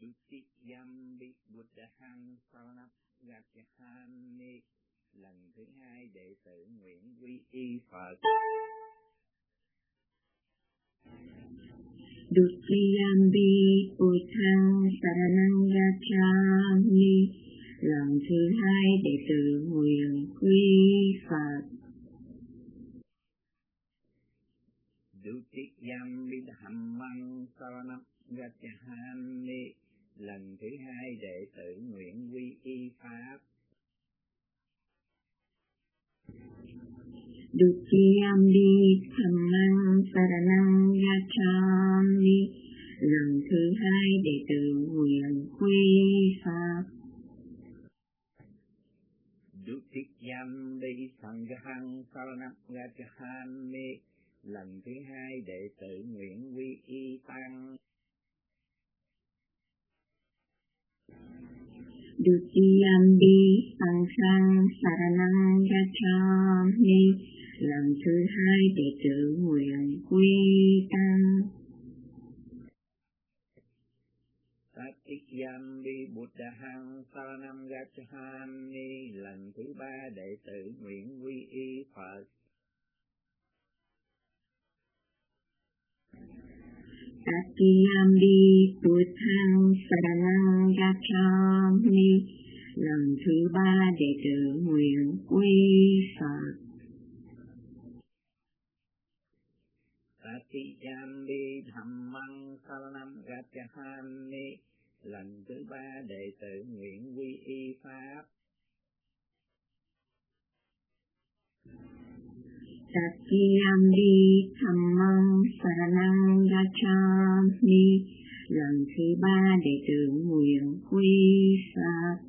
Dutiyambi Buddhahang Saranam Gacchami. Lần thứ hai đệ tử nguyện quy y Phật. Dutiyambi Buddhang Saranam Gacchami. Lần thứ hai đệ tử nguyện quy Phật. Dutiyambi Dhammang Saranam Gacchami. Lần thứ hai đệ tử nguyện quy y Pháp. Dutiyambi Dhammang Saranam Gacchami. Lần thứ hai đệ tử nguyện quy Pháp. Dutiyambi Sanghang Saranam Gacchami. Lần thứ hai đệ tử nguyện quy y Tăng. Dutiyambi Sanghang Saranam Gacchami. Lần thứ hai đệ tử nguyện quy Tăng. Tatiyambi Buddhahang Saranam Gacchami. Lần thứ ba đệ tử nguyện quy y Phật. Tatiyambi Buddhang Saranam Gacchami. Lần thứ ba đệ tử nguyện quy Phật. Tatiyambi Dhammang Saranam Gacchami. Lần thứ ba đệ tử nguyện quy y Pháp. Tatiyambi Dhammang Saranam Gacchami. Lần thứ ba đệ tử nguyện quy Phật.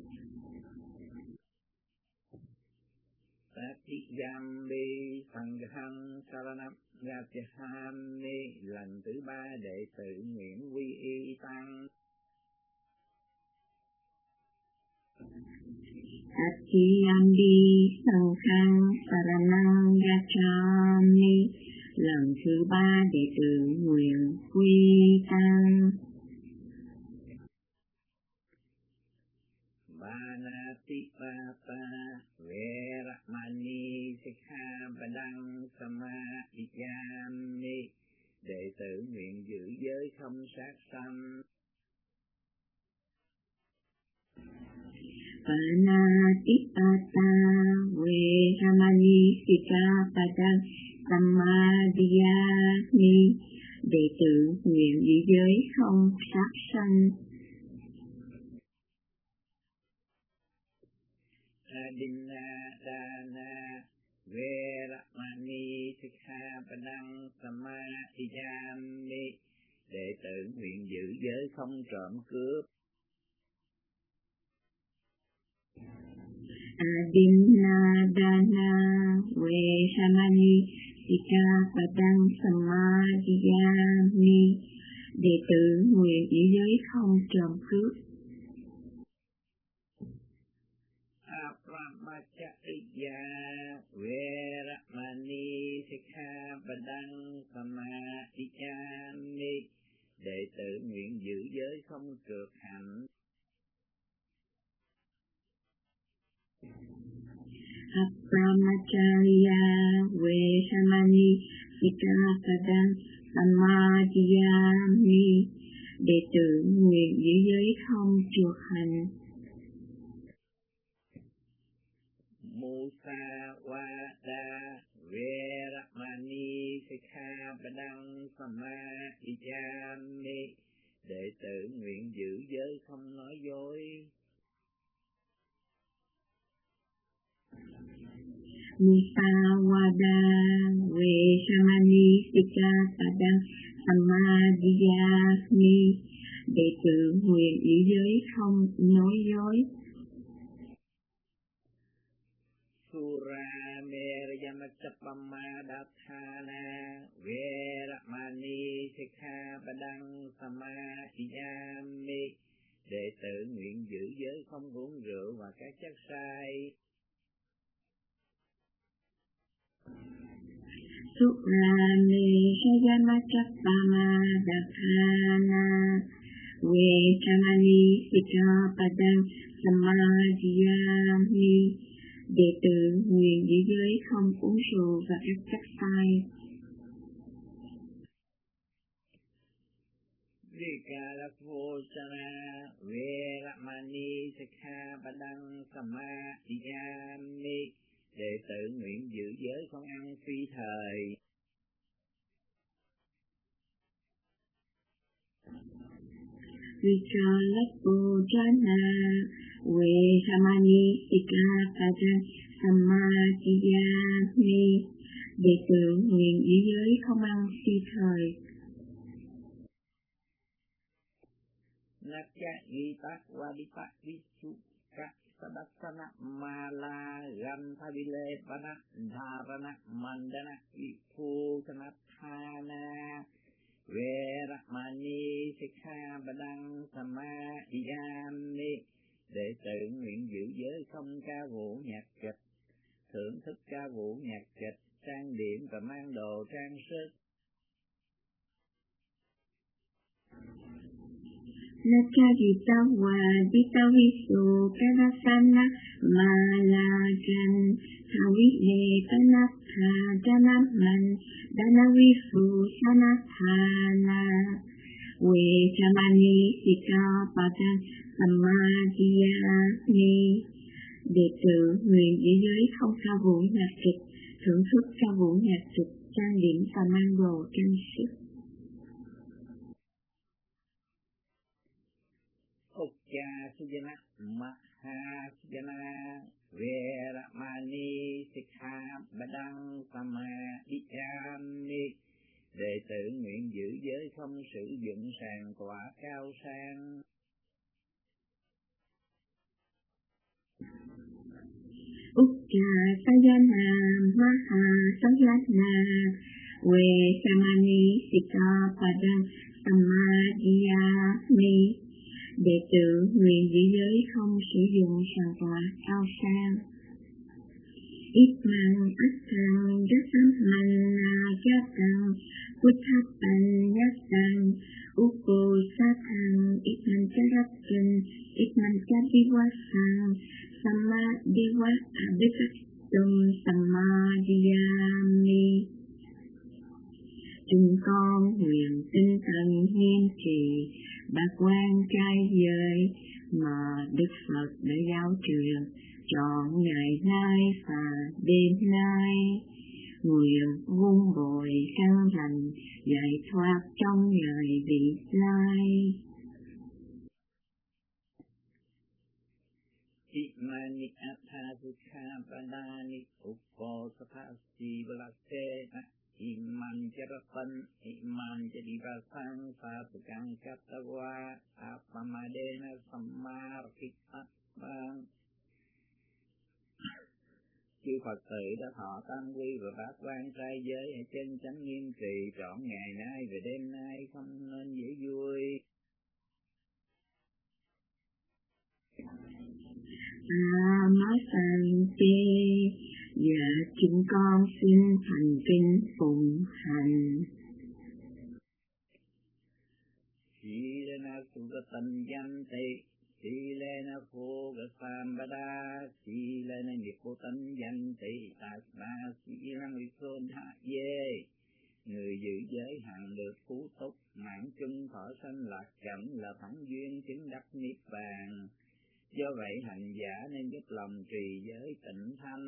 Tatiyambi Sanghang Saranam Gacchami. Lần thứ ba đệ tử nguyện quy y Tăng. Tatiyambi Sanghang Saranam Gacchami. Lần thứ ba đệ tử nguyện quy Tăng. Banatipata Veramani Sikkhapadang Samadhiyami. Đệ tử nguyện giữ giới không sát sanh. Panatipata Veramani Sikkhapadang Samadhiyami. Đệ tử nguyện giữ giới không sát sanh. Adinadana Veramani Sikkhapadang Samadhiyami. Đệ tử nguyện giữ giới không trộm cướp. Adinadana Veramani Sikkhapadang Samadhiyami. Đệ tử nguyện giữ giới không trộm cướp. Brahmacharya Veramani Sikkhapadang Samadhiyami. Đệ tử nguyện giữ giới không trượt hạnh. Brahmacharya Veramani Sikkhapadang Samadhiyami. Đệ tử nguyện giữ giới không trượt hạnh. Musawada Veramani Sikkhapadang Samadhiyami. Đệ tử nguyện giữ giới không nói dối. Musawada Veramani Sikkhapadang Samadhiyami. Đệ tử nguyện giữ giới không nói dối. Surameryamatapamadatthana Veramani Sikkhapadang Samadhiyami. Đệ tử nguyện giữ giới không uống rượu và các chất sai. Surameryamatapamadatthana Về Samani Sikkhapadang Samadhiyami. Đệ tử nguyện giữ giới không uống rượu và các chất say. Vikalapposana Veramani Sikkhapadang Samadhiyami. Đệ tử nguyện giữ giới không ăn phi thời. Vikalapposana Veramani Sikkhapadang Samadhiyami. Đệ tử nguyện giữ giới không ăn phi thời. Nakya Gitak Vadipak Visuka Sadasana Mala Ganthavile Vana Dharana Mandana Viphusanatthana Veramani Sikkhapadang Samadhiyami. Đệ tử nguyện giữ giới không ca vũ nhạc kịch, thưởng thức ca vũ nhạc kịch, trang điểm và mang đồ trang sức. Nakarita Wadita Visu Kadasana Malajan Havile Tanatha Danaman Danavisu Sanathana. Về Samani Sikkhapadang Samadhiyami. Đệ tử nguyện giữ giới không ca vũ nhạc kịch, thưởng thức ca vũ nhạc kịch, trang điểm và mang đồ trang sức. Ukya Sujana Maha Sujana Veramani Sikkhapadang Samadhiyami. Đệ tử nguyện giữ giới không sử dụng sàn tọa cao sang. Ukya Sajana Maha Sajana Về Samani Sikkhapadang Samadhiyami. Đệ tử nguyện giữ giới không sử dụng sàn tọa cao sang. Itman Attang Jasamman Jatang Putthapan Yatang Upo Satang Itman Charattan Itman Chadiwasang Samadhiwa Abhikastum Samadhiyami. Chúng con nguyện tinh thần nghiêm trì bát quan trai giới mà Đức Phật đã giáo truyền chọn ngày nay và đêm nay. Nguyện vun bồi căn lành giải thoát trong ngày vị lai. Imani Atha Sikkhapadani Upposatasi Valasena Iman Charatan Iman Chadivasang Satukang Katawa Apamadena Sammarkitapang. Chư Phật tử đã thọ tam quy và bát quan trai giới ở trên chánh nghiêm trì trọn ngày nay và đêm nay không nên dễ vui. Namaste. Dạ chúng con xin thành kính phụng hành. Silena Sugatanyanti Silena Bhogasambada Silena Nipotanyanti Tasma Silang Visodhaye. Người giữ giới hằng được phú túc, mãn chung thọ sanh lạc cảnh là thắng duyên chứng đắc niết bàn. Do vậy hành giả nên giúp lòng trì giới tịnh thanh.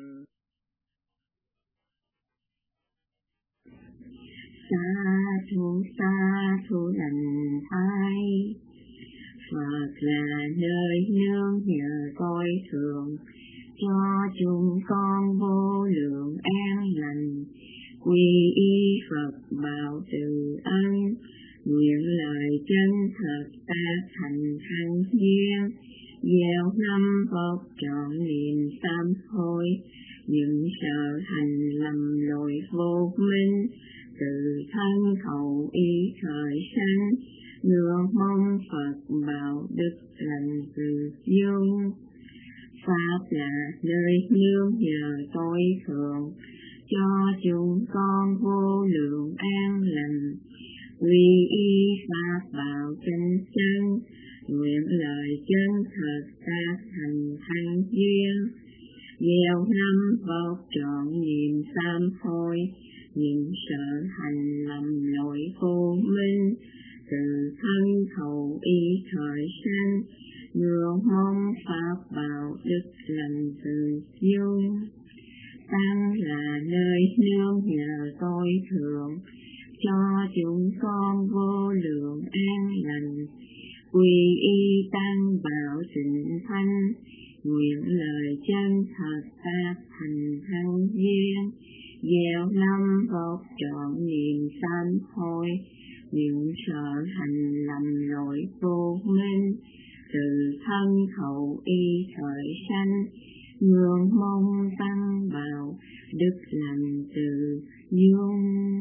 Sa thu lành thay. Phật là nơi nương nhờ coi thường, cho chúng con vô lượng an lành. Quy y Phật bảo từ ân, nguyện lời chân thật ta thành thăng duyên. Gieo năm Phật trọn niềm sám hối, những sợ hành lầm lỗi vô minh. Từ thân khẩu ý khởi sanh, nương mong Phật bảo đức lành từ dung. Pháp là nơi nương nhờ tối thượng, cho chúng con vô lượng an lành. quy y pháp bảo chân chân, nguyện lời chân thật ta thành thanh duyên, gieo năm vọc trọn niềm sám hối, những sợ hành lầm lỗi vô minh, từ thân khẩu ý thời sanh, ngưỡng mong pháp bảo đức lành từ dung. Tăng là nơi nương nhờ tôi thượng, cho chúng con vô lượng an lành, quy y tăng bảo tịnh thanh, nguyện lời chân thật ta thành thanh duyên, gieo năm vọc trọn niềm sám hối, những sợ hành lầm lỗi vô minh, từ thân khẩu ý khởi sanh, ngưỡng mong tăng bảo đức lành từ dung.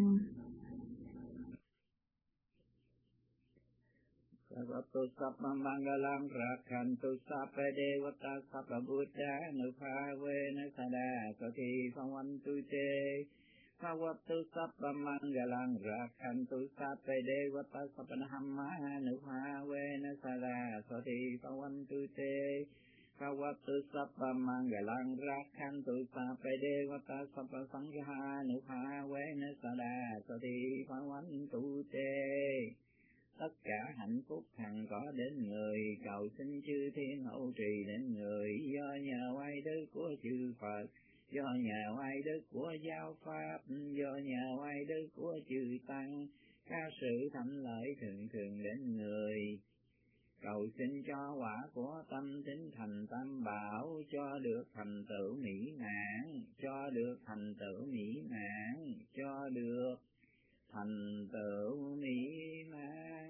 Savattu sappam mangalam rakhantu sappe devata sappa buddha nupavena sada sati savantu te. Savattu sappam mangalam rakhantu sappe devata sappa dhamma nupavena sada sati savantu te. Savattu sappam mangalam rakhantu sappe devata sappa sangha nupavena sada sati savantu te. Tất cả hạnh phúc hằng có đến người, cầu xin chư thiên hậu trì đến người, do nhờ oai đức của chư Phật, do nhờ oai đức của giáo pháp, do nhờ oai đức của chư tăng, các sự thạnh lợi thường thường đến người. Cầu xin cho quả của tâm tín thành tam bảo, cho được thành tựu mỹ mãn, cho được thành tựu mỹ mãn, cho được thành tựu mỹ mãn.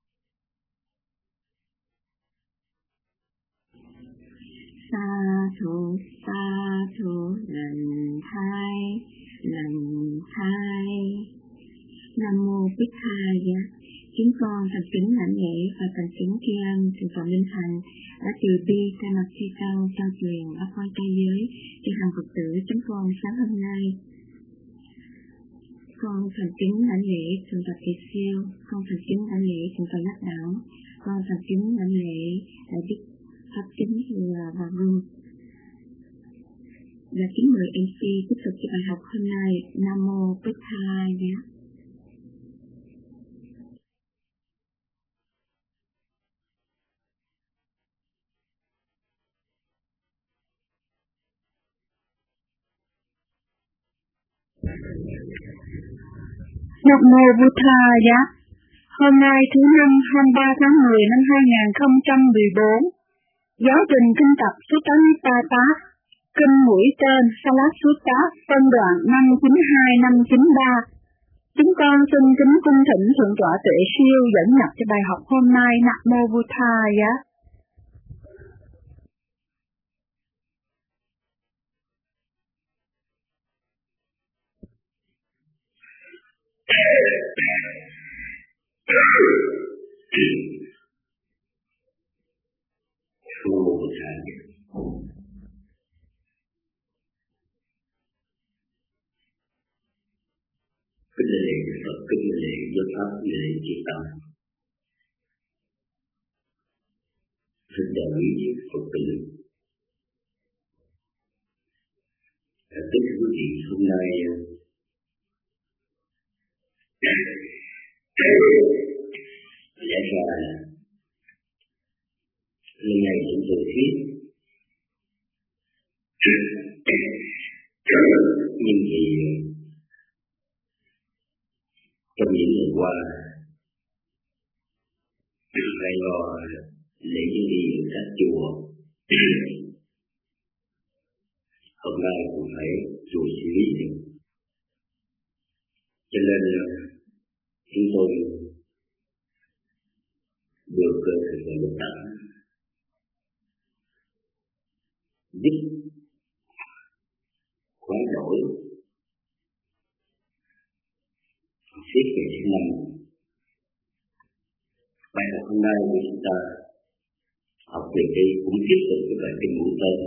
Sa thu lần hai Nam mô Bích Thaya. Chúng con thành kính lãnh lễ và thành kính tri ân Thượng tọa Minh Hạnh đã từ bi thay mặt chư tăng trao truyền pháp môn trai giới cho hàng Phật tử chúng con sáng hôm nay. Con thành kính lãnh lễ Thượng tọa Kiệt Siêu, con thành kính lãnh lễ Thượng tọa Giác Đạo, con thành kính lãnh lễ Đại Đức Pháp Chính và Vương. Và kính mời MC tiếp tục cho bài học hôm nay. Nam mô Bích Thaya. Nam mô Bụt Thaya. Hôm nay thứ năm 23 tháng 10 năm 2014, giáo trình kinh tập Sutta, kinh mũi tên Salat Sutta, phân đoạn 592-593. Chúng con xin kính cung thỉnh Thượng tọa Tuệ Siêu dẫn nhập cho bài học hôm nay. Nam mô Bụt Thaya. Kính lễ Phật, kính lễ giáo pháp, kính lễ chư tăng. Xin chào quý Phật tử. Kính thưa quý vị, hôm nay lẽ ra lần này chúng tôi thuyết, nhưng vì trong những ngày qua phải lo lễ dân đi ở các chùa, hôm nay cũng phải chùa xử lý được, cho nên chúng tôi được thực hiện một tặng giúp hoán đổi viết về thứ năm. Bài học hôm nay của chúng ta học về đây cũng tiếp tục cái bài kinh mũi tên.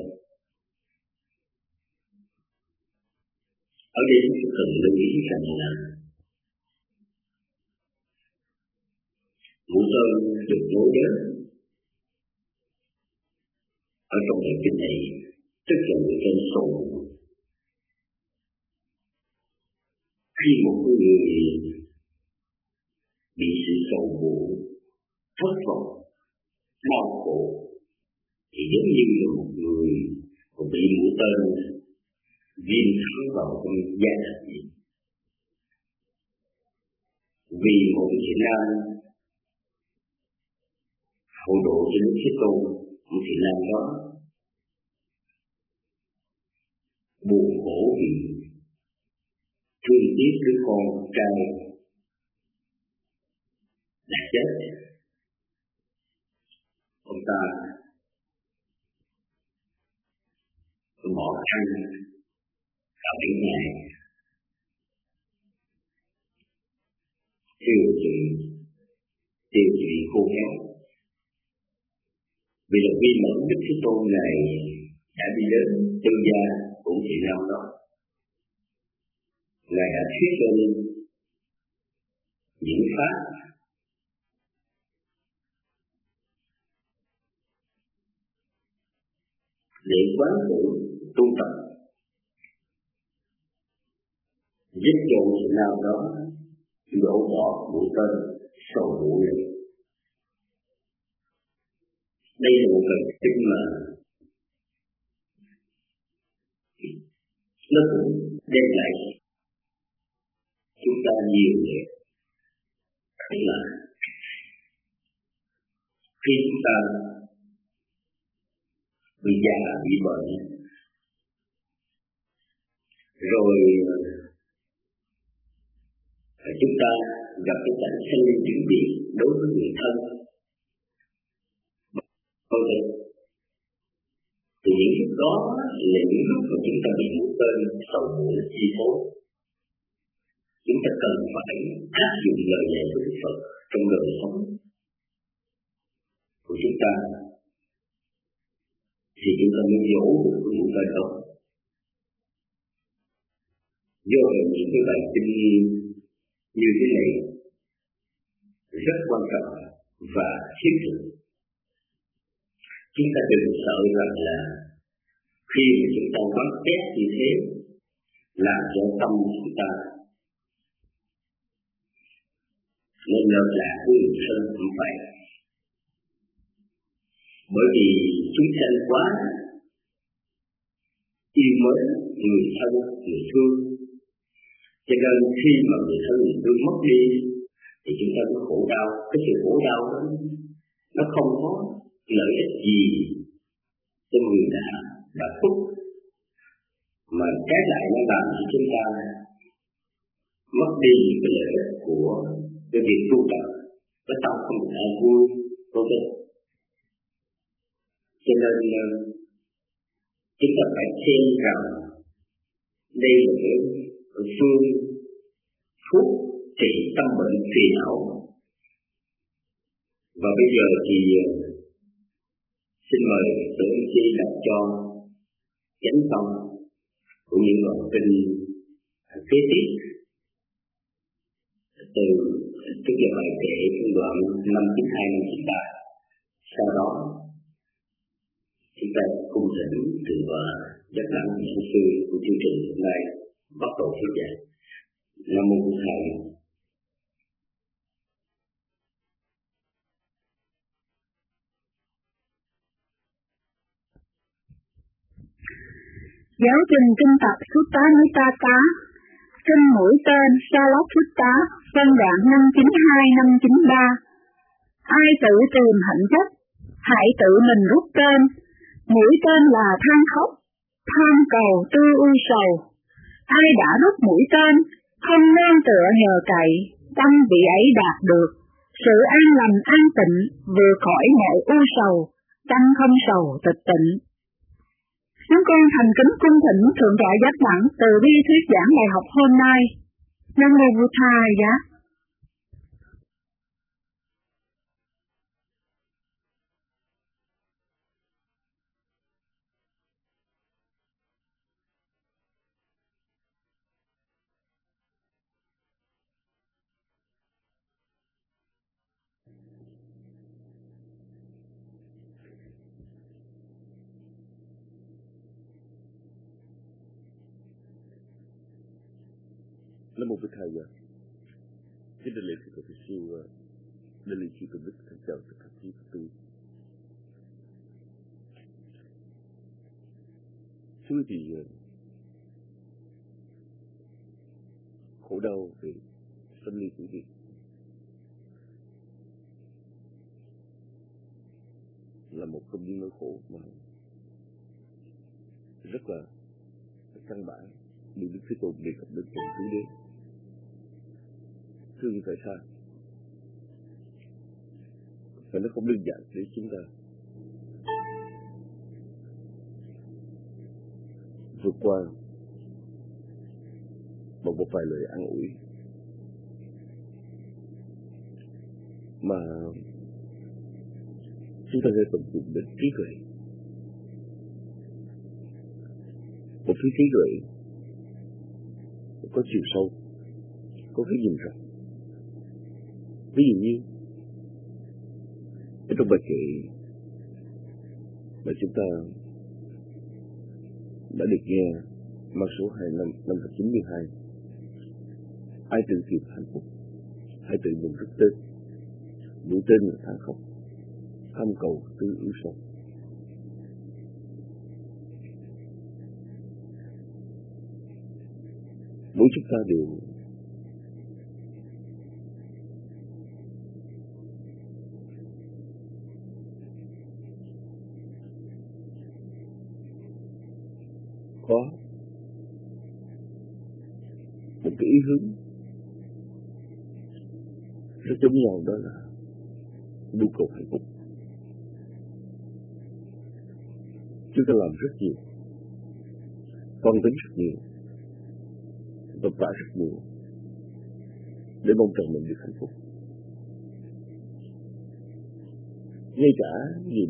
Ở đây chúng ta cần lưu ý rằng là Mũi tên được nối đến ở trong bài kinh này, tức là mũi tên sầu muộn. Khi một người bị sự sầu muộn, thất vọng, đau khổ, thì giống như là một người bị mũi tên ghim thẳng vào trong da thịt vậy. Vì một thiện nam hộ độ cho Đức Thế Tôn, một thiện nam đó buồn khổ vì thương tiếc đứa con trai đã chết. Ông ta bỏ ăn cả 7 ngày, tiêu trị khô héo. Vì là viên mẫn Đức Thế Tôn này đã đi đến tư gia cũng thị năm đó, Ngài đã thuyết lên những pháp để quán tưởng tu tập, giúp cho sự nào đó đổ bỏ mũi tên sầu muộn này. Đây là một bài kinh mà nó cũng đem lại chúng ta nhiều việc. Tức là khi chúng ta bị già bị bệnh, rồi chúng ta gặp cái cảnh sinh linh chuyển biến đối với người thân, thì những lúc đó là những lúc mà chúng ta bị mũi tên sầu muộn chi phối. Chúng ta cần phải áp dụng lời dạy của Đức Phật trong đời sống của chúng ta, thì chúng ta mới dỗ được cái mũi tên đó. Do vậy những cái bài kinh như thế này rất quan trọng và thiết thực. Chúng ta đừng sợ rằng là khi mà chúng ta quán test như thế làm cho tâm chúng ta nên lợn lạc với người thân cũng vậy. Bởi vì chúng sanh quá yêu mến người thân, người thương, cho nên khi mà người thân người thương mất đi thì chúng ta cũng khổ đau. Cái sự khổ đau đó nó không có lợi ích gì cho người đã phúc, mà trái lại nó làm cho chúng ta mất đi cái lợi ích của cái việc tu tập, cái tâm không được an vui, ok. Cho nên chúng ta phải xem rằng đây là cái phương thuốc trị tâm bệnh phiền não. Và bây giờ thì xin mời Sư Chi đọc cho chánh tâm của những đoạn kinh kế tiếp từ tức là bài kệ trong đoạn 592-593. Sau đó chúng ta cùng thỉnh từ và giác lãnh của sư của chương trình hôm nay bắt đầu thuyết giảng. Nam mô Bổn Thầy. Giáo trình kinh tập Sutta Nipata, kinh mũi tên Sariputta, phân đoạn 592-593. Ai tự tìm hạnh phúc, hãy tự mình rút tên. Mũi tên là than khóc, tham cầu tư u sầu. Ai đã rút mũi tên, không nên tựa nhờ cậy, tâm vị ấy đạt được sự an lành an tịnh, vượt khỏi mọi u sầu, tâm không sầu tịch tịnh. Chúng con thành kính cung thỉnh Thượng tọa Giác Đẳng từ bi thuyết giảng bài học hôm nay. Nam mô Bụt Thầy Giá. Nam mô Bụt Thầy. Kính đại lễ thưa các vị sư, đại lễ chư tôn đức, thân chào tất cả quý Phật tử. Thưa quý vị, khổ đau về sanh ly tử biệt là một trong những nỗi khổ mà rất là căn bản được Đức Thế Tôn đề cập đến trong Tứ Đế. Thương tại sao? Và nó không đơn giản để chúng ta vượt qua bằng một vài lời an ủi, mà chúng ta sẽ tận dụng đến trí tuệ, một thứ trí tuệ có chiều sâu, có cái nhìn rộng. Ví dụ như trong bài kệ mà chúng ta đã được nghe mang số 2592, ai tự tìm hạnh phúc, hãy tự mình rút tên, mũi tên là thang khóc, tham cầu tư ưu sâu. Mỗi chúng ta đều có một cái ý hướng rất giống nhau, đó là nhu cầu hạnh phúc. Chúng ta làm rất nhiều, toan tính rất nhiều, vất vả rất nhiều để mong rằng mình được hạnh phúc. Ngay cả gì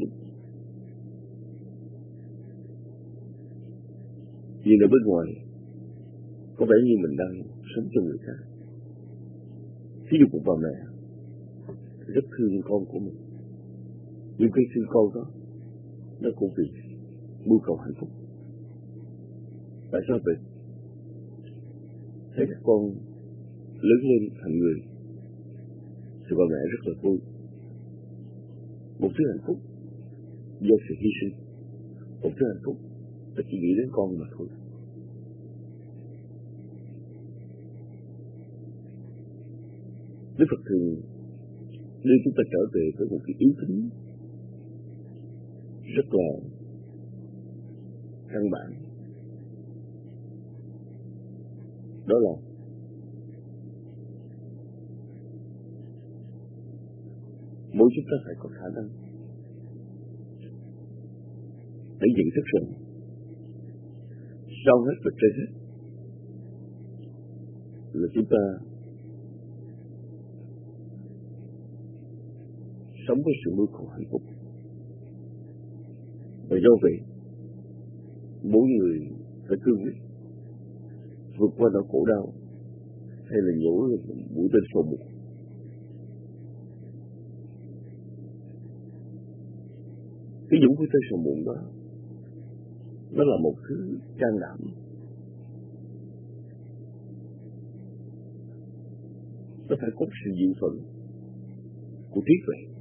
ở bên ngoài có vẻ như mình đang sống cho người khác. Ví dụ một bà mẹ rất thương con của mình, nhưng cái thương con đó nó cũng vì mưu cầu hạnh phúc. Tại sao vậy? Thấy các con lớn lên thành người thì bà mẹ rất là vui. Một thứ hạnh phúc do sự hy sinh, một thứ hạnh phúc ta chỉ nghĩ đến con mà thôi. Đức Phật thường đưa chúng ta trở về với một cái yếu tính rất là căn bản, đó là mỗi chúng ta phải có khả năng để nhận thức rằng sau hết và trên hết là chúng ta sống với sự mưu cầu hạnh phúc. Và do vậy mỗi người phải cương quyết vượt qua nỗi khổ đau hay là nhổ mũi tên sầu muộn. Cái dũng mũi tên sầu muộn đó, nó là một thứ can đảm, nó phải có sự dịu thuận của trí tuệ.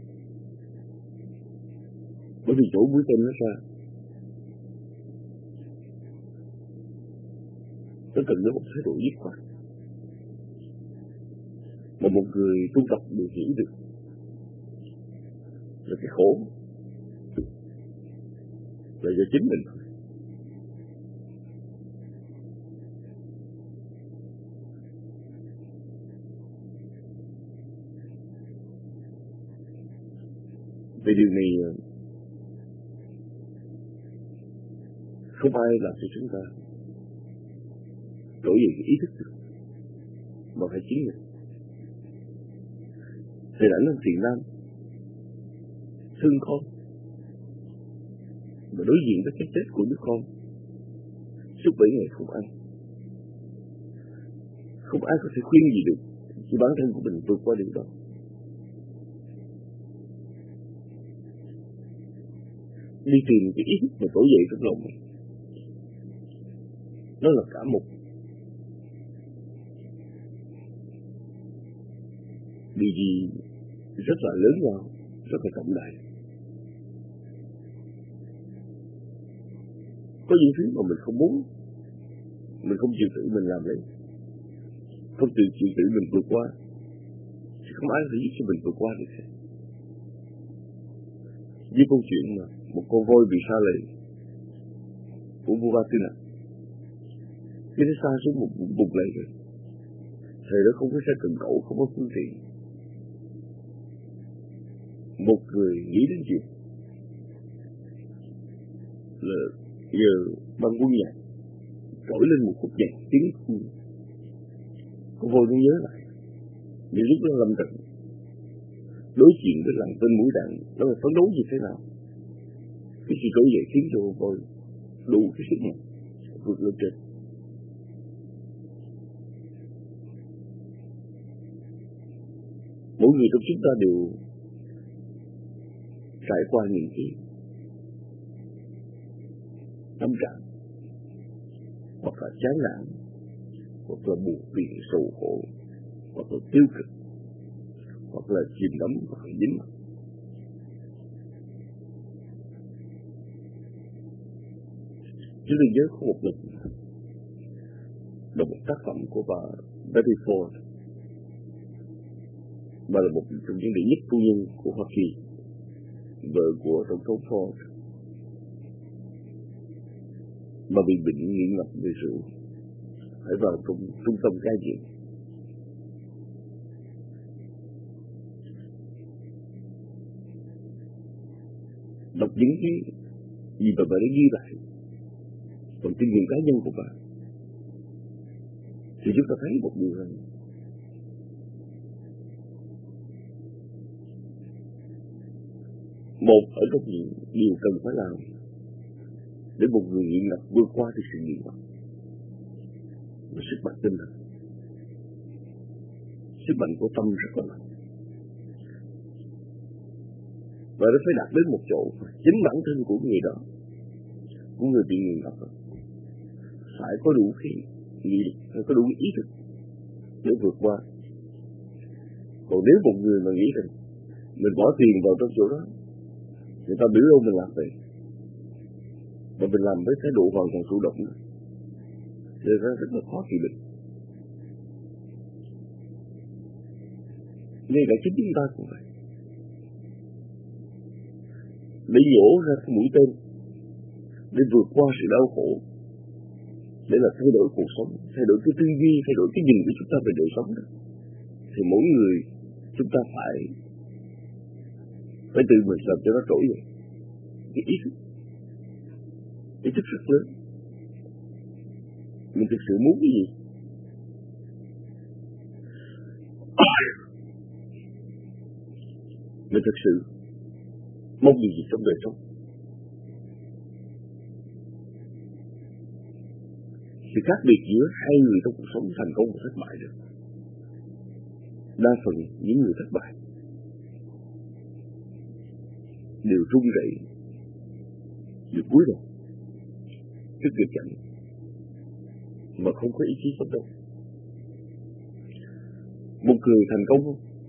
Bởi vì chỗ mũi tên nó ra, nó cần đến một thái độ dứt khoát mà một người tu tập đều hiểu được là cái khổ là do chính mình thôi. Về điều này không ai làm cho chúng ta đổi về cái ý thức được, mà phải chính mình. Hình ảnh ông Thiện Nam thương con mà đối diện với cái chết của đứa con suốt 7 ngày không ăn. Không ai có thể khuyên gì được khi bản thân của mình vượt qua điều đó. Đi tìm cái ý thức mà trỗi dậy trong lòng mình, nó là cả một điều gì rất là lớn lao, rất là trọng đại. Có những thứ mà mình không muốn, mình không chịu tự mình làm lấy, không chịu tự mình vượt qua, thì không ai có thể giúp cho mình vượt qua được. Với câu chuyện mà một con voi bị sa lầy của vua Ba Tư Nặc, khi nó sa xuống một bụng lầy rồi, thầy đó không có xe cần cẩu, không có phương tiện. Một người nghĩ đến chuyện là giờ băng quân nhạc trỗi lên một khúc nhạc tiếng khuya. Con voi nó nhớ lại những lúc nó lâm trận đối diện với làng tên mũi đạn, nó là phấn đấu như thế nào. Cái sự trỗi dậy khiến cho con voi đủ cái sức mạnh vượt lên trên. Mỗi người trong chúng ta đều trải qua những cái tâm trạng hoặc là chán nản, hoặc là buồn phiền sầu khổ, hoặc là tiêu cực, hoặc là chìm đắm hoặc là dính mắc. Chúng tôi nhớ có một lần là một tác phẩm của bà Betty Ford. Bà là một trong những đệ nhất phu nhân của Hoa Kỳ, vợ của tổng thống Ford. Bà bị bệnh nghiện ngập về rượu, phải vào trung tâm cai nghiện. Đọc những cái gì bà đã ghi lại trong kinh nghiệm cá nhân của bà, thì chúng ta thấy một điều rằng một ở trong những điều cần phải làm để một người nghiện ngập vượt qua thì sự nghiện ngập là sức mạnh tinh thần, sức mạnh của tâm rất là mạnh, và nó phải đạt đến một chỗ chính bản thân của người đó, của người bị nghiện ngập phải có đủ cái nghị lực, phải có đủ cái ý thức để vượt qua. Còn nếu một người mà nghĩ rằng mình bỏ tiền vào trong chỗ đó, người ta biểu đâu mình làm vậy, mà mình làm với thái độ hoàn toàn thụ động đó, thì ra rất là khó chịu được. Ngay cả chính chúng ta cũng vậy. Để nhổ ra cái mũi tên, để vượt qua sự đau khổ, để là thay đổi cuộc sống, thay đổi cái tư duy, thay đổi cái nhìn của chúng ta về đời sống đó, thì mỗi người chúng ta phải tự mình làm cho nó trỗi dậy cái ý thức rất lớn. Mình thực sự muốn cái gì? Mình thực sự mong gì trong đời sống? Sự khác biệt giữa hai người trong cuộc sống thành công và thất bại được. Đa phần những người thất bại đều run rẩy, đều cúi đầu trước việc chậm, mà không có ý chí phấn đấu. Một người thành công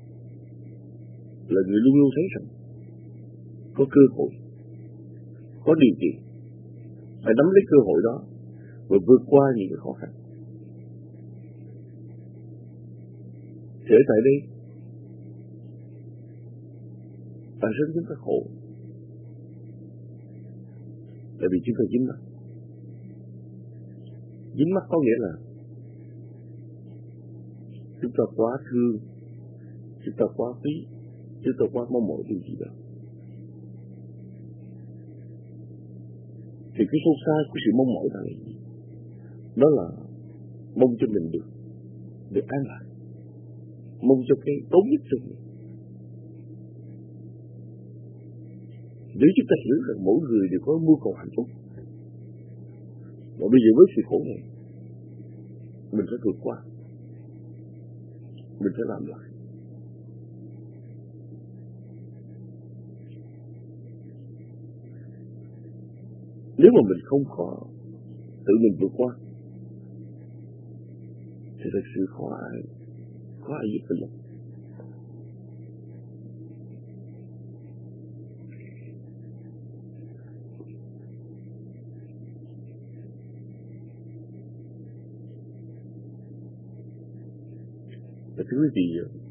là người luôn luôn thấy rằng có cơ hội, có điều kiện, phải nắm lấy cơ hội đó và vượt qua những cái khó khăn. Thế tại đây bản身chúng ta khổ, tại vì chúng ta dính mắc. Dính mắc có nghĩa là chúng ta quá thương, chúng ta quá quý, chúng ta quá mong mỏi điều gì đó. Thì cái sâu xa của sự mong mỏi là gì? Đó là mong cho mình được an lạc, mong cho cái tốt nhất cho mình. Nếu chúng ta hiểu rằng mỗi người đều có mưu cầu hạnh phúc, và bây giờ với sự khổ này, mình phải vượt qua, mình phải làm lại. Nếu mà mình không có tự mình vượt qua, thì thật sự khó ai giúp được. Và thưa quý vị,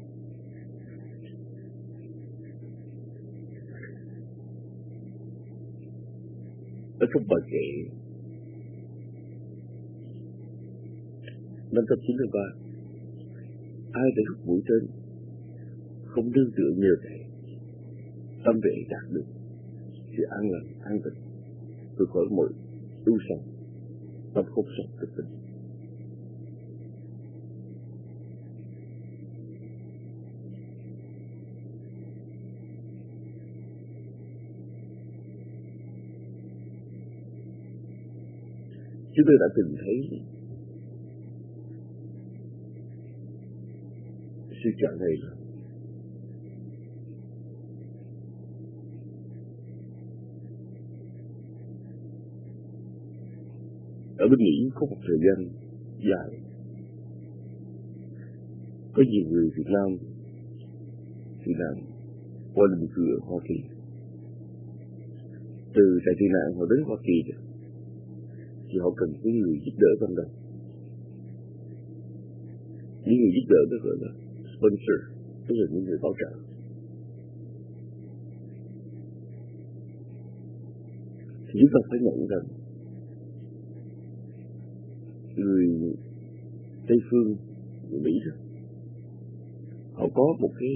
ở trong bài kệ năm 1993, ai đã rút mũi tên, không nương tựa nhờ Thầy, tâm vệ đạt được sự an lành, an tịnh, vượt khỏi mọi ưu sầu, tâm không sầu thực tình. Chúng tôi đã từng thấy sự trạng này là ở bên Mỹ có một thời gian dài, có nhiều người Việt Nam tị nạn qua định cư ở Hoa Kỳ. Từ trại tị nạn họ đến Hoa Kỳ thì họ cần những người giúp đỡ ban đầu. Những người giúp đỡ đó gọi là sponsor, tức là những người bảo trợ. Thì chúng ta phải nhận rằng người Tây phương, người Mỹ đó, họ có một cái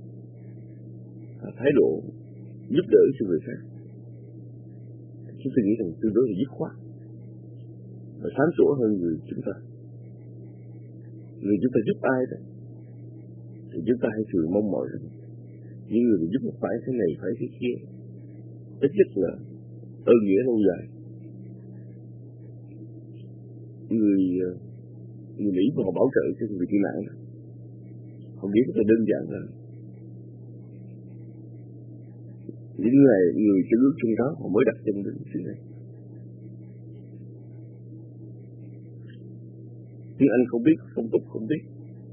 thái độ giúp đỡ cho người khác. Chúng tôi nghĩ rằng tương đối là dứt khoát và sáng sủa hơn người chúng ta. Người chúng ta giúp ai đó thì chúng ta hay thường mong mỏi rằng những người giúp phải thế này phải thế kia, ít nhất là ơn nghĩa lâu dài. Người Mỹ mà họ bảo trợ cho người tị nạn, họ nghĩ rất là đơn giản là những người chân ước chân đó họ mới đặt chân đến chuyện này. Tiếng Anh không biết, phong tục không biết,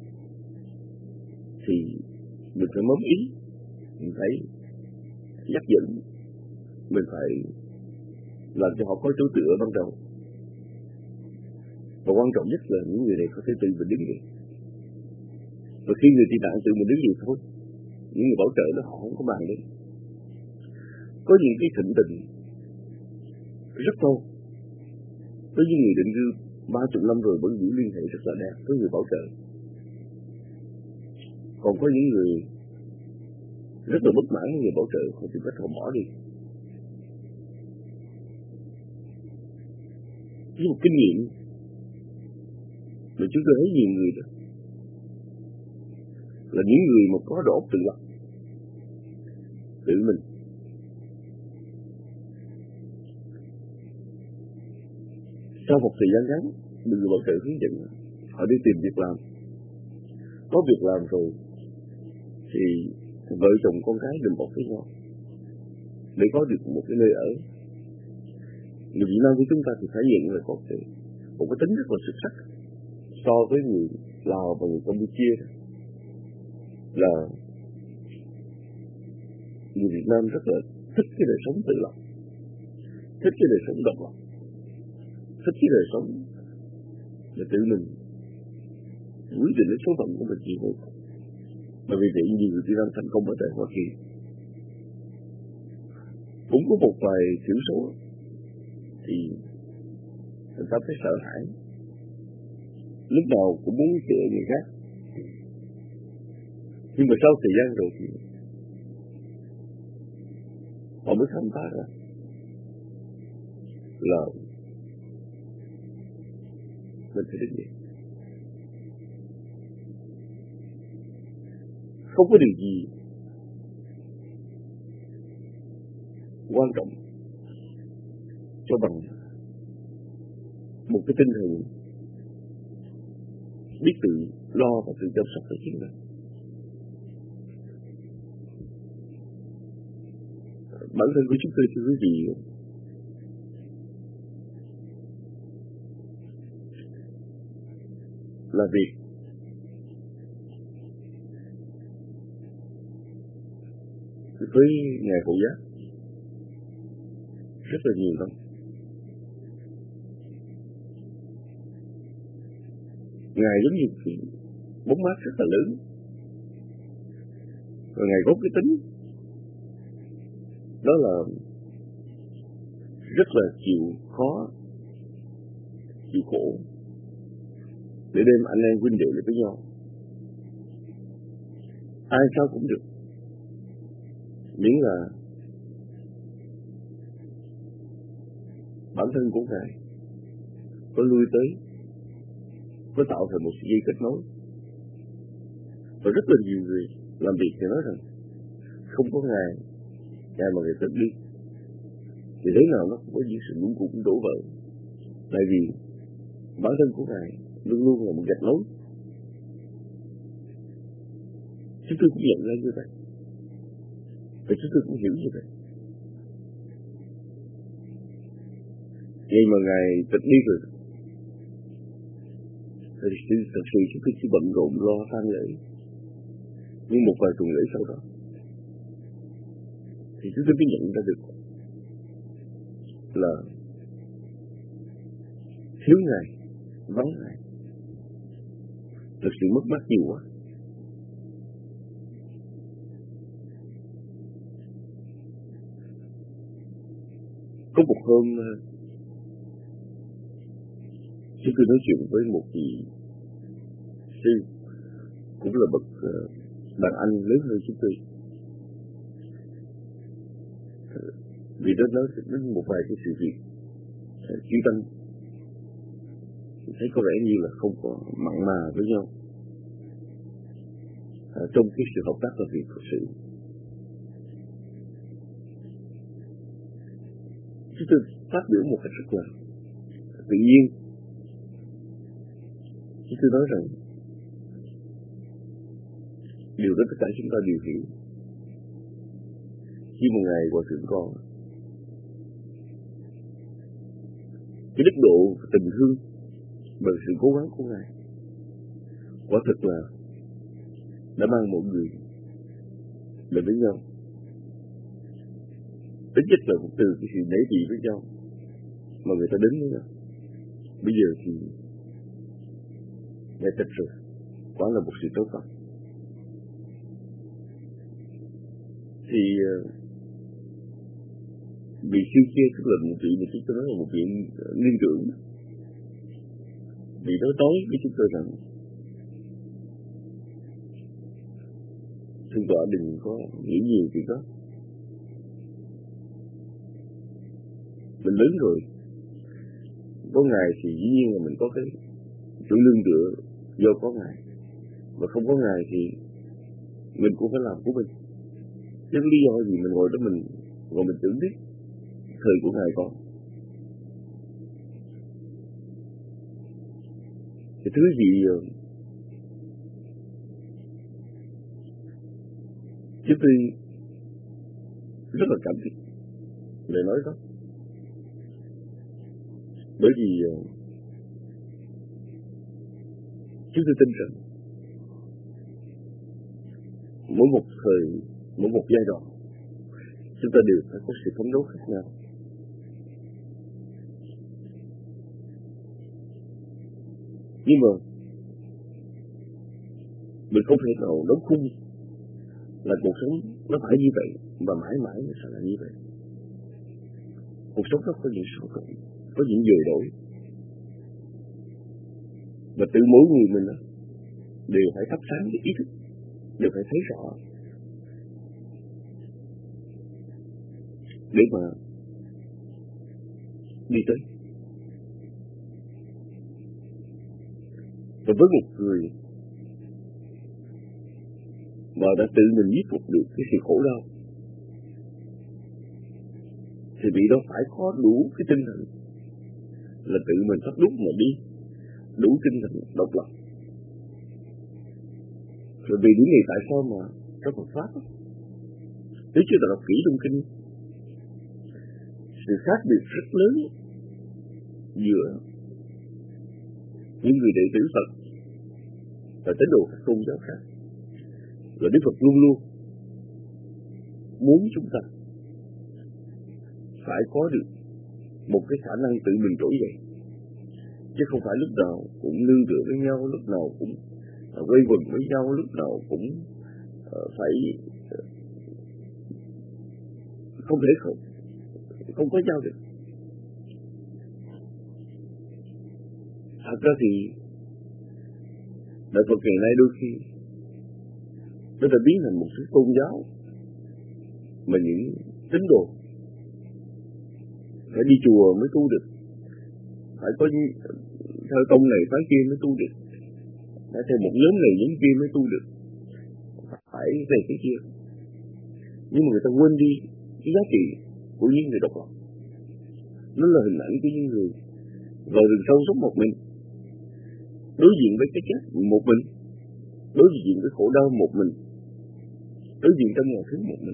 thì mình phải mớm ý, mình phải dắt dẫn, mình phải làm cho họ có chỗ tựa ban đầu. Và quan trọng nhất là những người này có thể tự mình đứng dậy. Và khi người tị nạn tự mình đứng dậy thôi, những người bảo trợ đó họ không có bàn đến. Có những cái thịnh tình rất lâu, có những người định cư 30 năm rồi vẫn giữ liên hệ rất là đẹp với người bảo trợ. Còn có những người rất là bất mãn với người bảo trợ, họ tìm cách họ bỏ đi. Với một kinh nghiệm mà chúng tôi thấy nhiều người đó là những người mà có đầu óc tự lập, tự mình. Sau một thời gian ngắn, người bảo trợ hướng dẫn họ đi tìm việc làm. Có việc làm rồi thì vợ chồng con cái đùm bọc với nhau để có được một cái nơi ở. Người Việt Nam của chúng ta thì phải nhận là có một cái tính rất là xuất sắc so với người Lào và người Campuchia, là người Việt Nam rất là thích cái đời sống tự lập, thích cái đời sống độc lập, thích cái đời sống là tự mình quyết định đến số phận của mình gì thôi. Bởi vì vậy nhiều người Việt Nam thành công ở tại Hoa Kỳ. Cũng có một vài thiểu số thì người ta phải sợ hãi, lúc nào cũng muốn tựa người khác. Nhưng mà sau thời gian rồi thì họ mới khám phá ra là mình phải đứng dậy. Không có điều gì quan trọng cho bằng một cái tinh thần biết tự lo và tự chăm sóc cho chính mình. Bản thân của chúng tôi thưa quý vị, là việc với Ngài Phổ Giác rất là nhiều năm. Ngài giống như bóng mát rất là lớn. Và Ngài có cái tính đó là rất là chịu khó, chịu khổ để đem anh em huynh đệ lại với nhau. Ai sao cũng được, miễn là bản thân của Ngài có lui tới, có tạo thành một dây kết nối. Và rất là nhiều người làm việc thì nói rằng không có Ngài mà Ngài tự đi thì thế nào nó cũng có những sự luống cũng đổ vỡ. Tại vì bản thân của Ngài luôn luôn là một gạch nối. Chúng tôi cũng nhận ra như vậy, và chúng tôi cũng hiểu như vậy. Vậy mà Ngài tịch đi rồi, thật sự chúng tôi chỉ bận rộn lo tang lễ. Nhưng một vài tuần lễ sau đó thì chúng tôi mới nhận ra được là thiếu Ngài, vắng Ngài, thật sự mất mát nhiều quá. Có một hôm chúng tôi nói chuyện với một vị sư cũng là bậc đàn anh lớn hơn chúng tôi, vì đó nói đến một vài cái sự việc chuyên tâm, thấy có vẻ như là không có mặn mà với nhau trong cái sự hợp tác và việc thực sự. Chúng tôi phát biểu một cách rất là tự nhiên. Chúng tôi nói rằng điều đó tất cả chúng ta đều hiểu. Khi một ngày Hòa Thượng còn cái đức độ tình thương và sự cố gắng của Ngài quả thực là đã mang mọi người đến với nhau. Ít nhất là từ cái sự nể vị với nhau mà người ta đến với nhau. Bây giờ thì Ngài tịch rồi, quả là một sự tốt thật. Thì vị sư kia tức là một vị mà chúng tôi nói là một vị niên trưởng, vị đó nói với chúng tôi rằng thượng tọa đừng có nghĩ nhiều chuyện đó, mình lớn rồi, có Ngài thì dĩ nhiên là mình có cái chỗ lương tựa do có Ngài, và không có Ngài thì mình cũng phải làm của mình. Chứ lý do gì mình ngồi đó mình tưởng biết thời của Ngài còn. Cái thứ gì chứ tôi rất là cảm kích để nói đó. Bởi vì chúng tôi tin rằng mỗi một thời, mỗi một giai đoạn chúng ta đều phải có sự phấn đấu khác nhau. Nhưng mà mình không thể nào đóng khung là cuộc sống nó phải như vậy và mãi mãi nó sẽ là như vậy. Cuộc sống nó có những sự đổi, có những dời đổi, và tự mỗi người mình đều phải thắp sáng cái ý thức, đều phải thấy rõ để mà đi tới. Và với một người mà đã tự mình giết phục được cái sự khổ đau thì vị đó phải có đủ cái tinh thần là tự mình phát đúc mà đi, đủ tinh thần độc lập. Rồi vì những này tại sao mà trong Phật Pháp nếu chưa đọc kỹ trong kinh, sự khác biệt rất lớn giữa những người đệ tử Phật và tín đồ các tôn giáo khác là Đức Phật luôn luôn muốn chúng ta phải có được một cái khả năng tự mình trỗi dậy, chứ không phải lúc nào cũng nương tựa với nhau, lúc nào cũng quây quần với nhau lúc nào cũng phải không thể không có nhau được. Thật ra thì Đạo Phật ngày nay đôi khi nó đã biến thành một sự tôn giáo mà những tín đồ phải đi chùa mới tu được, phải có theo tông này phái kia mới tu được, phải theo một nhóm này nhóm kia mới tu được, phải về cái kia. Nhưng mà người ta quên đi cái giá trị của những người độc lập. Nó là hình ảnh của những người vào rừng sâu sống một mình, đối diện với cái chết một mình, đối diện với khổ đau một mình, đối diện trong nhà thứ một mình.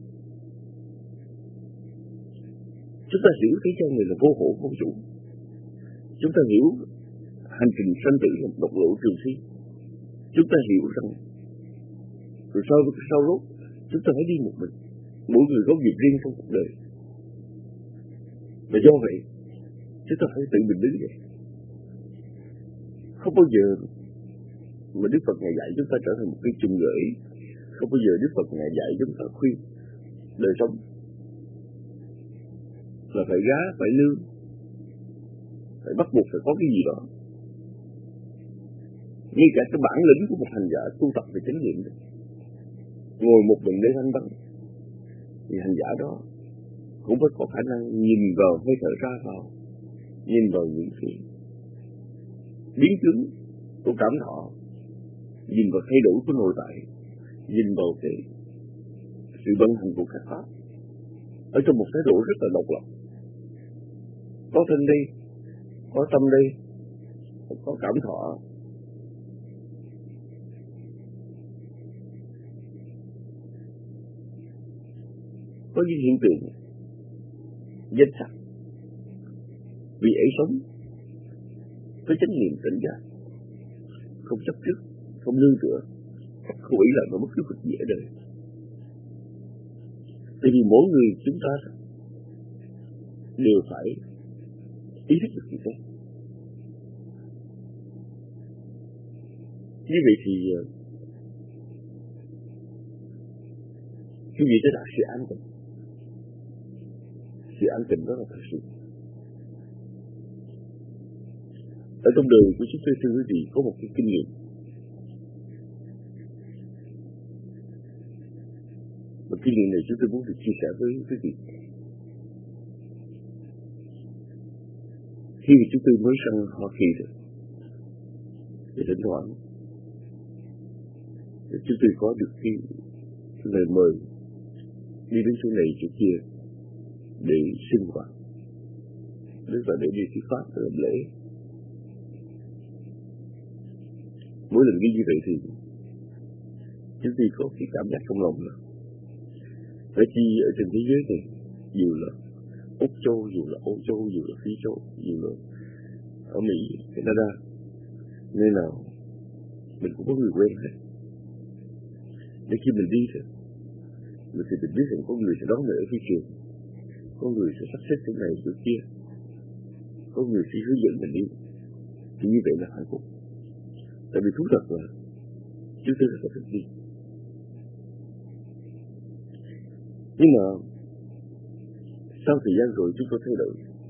Chúng ta hiểu cái chân này là vô hộ vô chủ. Chúng ta hiểu hành trình sanh tử là độc lộ trường sinh. Chúng ta hiểu rằng rồi sau rốt chúng ta phải đi một mình. Mỗi người có việc riêng trong cuộc đời. Và do vậy chúng ta phải tự mình đứng dậy. Không bao giờ mà Đức Phật Ngài dạy chúng ta trở thành một cái chùm gửi. Không bao giờ Đức Phật Ngài dạy chúng ta khuyên đời sống là phải gá, phải lương, phải bắt buộc phải có cái gì đó. Ngay cả cái bản lĩnh của một hành giả tu tập về chánh niệm, ngồi một mình để thanh vắng, thì hành giả đó cũng phải có khả năng nhìn vào hơi thở ra vào, nhìn vào những cái biến chứng của cảm thọ, nhìn vào thay đổi của nội tại, nhìn vào cái sự vận hành của các pháp ở trong một thái độ rất là độc lập. Có thân đây, có tâm đây, có cảm thọ. Có những hiện tượng danh sắc vì ấy sống với chánh niệm tỉnh giác, không chấp trước, không nương tựa, không ý lại vào bất cứ việc gì ở đời. Tại vì mỗi người chúng ta đều phải ý thức được như thế. Như vậy thì cái gì đó là sự an tịnh. Sự an tịnh đó là thật sự. Ở trong đời của chúng tôi thưa quý vị có một cái kinh nghiệm. Và kinh nghiệm này chúng tôi muốn được chia sẻ với quý vị. Khi chúng tôi mới sang Hoa Kỳ rồi, thì thỉnh thoảng chúng tôi có được cái lời mời đi đến chỗ này chỗ kia để sinh hoạt, tức là để đi thuyết pháp, để làm lễ. Mỗi lần đi như vậy thì chúng tôi có cái cảm giác trong lòng là phải chi ở trên thế giới này, dù là Úc Châu, dù là Âu Châu, dù là Phi Châu, dù là ở Mỹ, Canada, nơi nào mình cũng có người quen hết. Để khi mình đi thôi, mình thì mình biết rằng có người sẽ đón mình ở phi trường, có người sẽ sắp xếp chỗ này chỗ kia, có người sẽ hướng dẫn mình đi. Thì như vậy là hạnh phúc. Tại vì thú thật là chúng tôi rất là thích đi. Nhưng mà sau thời gian rồi chúng tôi thay đổi.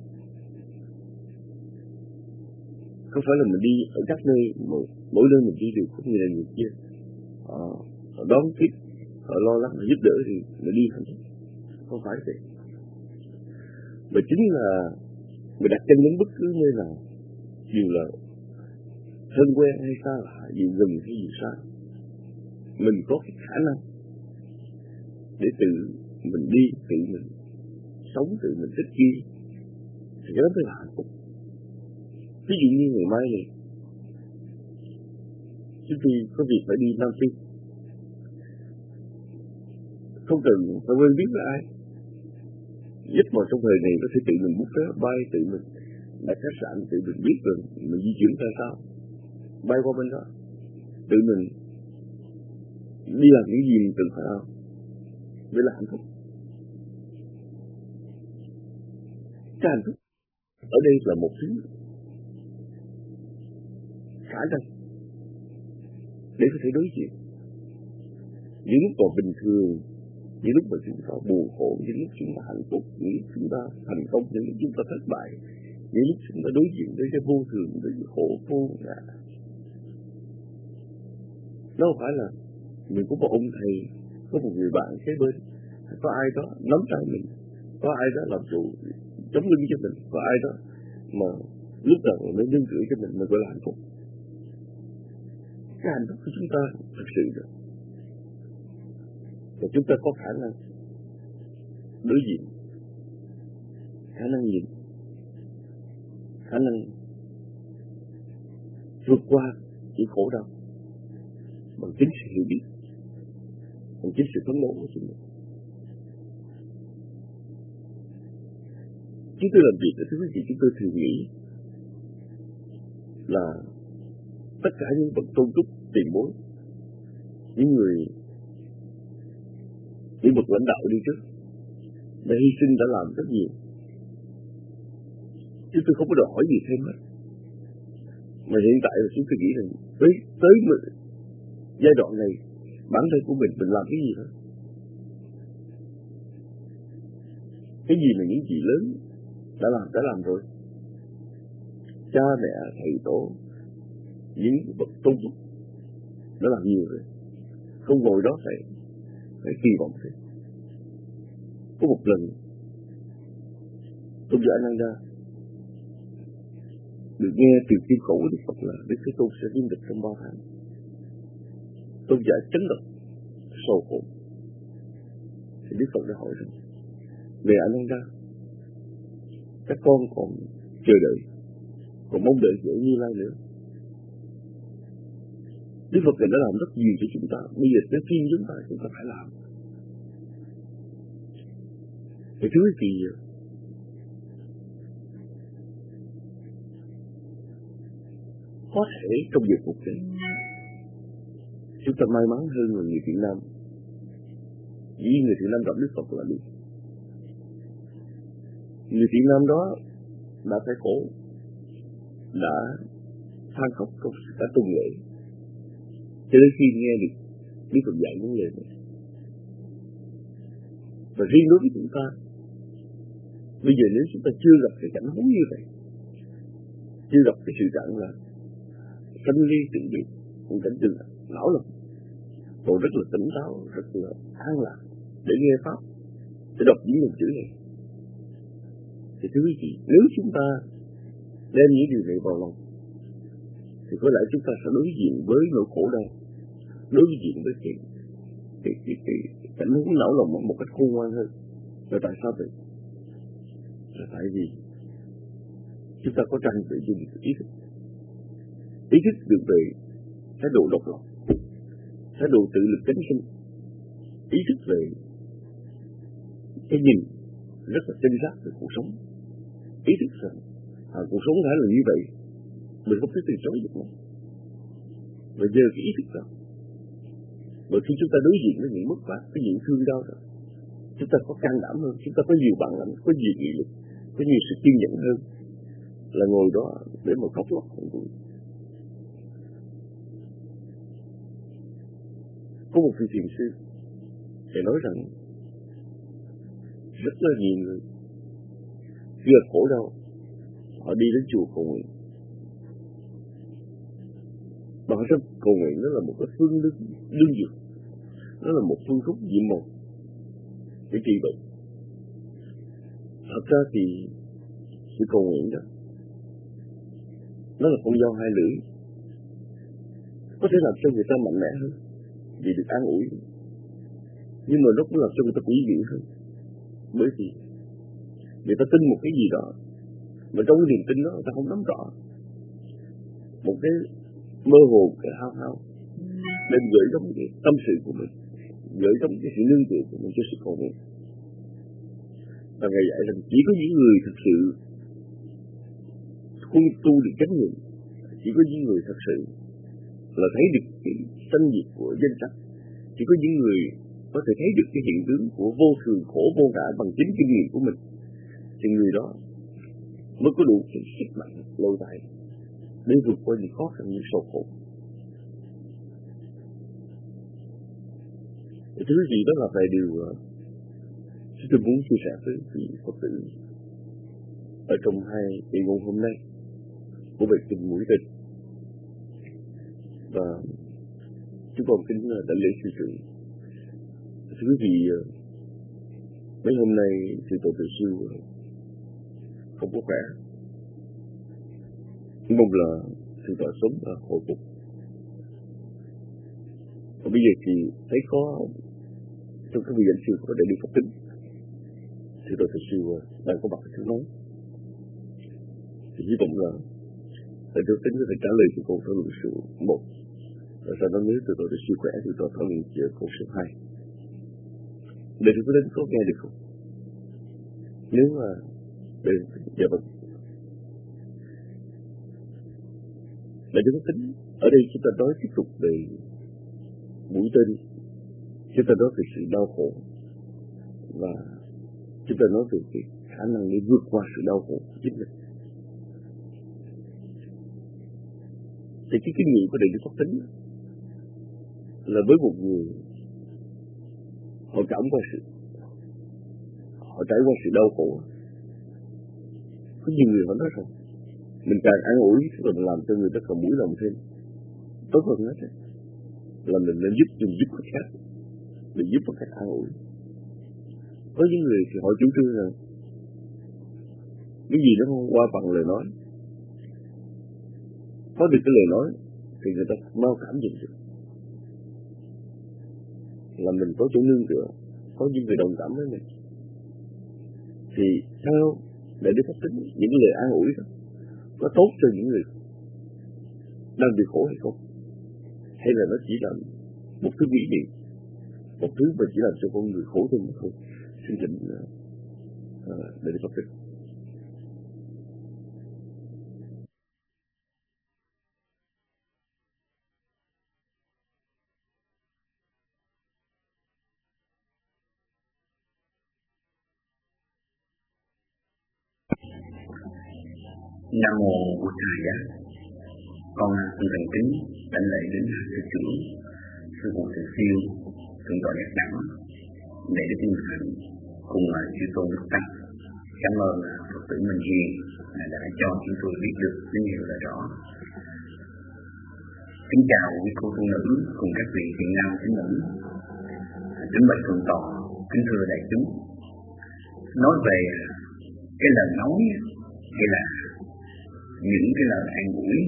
Không phải là mình đi ở các nơi, mỗi nơi mình đi đều có người này người kia. Họ đón tiếp, họ lo lắng, họ giúp đỡ thì mình đi hạnh phúc. Không phải vậy. Mà chính là mình đặt chân đến bất cứ nơi nào, dù là thân quen hay xa lạ, dù gần hay dù xa, mình có cái khả năng để tự mình đi, tự mình sống, tự mình thích nghi, thì cái đó mới là hạnh phúc. Ví dụ như ngày mai này, chúng tôi có việc phải đi Nam Phi, không cần phải quen biết với ai, giúp mà trong thời này có thể tự mình book vé bay, tự mình đặt khách sạn, tự mình biết rồi mình di chuyển ra sao, bay qua bên đó, tự mình đi làm những gì mình cần phải làm, đây là hạnh phúc. Cái hạnh phúc ở đây là một thứ khả năng để có thể đối diện. Những lúc còn bình thường, những lúc mà chúng ta buồn khổ, những lúc chúng ta hạnh phúc, những lúc chúng ta thành công, những lúc chúng ta thất bại, những lúc chúng ta đối diện với cái vô thường, với cái khổ vô ngã. Nó không phải là mình có một ông thầy, có một người bạn kế bên, có ai đó nắm tay mình, có ai đó làm trụ chống lưng cho mình, có ai đó mà lúc nào nó nâng rưỡi cho mình gọi là hạnh phúc. Cái hạnh phúc của chúng ta thật sự rồi. Và chúng ta có khả năng đối diện, khả năng nhìn, khả năng vượt qua những khổ đau bằng chính sự hiểu biết, bằng chính sự phấn đấu của chúng mình. Chúng tôi làm việc ở thứ gì chúng tôi thường nghĩ là tất cả những bậc tôn túc tiền bối, những bậc lãnh đạo đi trước đã hy sinh, đã làm rất nhiều. Chúng tôi không có đòi hỏi gì thêm hết. Mà hiện tại là chúng tôi nghĩ rằng tới giai đoạn này bản thân của mình làm cái gì thôi. Cái gì là những gì lớn đã làm rồi. Cha mẹ, thầy tổ, những bậc tôn túc đã làm nhiều rồi. Không ngồi đó phải kỳ vọng thôi. Có một lần Tôn giả Ananda được nghe từ kim khẩu của Đức Phật là Đức Thế Tôn sẽ viên tịch trong 3 tháng. Tôn giả chấn động, sầu khổ. Thì Đức Phật đã hỏi rằng: về Ananda, các con còn chờ đợi, còn mong đợi dễ Như Lai nữa. Đức Phật đã làm rất nhiều cho chúng ta, bây giờ tới phiên chúng ta phải làm. Thì thứ gì có thể trong việc cuộc đời chúng ta may mắn hơn người Việt Nam, vì người Việt Nam gặp Đức Phật là được. Người Việt Nam đó đã phải khổ, đã than khóc cả tuần lễ, cho đến khi nghe được Đức Phật dạy những lời này. Và riêng đối với chúng ta, bây giờ nếu chúng ta chưa gặp cái cảnh huống như vậy, chưa gặp cái sự trạng là sanh ly tự diệt, một cảnh tượng não lực, còn rất là tỉnh táo, rất là an lạc để nghe pháp, để đọc những dòng chữ này, thì thưa quý vị, nếu chúng ta đem những điều này vào lòng, thì có lẽ chúng ta sẽ đối diện với nỗi khổ đau, đối diện với cái cảnh huống não lòng một cách khôn ngoan hơn. Và tại sao vậy? Là tại vì chúng ta có trang bị cho được ý thức được về thái độ độc lập, thái độ tự lực cánh sinh, ý thức về cái nhìn rất là tinh giác về cuộc sống, ý thức rằng cuộc sống phải là như vậy, mình không thể từ chối được nó. Và giờ cái ý thức đó, bởi khi chúng ta đối diện với những mất mát, với những thương đau đó, chúng ta có can đảm hơn, chúng ta có nhiều bản lĩnh, có nhiều nghị lực, có nhiều sự kiên nhẫn hơn là ngồi đó để mà khóc lóc không vui. Có một vị thiền sư thầy nói rằng rất là nhiều người khi gặp khổ đau họ đi đến chùa cầu nguyện. Bản thân cầu nguyện nó là một cái phương lương dược, nó là một phương thuốc diệm màu để trị bệnh. Thật ra thì sự cầu nguyện đó nó là con dao hai lưỡi, có thể làm cho người ta mạnh mẽ hơn vì được an ủi, nhưng mà nó cũng làm cho người ta quý vị hơn, bởi vì người ta tin một cái gì đó mà trong cái niềm tin đó người ta không nắm rõ, một cái mơ hồ, cái hao hao nên gửi trong cái tâm sự của mình, gửi trong cái sự nương tựa của mình cho sự cầu nguyện. Và Ngài dạy rằng chỉ có những người thật sự không tu được chánh niệm, chỉ có những người thật sự là thấy được cái sanh diệt của danh sắc, chỉ có những người có thể thấy được cái hiện tướng của vô thường khổ vô ngã bằng chính kinh nghiệm của mình, thì người đó mới có đủ cái sức mạnh lâu dài để vượt qua những khó khăn, những sầu khổ. Thứ gì đó là vài điều chúng tôi muốn chia sẻ với vị Phật tử ở trong hai kỳ ngôn hôm nay của bài kinh mũi tình. Và chúng con kính đảnh lễ sư trưởng. Thưa quý vị, mấy hôm nay sư tổ Từ Siêu không có khỏe, mong là sư tổ sớm hồi phục. Và bây giờ thì thấy có trong các vị anh sư có đại đi Pháp Tính, sư tổ Từ Siêu đang có mặt ở trước máy. Thì hy vọng là đại đức Tính có thể trả lời cho câu thảo luận số 1. Và sau đó nếu sư tổ Từ Siêu khỏe thì tôi thảo luận về câu số 2. Đại đức Tính có nghe được không? Nếu mà dạ vâng. Đại đức Tính ở đây chúng ta nói tiếp tục về mũi tên, chúng ta nói về sự đau khổ và chúng ta nói về cái khả năng để vượt qua sự đau khổ của chính mình. Thì cái kinh nghiệm của Đại đức Pháp Tính là với một người họ trải qua sự đau khổ. Có nhiều người họ nói rằng mình càng an ủi rồi mình làm cho người ta càng mũi lòng thêm tốt hơn hết là mình nên giúp người khác, mình giúp một cách an ủi. Có những người thì họ chủ trương rằng cái gì nó không qua bằng lời nói, có được cái lời nói thì người ta mau cảm nhận được là mình có chỗ nương tựa, có những người đồng cảm với mình. Thì theo Đại đức Pháp Tính, những lời an ủi đó có tốt cho những người đang bị khổ hay không, hay là nó chỉ là một thứ mỹ niệm, một thứ mà chỉ làm cho con người khổ thêm mà thôi. Xin thỉnh Đại đức Pháp Tính. Nam mô Bụt Thầy Giá. Con xin thành kính đảnh lễ đến sư trưởng sư phụ Từ Siêu, thượng tọa Nhật Đẳng, để đức Minh Hạnh cùng chư tôn đức tăng. Cảm ơn Phật tử Minh Hiền đã cho chúng tôi biết được tín hiệu là rõ. Kính chào quý cô tu nữ cùng các vị thiện nam tín nữ. Kính bạch thượng tọa, kính thưa đại chúng. Nói về cái lời nói hay là những cái lời an ủi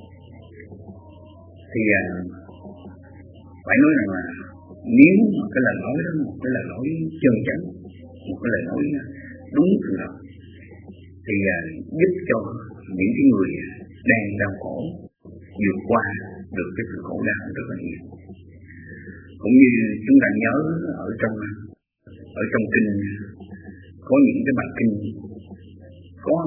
thì phải nói rằng là nếu mà cái lời nói đó một cái lời nói chân chánh, một cái lời nói đúng sự thật thì giúp cho những cái người đang đau khổ vượt qua được cái sự khổ đau rất là nhiều. Cũng như chúng ta nhớ ở trong kinh có những cái bài kinh có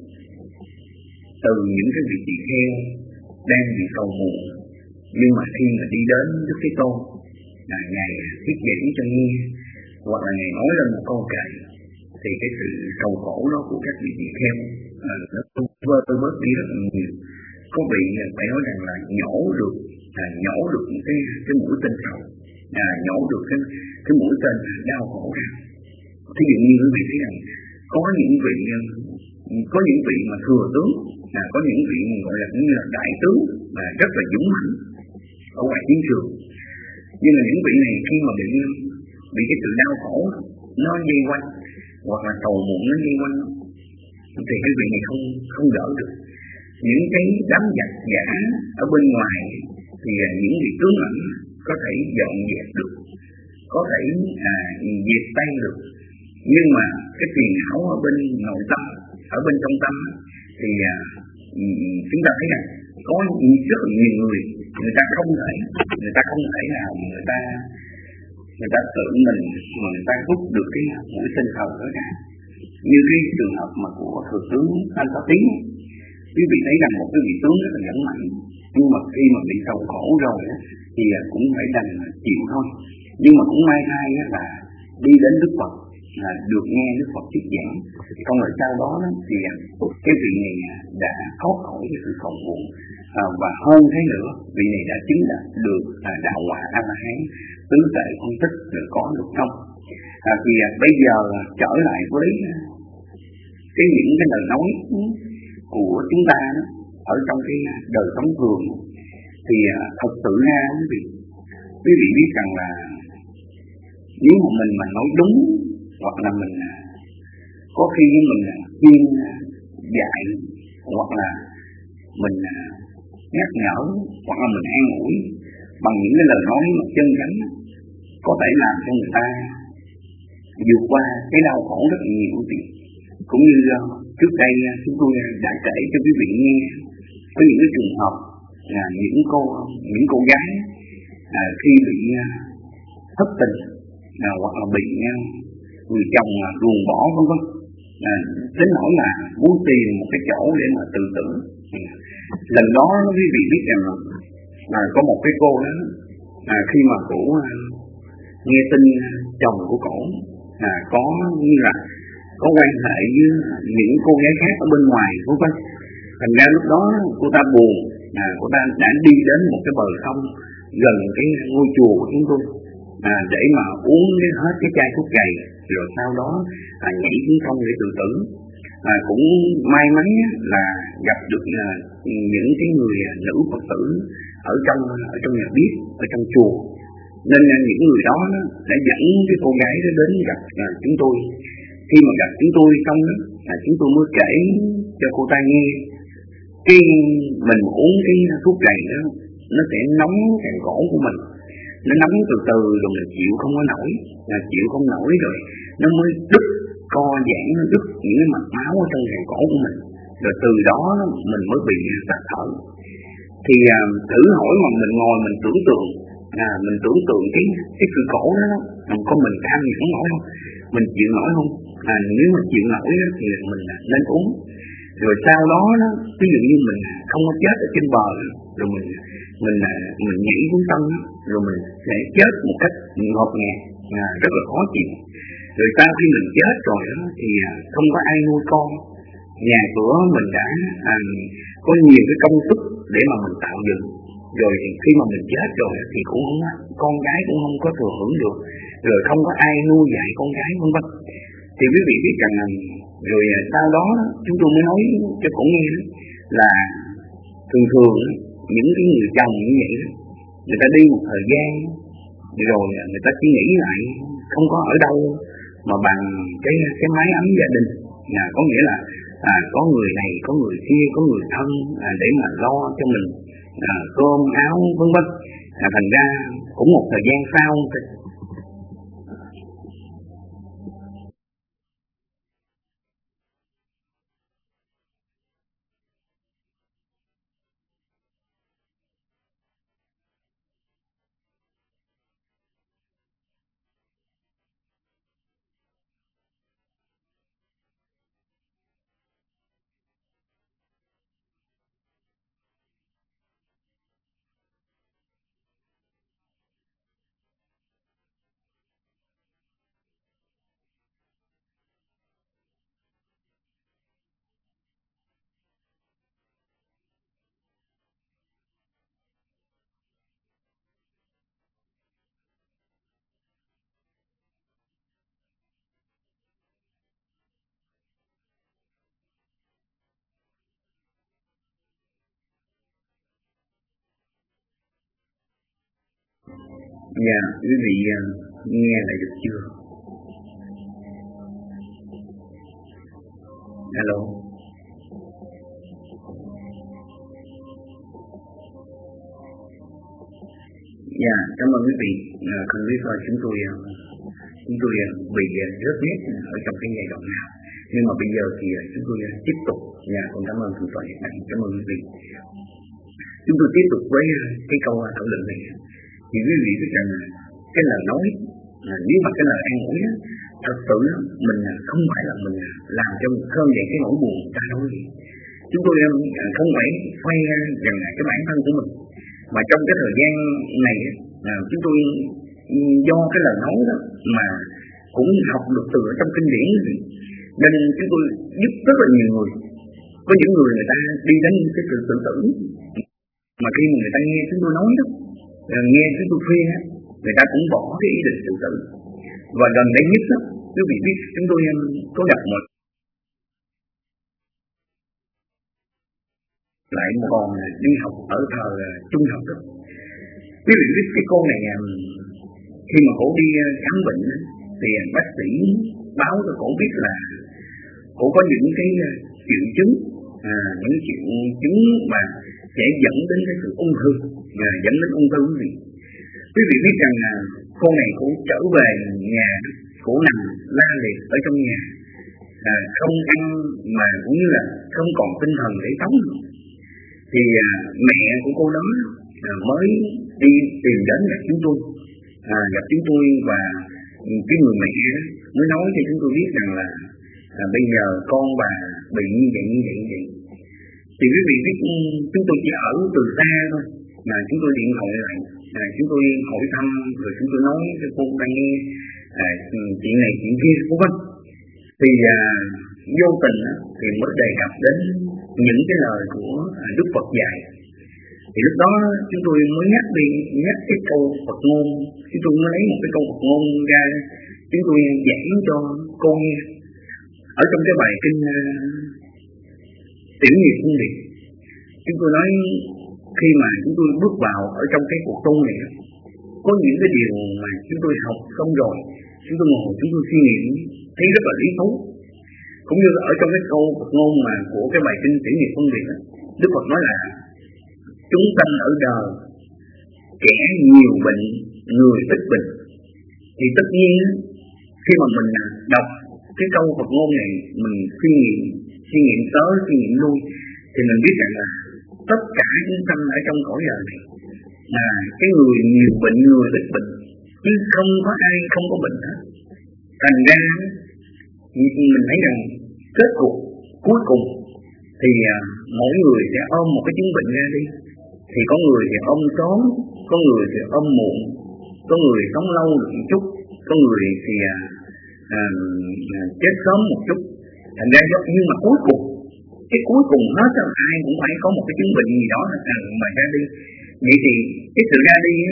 từ những cái vị tỳ kheo đang bị sầu muộn, nhưng mà khi mà đi đến Đức Thế Tôn là Ngài thuyết giảng cho nghe, hoặc là Ngài nói lên một câu kệ, thì cái sự sầu khổ đó của các vị tỳ kheo nó vơi bớt đi rất là nhiều. Có vị phải nói rằng là nhổ được cái mũi tên sầu, nhổ được cái mũi tên đau khổ ra. Thí dụ như quý vị thấy rằng có những vị mà thừa tướng, có những vị gọi là như là đại tướng và rất là dũng mãnh ở ngoài chiến trường, nhưng mà những vị này khi mà bị cái sự đau khổ nó dây quanh hoặc là sầu muộn nó dây quanh thì cái vị này không đỡ được. Những cái đám giặc giả ở bên ngoài thì những vị tướng lãnh có thể dọn dẹp được, có thể diệt tay được, nhưng mà cái phiền não ở bên nội tâm, ở bên trong tâm thì chúng ta thấy rằng có rất là nhiều người ta không thể nào người ta tự mình mà người ta rút được cái mũi tên sầu đó ra. Như cái trường hợp mà của thừa tướng Anh Pháp Tiến, quý vị thấy rằng một cái vị tướng rất là dũng mạnh, nhưng mà khi mà bị sầu khổ rồi thì cũng phải đành chịu thôi. Nhưng mà cũng may thay là đi đến Đức Phật được nghe Đức Phật thuyết giảng. Còn rồi sau đó thì cái vị này đã thoát khỏi cái sự khổ buồn, và hơn thế nữa, vị này đã chứng đạt được đạo quả A-la-hán, tứ tuệ phân tích rồi có được không? Thì bây giờ trở lại với những cái lời nói của chúng ta đó, ở trong cái đời sống thường, thì thật sự ra quý vị biết rằng là nếu mà mình mà nói đúng, hoặc là mình có khi mình khuyên dạy, hoặc là mình nhắc nhở, hoặc là mình an ủi bằng những cái lời nói chân chánh, có thể làm cho người ta vượt qua cái đau khổ rất là nhiều. Cũng như trước đây chúng tôi đã kể cho quý vị nghe có những cái trường hợp là những cô gái khi bị thất tình, hoặc là bị người chồng ruồng bỏ vân vân, đến nỗi là muốn tìm một cái chỗ để mà tự tử. Lần đó quý vị biết rằng có một cái cô đó, khi mà cổ nghe tin chồng của cổ có như là có quan hệ với những cô gái khác ở bên ngoài vân vân, thành ra lúc đó cô ta buồn, cô ta đã đi đến một cái bờ sông gần cái ngôi chùa của chúng tôi để mà uống hết cái chai thuốc chày, rồi sau đó nhảy xuống sông để tự tử. Cũng may mắn là gặp được những cái người nữ Phật tử ở trong nhà bếp, ở trong chùa, nên những người đó đã dẫn cái cô gái đó đến gặp chúng tôi. Khi mà gặp chúng tôi xong chúng tôi mới kể cho cô ta nghe cái mình uống cái thuốc chày đó nó sẽ nóng càng cổ của mình, nó nóng từ từ rồi mình chịu không có nổi, chịu không nổi rồi nó mới đứt co giãn, nó đứt những cái mạch máu ở trong càng cổ của mình, rồi từ đó mình mới bị tắc thở. Thì thử hỏi mà mình ngồi mình tưởng tượng cái sự cổ đó, có mình tham nhẫn nổi không, mình chịu nổi không? Nếu mà chịu nổi thì mình nên uống. Rồi sau đó ví dụ như mình không có chết ở trên bờ, rồi mình nhảy xuống sông, rồi mình sẽ chết một cách ngột ngạt, rất là khó chịu. Rồi sau khi mình chết rồi thì không có ai nuôi con, nhà cửa mình đã có nhiều cái công sức để mà mình tạo dựng, rồi khi mà mình chết rồi thì cũng không, con gái cũng không có thừa hưởng được, rồi không có ai nuôi dạy con gái vân vân. Thì quý vị biết rằng rồi sau đó chúng tôi mới nói cho cổ nghe là thường những cái người chồng như vậy đó, người ta đi một thời gian rồi người ta suy nghĩ lại không có ở đâu mà bằng cái mái ấm gia đình, có nghĩa là có người này, có người kia, có người thân để mà lo cho mình cơm áo vân vân. Thành ra cũng một thời gian sau quý vị nghe lại được chưa? Hello. Cảm ơn quý vị. Không biết là chúng tôi bị rớt nét ở trong cái giai đoạn nào, nhưng mà bây giờ thì chúng tôi tiếp tục. Còn cảm ơn thượng tọa Nhật. Cảm ơn quý vị. Chúng tôi tiếp tục với cái câu thảo luận này. Thì quý vị biết rằng cái lời nói, nếu mà cái lời an ủi thật sự mình không phải là mình làm cho khơi dậy cái nỗi buồn ta đâu. Chúng tôi không phải khoe rằng cái bản thân của mình, mà trong cái thời gian này chúng tôi do cái lời nói đó mà cũng học được từ ở trong kinh điển, nên chúng tôi giúp rất là nhiều người. Có những người người ta đi đến cái sự tự tử, mà khi mà người ta nghe chúng tôi nói đó, nghe chúng tôi khuyên á, người ta cũng bỏ cái ý định tự tử. Và gần đây nhất đó, quý vị biết chúng tôi có gặp một lại một con đi học ở thời trung học đó. Quý vị biết cái cô này khi mà cổ đi khám bệnh thì bác sĩ báo cho cổ biết là cổ có những cái triệu chứng, những triệu chứng mà sẽ dẫn đến cái sự ung thư, dẫn đến ung thư quý vị. Quý vị biết rằng cô này cũng trở về nhà, cổ nằm la liệt ở trong nhà, không ăn mà cũng như là không còn tinh thần để sống. Thì mẹ của cô đó mới đi tìm đến gặp chúng tôi, và cái người mẹ đó mới nói cho chúng tôi biết rằng là bây giờ con bà bị như vậy. Thì quý vị biết chúng tôi chỉ ở từ xa thôi, mà chúng tôi điện thoại lại, chúng tôi hỏi thăm, rồi chúng tôi nói cho cô ta nghe chuyện này chuyện kia, vân vân. Thì vô tình thì mới đề cập đến những cái lời của Đức Phật dạy. Thì lúc đó chúng tôi mới nhắc cái câu Phật ngôn, chúng tôi mới lấy một cái câu Phật ngôn ra, chúng tôi giảng cho cô nghe ở trong cái bài kinh Tiểu Nghiệp Phân Biệt. Chúng tôi nói khi mà chúng tôi bước vào ở trong cái cuộc tu này, có những cái điều mà chúng tôi học xong rồi, chúng tôi ngồi chúng tôi suy nghĩ thấy rất là lý thú. Cũng như ở trong cái câu Phật ngôn mà của cái bài kinh Tiểu Nghiệp Phân Biệt, Đức Phật nói là chúng sanh ở đời kẻ nhiều bệnh, người ít bệnh. Thì tất nhiên khi mà mình đọc cái câu Phật ngôn này, mình suy nghiệm tới, suy nghiệm lui, thì mình biết rằng là tất cả chúng sanh ở trong cõi đời này là cái người nhiều bệnh, người ít bệnh, chứ không có ai không có bệnh hết. Thành ra mình thấy rằng kết cục cuối cùng thì mỗi người sẽ ôm một cái chứng bệnh ra đi. Thì có người thì ôm sớm, có người thì ôm muộn, có người sống lâu được một chút, có người thì chết sớm một chút. Thành ra nhưng mà cuối cùng, cái cuối cùng hết là ai cũng phải có một cái chứng bệnh gì đó mà ra đi. Vậy thì cái sự ra đi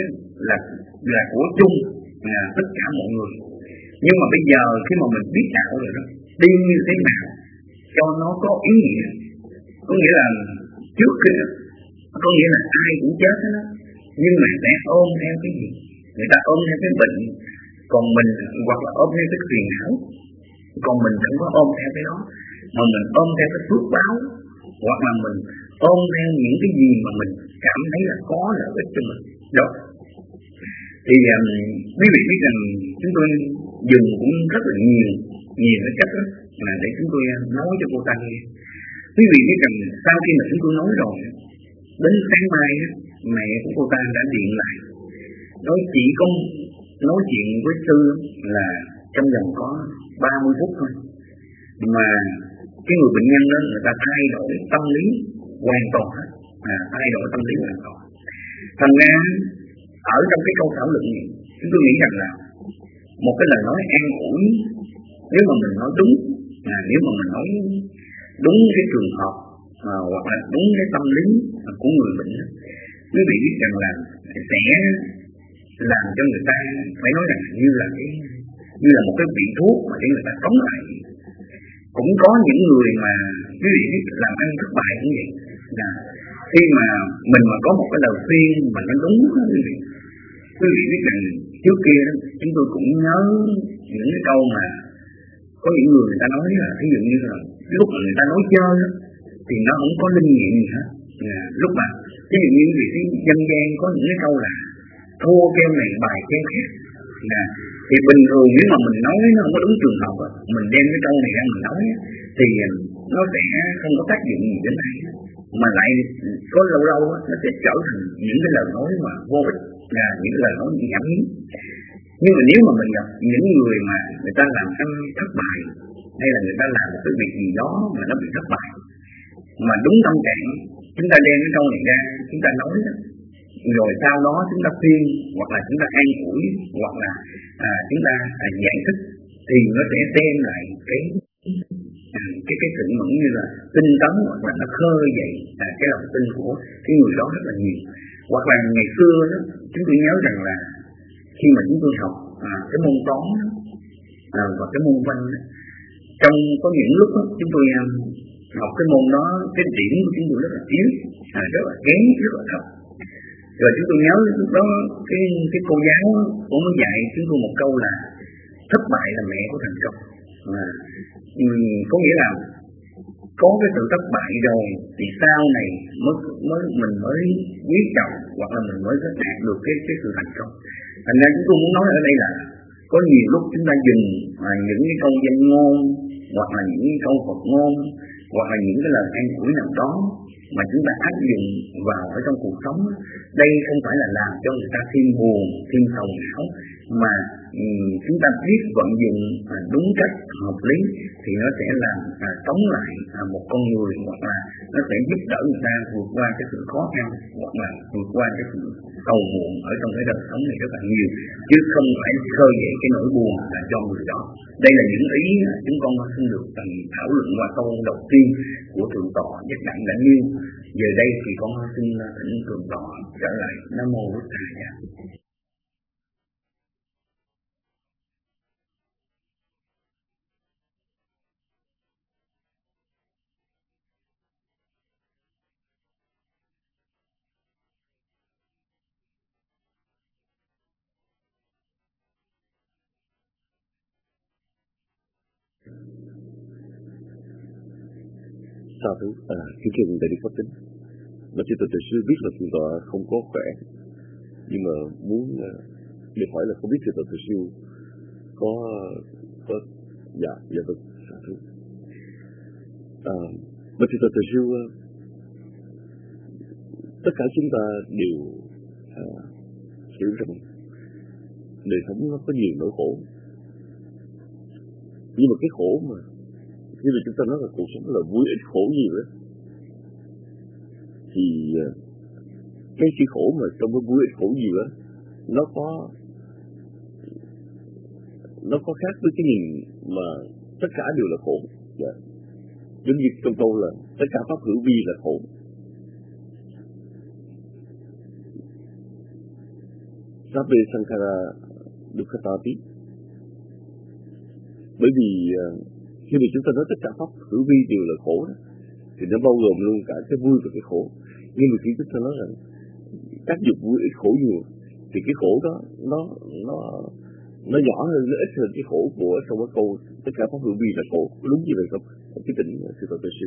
là của chung, tất cả mọi người. Nhưng mà bây giờ khi mà mình biết đạo rồi đó, đi như thế nào cho nó có ý nghĩa. Có nghĩa là trước kia có nghĩa là ai cũng chết hết đó, nhưng mà sẽ ôm theo cái gì? Người ta ôm theo cái bệnh, còn mình hoặc là ôm theo cái phiền não, còn mình không có ôm theo cái đó, mà mình ôm theo cái phước báo, hoặc là mình ôm theo những cái gì mà mình cảm thấy là có lợi ích cho mình đó. Thì quý vị biết rằng chúng tôi dùng cũng rất là nhiều cái cách đó mà để chúng tôi nói cho cô ta nghe. Quý vị biết rằng sau khi mà chúng tôi nói rồi, đến sáng mai mẹ của cô ta đã điện lại, nói chỉ có nói chuyện với sư là trong vòng có 30 phút thôi, mà cái người bệnh nhân đó người ta thay đổi tâm lý hoàn toàn, thay đổi tâm lý hoàn toàn. Thành ra ở trong cái câu thảo luận này, chúng tôi nghĩ rằng là một cái lời nói an ủi, nếu mà mình nói đúng, nếu mà mình nói đúng cái trường hợp, hoặc là đúng cái tâm lý của người bệnh, quý vị biết rằng là sẽ làm cho người ta phải nói rằng như là một cái vị thuốc mà để người ta sống lại. Cũng có những người mà quý vị biết làm ăn thất bại cũng vậy, là khi mà mình mà có một cái lời khuyên mà nó đúng, quý vị biết rằng trước kia đó, chúng tôi cũng nhớ những cái câu mà có những người ta nói là ví dụ như là lúc mà người ta nói chơi đó, thì nó không có linh nghiệm gì hết. Lúc mà ví dụ như vị dân gian có những cái câu là thua keo này bài keo khác, thì bình thường nếu mà mình nói nó không có đúng trường hợp, mình đem cái câu này ra mình nói thì nó sẽ không có tác dụng gì đến đây, mà lại có lâu lâu nó sẽ trở thành những cái lời nói mà vô ích, những cái lời nói nhảm nhí. Nhưng mà nếu mà mình gặp những người mà người ta làm ăn thất bại, hay là người ta làm một cái việc gì đó mà nó bị thất bại, mà đúng tâm trạng chúng ta đem cái câu này ra chúng ta nói đó, rồi sau đó chúng ta khuyên, hoặc là chúng ta an ủi, hoặc là chúng ta giải thích thì nó sẽ đem lại cái sự mẫn như là tinh tấn, hoặc là nó khơi dậy cái lòng tin của cái người đó rất là nhiều. Hoặc là ngày xưa đó, chúng tôi nhớ rằng là khi mà chúng tôi học cái môn toán và cái môn văn, trong có những lúc đó, chúng tôi học cái môn đó, cái điểm của chúng tôi rất là yếu, rất là kém, rất là thấp. Rồi chúng tôi nhớ lúc đó cái cô giáo cũng mới dạy chúng tôi một câu là thất bại là mẹ của thành công. Có nghĩa là có cái sự thất bại rồi thì sau này mình mới quý trọng, hoặc là mình mới đạt được cái sự thành công. Thành ra chúng tôi muốn nói ở đây là có nhiều lúc chúng ta dùng những cái câu danh ngôn, hoặc là những cái câu Phật ngôn, hoặc là những cái lời an ủi nào đó mà chúng ta áp dụng vào ở trong cuộc sống. Đây không phải là làm cho người ta thêm buồn, thêm sầu não, mà chúng ta biết vận dụng đúng cách, hợp lý thì nó sẽ làm sống lại một con người, hoặc là nó sẽ giúp đỡ người ta vượt qua cái sự khó khăn, hoặc là vượt qua cái sự sầu muộn ở trong cái đời sống này rất là nhiều, chứ không phải khơi dậy cái nỗi buồn là cho người đó. Đây là những ý chúng con xin được thảo luận qua câu đầu tiên của thượng tọa Giác Đặng đã nêu. Giờ đây thì con xin thỉnh thượng tọa trở lại. Nam mô Bổn Thầy. Sao thứ chương trình đại đi pháp tính, mà chúng tôi tự sư biết là thượng tọa không có khỏe, nhưng mà muốn để hỏi là không biết thượng tọa tự sư có dạ vâng, sao thứ mà thượng tọa tự sư tất cả chúng ta đều hiểu rằng đời sống nó có nhiều nỗi khổ, nhưng mà cái khổ mà khi mà chúng ta nói là cuộc sống là vui ít khổ nhiều đó, thì cái sự khổ mà trong cái vui ít khổ nhiều đó, nó có khác với cái nhìn mà tất cả đều là khổ. Giống như trong câu là tất cả pháp hữu vi là khổ. Sabbe Sankara Dukkhatati. Bởi vì khi mà chúng ta nói tất cả pháp hữu vi đều là khổ đó, thì nó bao gồm luôn cả cái vui và cái khổ. Nhưng mà khi chúng ta nói rằng tác dụng vui ít khổ nhiều, thì cái khổ đó nó nhỏ hơn, nó ít hơn cái khổ của trong cái câu tất cả pháp hữu vi là khổ. Đúng như vậy không? Cái tỉnh sư Phật Tử Sư.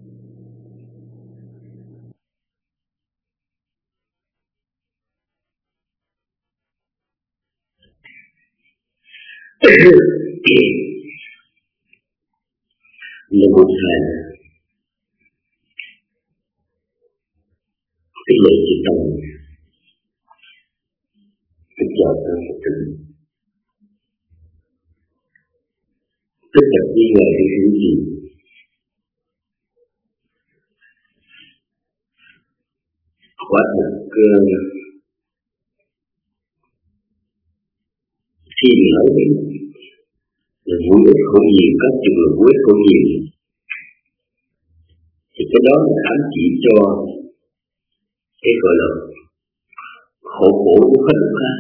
Là một thầy cái lời chỉ cần cái chợ thân Phật tử tất cả những người cái thứ gì quá một khi nói đến là vui ít khổ nhiều, các trường hợp vui ít khổ nhiều, thì cái đó là ám chỉ cho cái gọi là khổ khổ của hết lúc khác.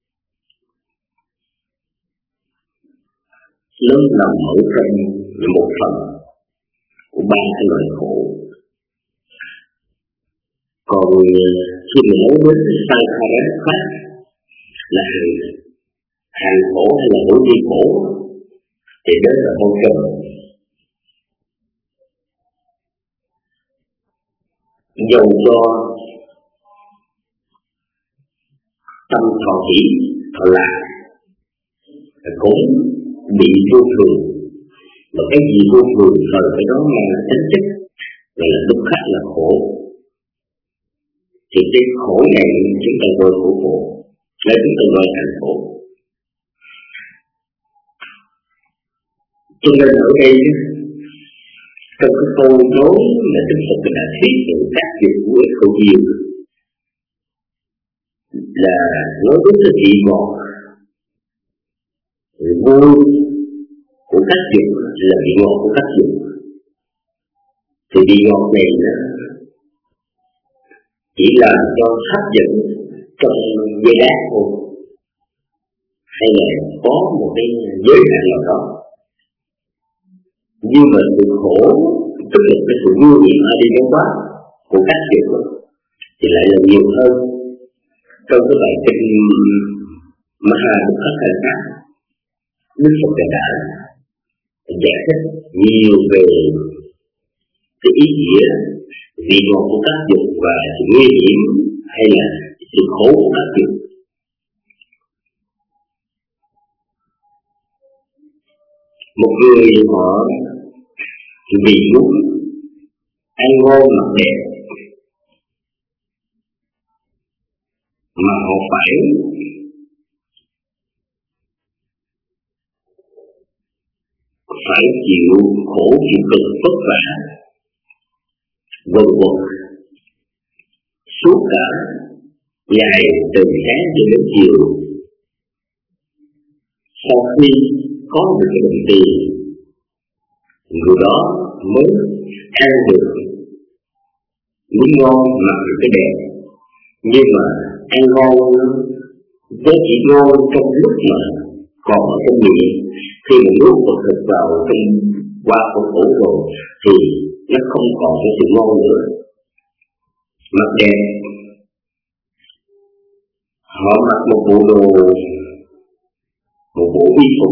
Nó nằm ở trong một phần của ba cái loại khổ. Còn khi mình nói đến Sankhara khác là hành khổ hay là hữu vi khổ, thì đó là vô trần. Dầu cho tâm thọ hỷ, thọ lạc cũng bị vô thường, và cái gì vô thường thời cái đó mà là tính chất, gọi là lúc khác là khổ. Thì cái khổ này chúng ta gọi khổ, là chúng ta gọi thành khổ. Cho nên ở đây trong cái câu nói là Đức Phật đã thuyết những tác dụng của khổ nhiều, là nói đến cái vị ngọt vui của các dục là vị ngọt của các dục. Thì vị ngọt này chỉ làm cho hấp dẫn trong giây lát thôi, hay là có một cái giới hạn nào đó. Nhưng mà sự khổ, tức là cái sự nguy hiểm ở đi quá của các dục thì lại là nhiều hơn. Trong cái bài kinh Mahabharata, Đức Phật đã giải thích nhiều về cái ý nghĩa vị ngọt của các dục và sự nguy hiểm hay là sự khổ của các dục. Một người họ vì muốn ăn ngon mặc đẹp mà họ phải chịu khổ, chịu cực vất vả vân vân suốt cả ngày từ sáng cho đến chiều. Sau khi có được cái đồng tiền, người đó mới ăn được miếng ngon, mặc được cái đẹp. Nhưng mà ăn ngon nó chỉ ngon trong lúc mà còn ở trong miệng. Khi mà nuốt một thịt vào trong qua khẩu rồi thì nó không còn cái sự ngon nữa. Mặc đẹp, họ mặc một bộ đồ, một bộ y phục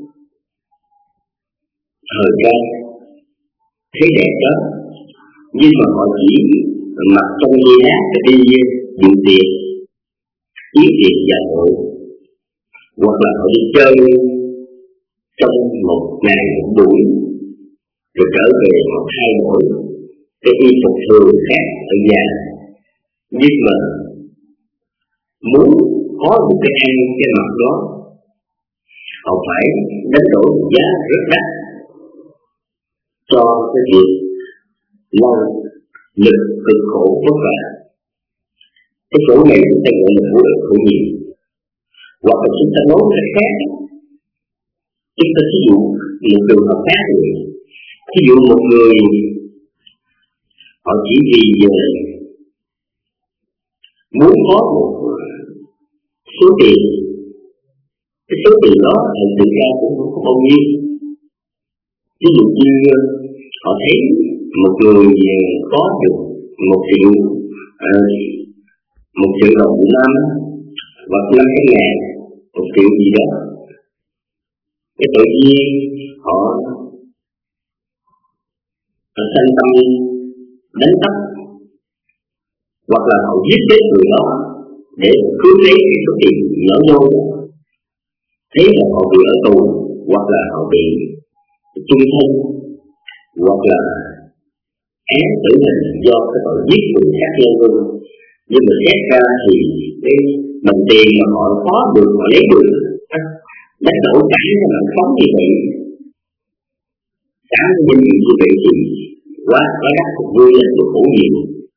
thời trang thấy đẹp đó, nhưng mà họ chỉ mặc trong giây lát để đi dự tiệc, yến tiệc dạ hội, hoặc là họ đi chơi trong một ngày một buổi, rồi trở về họ thay đổi cái y phục thường khác ở nhà. Nhưng mà muốn có một cái ăn cái mặt đó, họ phải đánh đổi giá rất đắt cho cái việc lao lực cực khổ vất vả. Cái khổ này chúng ta gọi là khổ nhiều, hoặc là chúng ta nói cách khác. Chúng ta ví dụ một trường hợp khác rồi. Ví dụ một người họ chỉ vì muốn có một số tiền, cái số tiền đó thực ra cũng không có bao nhiêu. Ví dụ như họ thấy một người có được 1 triệu đồng Việt Nam hoặc 5.000, 1 triệu gì đó, cái tự nhiên họ sanh tâm đánh cắp, hoặc là họ giết chết người đó để cướp lấy cái số tiền nhỏ nhoi đó. Thế là họ bị ở tù, hoặc là họ bị chung thân, hoặc là án tử hình do cái tội giết người khác nhân luôn. Nhưng mà xét ra thì cái đồng tiền mà họ có được, họ lấy được, đánh đổi cả cái mạng sống như vậy, cả cái danh dự như vậy thì quá đắt, cũng vui là được khổ nhiều.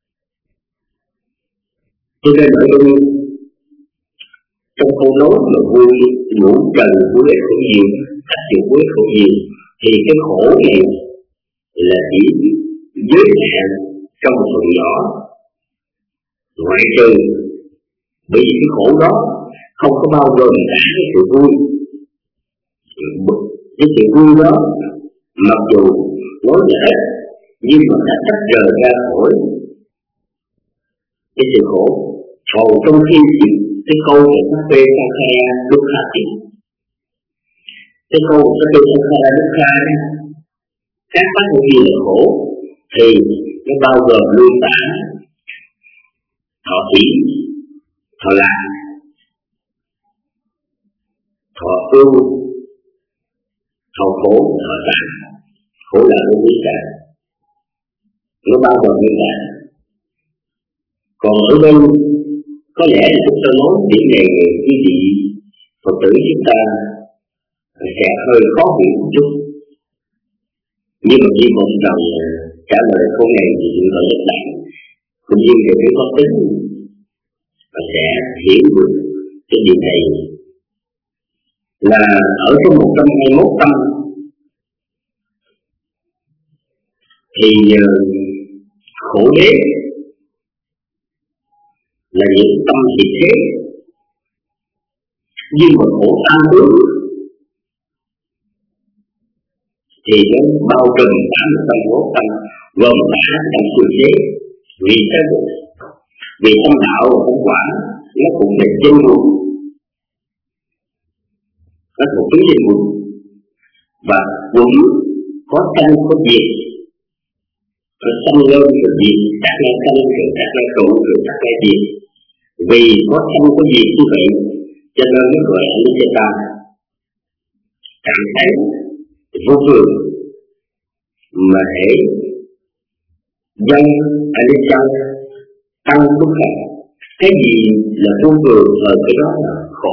Cho nên ở đây trong câu nói mà vui ngủ trần vui khổ nhiều, các chuyện vui khổ nhiều, thì cái khổ này là chỉ giới hạn trong một phần nhỏ, ngoại trừ bởi vì cái khổ đó không có bao gồm cả cái sự vui. Cái sự vui đó mặc dù nói là ít, nhưng mà đã tách rời ra khỏi cái sự khổ. Còn trong khi cái câu của các phê sang khe lúc khác thì cái câu của các phê sang khe lúc khác các bác của gì là khổ thì nó bao gồm luôn cả thọ hỷ, thọ lạc, thọ ưu, thọ khổ, thọ lạc. Khổ là cái gì cả, nó bao gồm như cả. Còn ở đây có lẽ là chúng ta nói điểm này quý vị Phật tử chúng ta sẽ hơi khó hiểu một chút, nhưng mà hy vọng rằng trả lời câu này thì chúng ta rất đáng, cũng như về cái có tính và sẽ hiểu được cái điều này là ở trong 121 tâm thì khổ đế là những tâm hiện thế, nhưng mà khổ tam hướng thì nó bao trùm cả một tâm vô tâm, gồm cả tâm siêu thế. Vì thế vì tâm đạo và tâm quả nó cũng là chân nguồn, nó thuộc tính chân nguồn, và cũng có tâm có diệt, rồi sanh lên rồi diệt, các lại sanh rồi các lại trụ rồi các lại diệt. Vì có tâm có diệt như vậy cho nên nó gọi là Anicca, cảm thấy vô thường. Mà hễ dân Anicca tăng bất khả, cái gì là vô thường ở cái đó là khổ.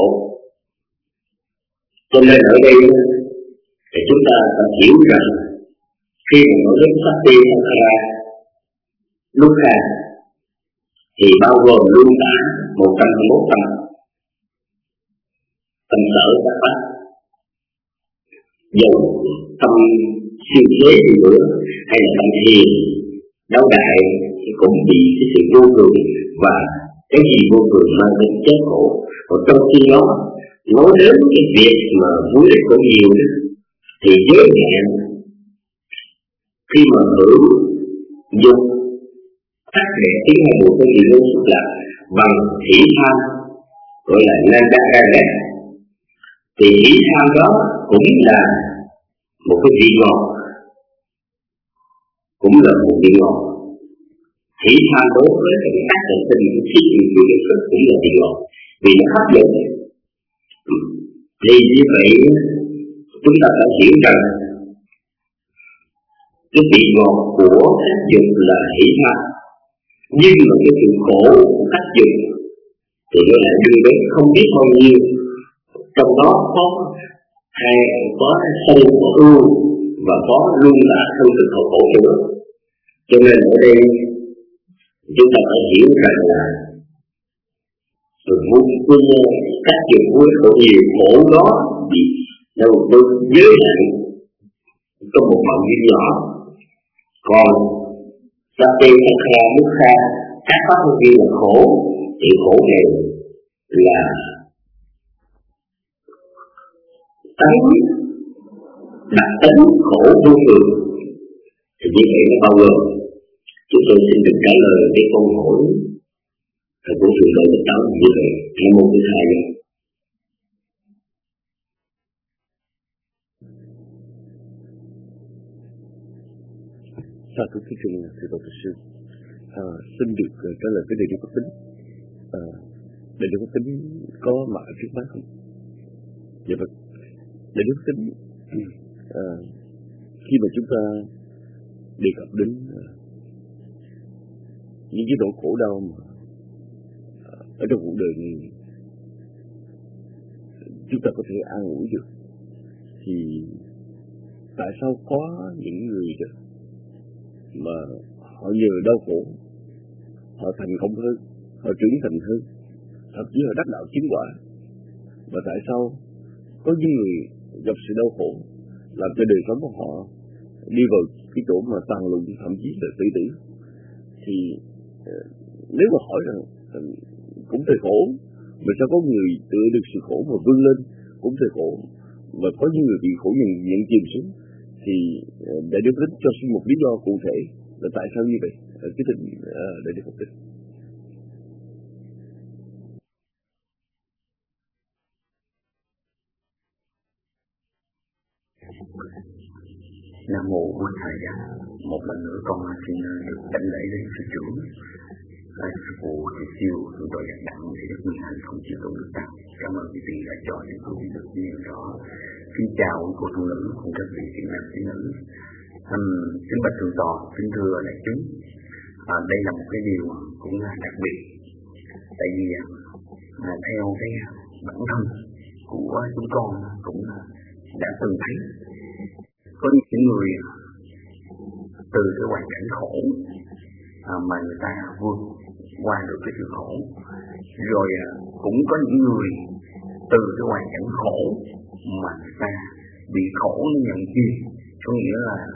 Cho nên ở đây thì chúng ta phải hiểu rằng khi mà nói đến Sati Sankhara lúc khác thì bao gồm luôn cả 121 tâm, tâm sở các pháp, dầu tâm siêu thế đi nữa hay là tâm thiền đáo đại thì cũng bị cái sự vô thường, và cái gì vô thường mang đến chết khổ. Còn trong khi đó nói đến cái việc mà vui ích của nhiều thì giới hạn khi mà hưởng dục tác để tiến hành một cái gì đó xúc lạc bằng hỷ tham, gọi là nandagara, thì hỷ tham đó cũng là một cái vị ngọt, cũng là một vị ngọt. Hỷ tham đối với các hành tinh của khí truyền của Đức Phật cũng là vị ngọt, vì nó hấp dẫn. Thì như vậy chúng ta phải hiểu rằng cái vị ngọt của các dục là hỷ tham, nhưng mà cái sự khổ của các dục thì nó lại đưa đến không biết bao nhiêu. Trong đó có sân của ưu và có luôn là thân thực khổ khổ nữa. Cho nên ở đây chúng ta phải hiểu rằng là các dục vui khổ nhiều khổ đó bị đâu có giới hạn trong một phạm vi nhỏ. Còn Sati Sankhara Mukha, các pháp vô vi là khổ, thì khổ này là tánh đặc tính khổ vô thường. Thì như vậy nó bao gồm. Chúng tôi xin được trả lời cái câu hỏi của trường đội được đó như vậy. Nam mô Bổn Thầy. Sa thú thí sinh thưa Phật sư, xin được trả lời cái đề điều bất tính. Đề điều bất tính có mã trước mắt không? Dạ vâng. Đề điều bất tính khi mà chúng ta đề cập đến những cái nỗi khổ đau mà ở trong cuộc đời này chúng ta có thể an ủi được, thì tại sao có những người đó mà họ nhờ đau khổ họ thành công hơn, họ trưởng thành hơn, thậm chí họ đắc đạo chứng quả, và tại sao có những người gặp sự đau khổ làm cho đời sống của họ đi vào cái chỗ mà tàn lụi, thậm chí là tự tử? Thì nếu mà hỏi rằng cũng thời khổ, mà sao có người tựa được sự khổ mà vươn lên, cũng thời khổ, và có những người bị khổ nhận chìm xuống, thì Đại Đức Thích cho xin một lý do cụ thể là tại sao như vậy? Cái tình Đại Đức Phật Thích. Nam mô Bổn Thầy. Một lần nữa con xin được đảnh lễ đến sư trưởng, sư phụ thầy siêu chúng tôi đã đặng thì rất nguyên hạnh không chịu tụng được tăng. Cảm ơn quý vị đã cho những câu được nhiều rõ. Xin chào cô tu nữ cùng các vị sĩ nam sĩ nữ. Kính bạch thượng tọa, kính thưa đại chúng, đây là một cái điều cũng là đặc biệt, tại vì theo cái bản thân của chúng con cũng đã từng thấy có những người từ cái hoàn cảnh khổ mà người ta vượt qua được cái sự khổ, rồi cũng có những người từ cái hoàn cảnh khổ mà người ta bị khổ nhận chi, có nghĩa là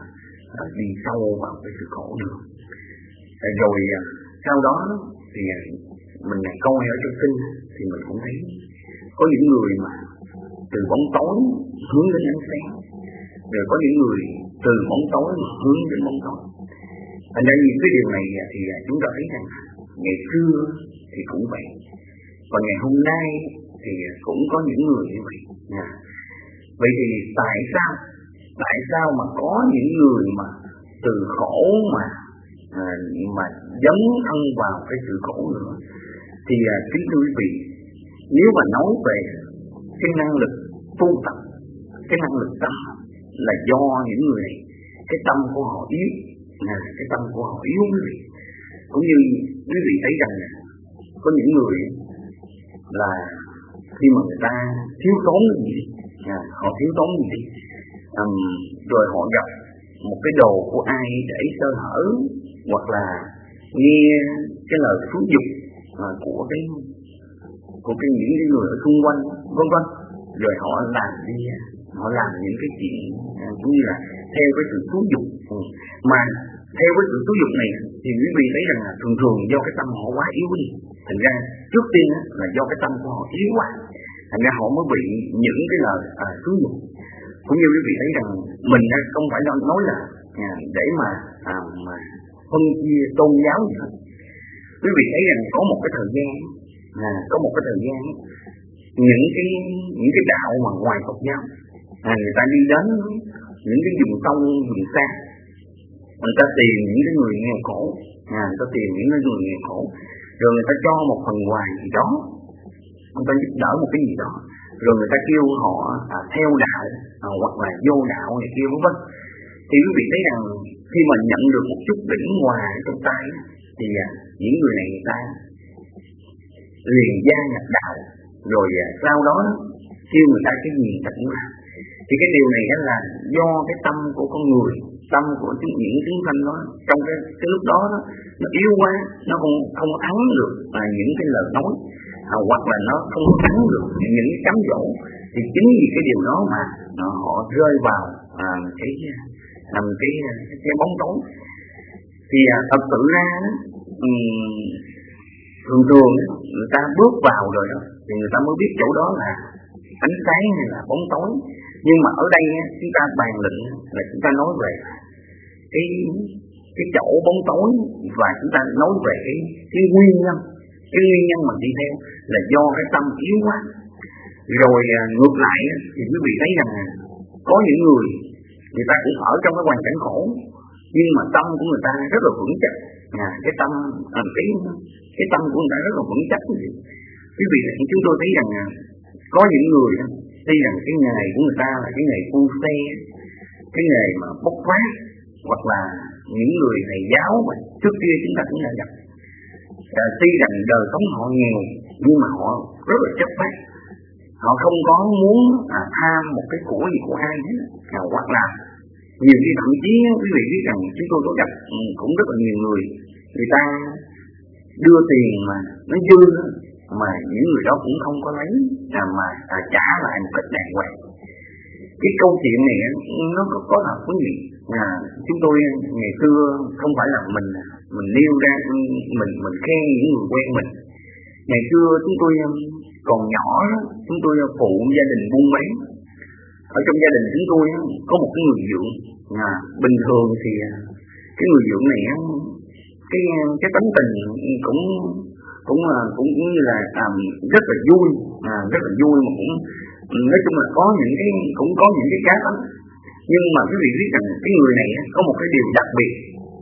đi sâu vào cái sự khổ nữa. Rồi sau đó thì mình này coi ở trong kinh thì mình cũng thấy có những người mà từ bóng tối hướng đến ánh sáng, rồi có những người từ bóng tối mà hướng đến bóng tối. Thành ra những cái điều này thì chúng ta thấy rằng ngày xưa thì cũng vậy, và ngày hôm nay thì cũng có những người như vậy. Vậy thì tại sao mà có những người mà từ khổ mà dấn thân vào cái sự khổ nữa? Thì kính thưa quý vị, nếu mà nói về cái năng lực tu tập, cái năng lực tâm là do những người này, cái tâm của họ yếu, cái tâm của họ yếu quý vị. Cũng như quý vị thấy rằng có những người là khi mà người ta thiếu thốn gì, họ thiếu thốn gì, rồi họ gặp một cái đồ của ai để sơ hở, hoặc là nghe cái lời xúi giục của những cái người ở xung quanh, vân vân, rồi họ làm những cái chuyện cũng như là theo cái sự xúi giục. Mà theo cái sự xúi giục này thì quý vị thấy rằng là thường do cái tâm họ quá yếu đi. Thành ra trước tiên là do cái tâm của họ yếu quá, thành ra họ mới bị những cái lời xúi giục. Cũng như quý vị thấy rằng mình không phải nói là để mà phân chia tôn giáo gì hết. Quý vị thấy rằng có một cái thời gian, những cái đạo mà ngoài Phật giáo, người ta đi đến những cái vùng sâu vùng xa, người ta tìm những cái người nghèo khổ, rồi người ta cho một phần quà gì đó, người ta giúp đỡ một cái gì đó, rồi người ta kêu họ theo đạo hoặc là vô đạo này kia vân vân. Thì quý vị thấy rằng khi mà nhận được một chút đỉnh quà trong tay thì những người này người ta liền gia nhập đạo, rồi sau đó kêu người ta cái gì người ta cũng làm. Thì cái điều này là do cái tâm của con người, tâm của những chúng sanh đó trong cái lúc đó nó yếu quá, nó không thắng được những cái lời nói, hoặc là nó không thắng được những cái cám dỗ. Thì chính vì cái điều đó mà họ rơi vào cái bóng tối. Thì thật sự ra thường người ta bước vào rồi đó thì người ta mới biết chỗ đó là ánh sáng hay là bóng tối. Nhưng mà ở đây chúng ta bàn luận là chúng ta nói về cái chỗ bóng tối, và chúng ta nói về cái nguyên nhân mà đi theo là do cái tâm yếu quá. Rồi ngược lại thì quý vị thấy rằng có những người ta cũng ở trong cái hoàn cảnh khổ, nhưng mà tâm của người ta rất là vững chắc. Cái tâm của người ta rất là vững chắc. Quý vị chúng tôi thấy rằng có những người tuy rằng cái nghề của người ta là cái nghề phu xe, cái nghề mà bốc vác, hoặc là những người thầy giáo mà trước kia chúng ta cũng đã gặp, tuy rằng đời sống họ nghèo nhưng mà họ rất là chất phác. Họ không có muốn tham một cái của gì của ai hết, hoặc là nhiều khi thậm chí quý vị biết rằng chúng tôi có gặp cũng rất là nhiều người ta đưa tiền mà nó dư, mà những người đó cũng không có lấy mà trả lại một cách đàng hoàng. Cái câu chuyện này nó có thật quý vị. Chúng tôi ngày xưa không phải là mình nêu ra, mình khen những người quen mình. Ngày xưa chúng tôi còn nhỏ, chúng tôi phụ gia đình buôn bán. Ở trong gia đình chúng tôi có một cái người dượng. Bình thường thì cái người dượng này cái tánh tình cũng như là rất là vui, mà cũng nói chung là có những cái cá tánh. Nhưng mà quý vị biết rằng cái người này có một cái điều đặc biệt,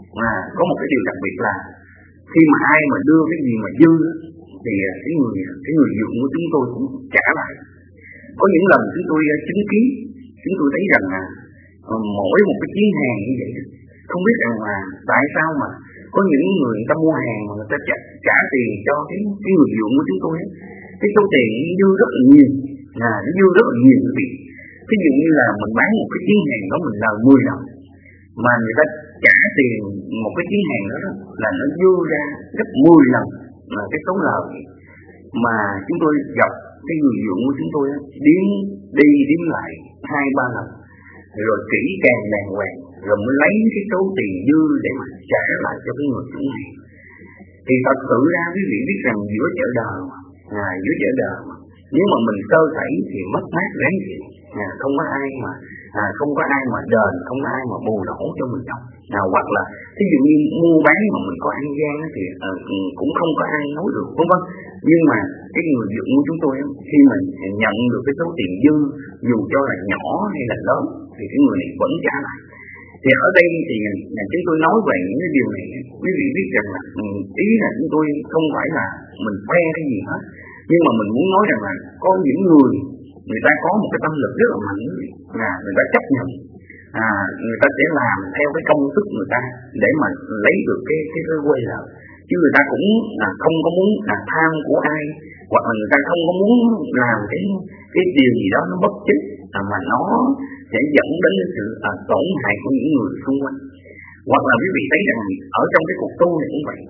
là khi mà ai mà đưa cái gì mà dư thì cái người dượng của chúng tôi cũng trả lại. Có những lần chúng tôi chứng kiến, chúng tôi thấy rằng mỗi một cái chuyến hàng như vậy, không biết rằng là tại sao mà có những người ta mua hàng mà người ta trả tiền cho cái người dượng của chúng tôi ấy. Cái số tiền dư rất là nhiều, quý vị. Ví dụ như là mình bán một cái chuyến hàng đó mình lời 10 đồng, mà người ta trả tiền một cái chuyến hàng đó là nó dư ra gấp 10 lần là cái số lời mà chúng tôi gặp cái người dượng của chúng tôi đi lại 2-3 lần, rồi kỹ càng đàng hoàng, rồi mới lấy cái số tiền dư để mà trả lại cho cái người chủ này. Thì thật sự ra quý vị biết rằng giữa chợ đời mà, giữa chợ đời mà, nếu mà mình sơ sẩy thì mất mát ráng chịu, không có ai mà đền, không có ai mà bù đổ cho mình đâu. Hoặc là ví dụ như mua bán mà mình có ăn gian thì cũng không có ai nói được, vân vân. Nhưng mà cái người dưỡng của chúng tôi khi mình nhận được cái số tiền dư, dù cho là nhỏ hay là lớn, thì cái người này vẫn trả lại. Thì ở đây thì chúng tôi nói về những cái điều này, quý vị biết rằng là ý là chúng tôi không phải là mình khoe cái gì hết, nhưng mà mình muốn nói rằng là có những người ta có một cái tâm lực rất là mạnh, là người ta chấp nhận, người ta sẽ làm theo cái công sức người ta để mà lấy được cái quay lại, chứ người ta cũng không có muốn tham của ai, hoặc là người ta không có muốn làm cái điều gì đó nó bất chính, mà nó sẽ dẫn đến sự tổn hại của những người xung quanh. Hoặc là quý vị thấy rằng ở trong cái cuộc tu này cũng vậy,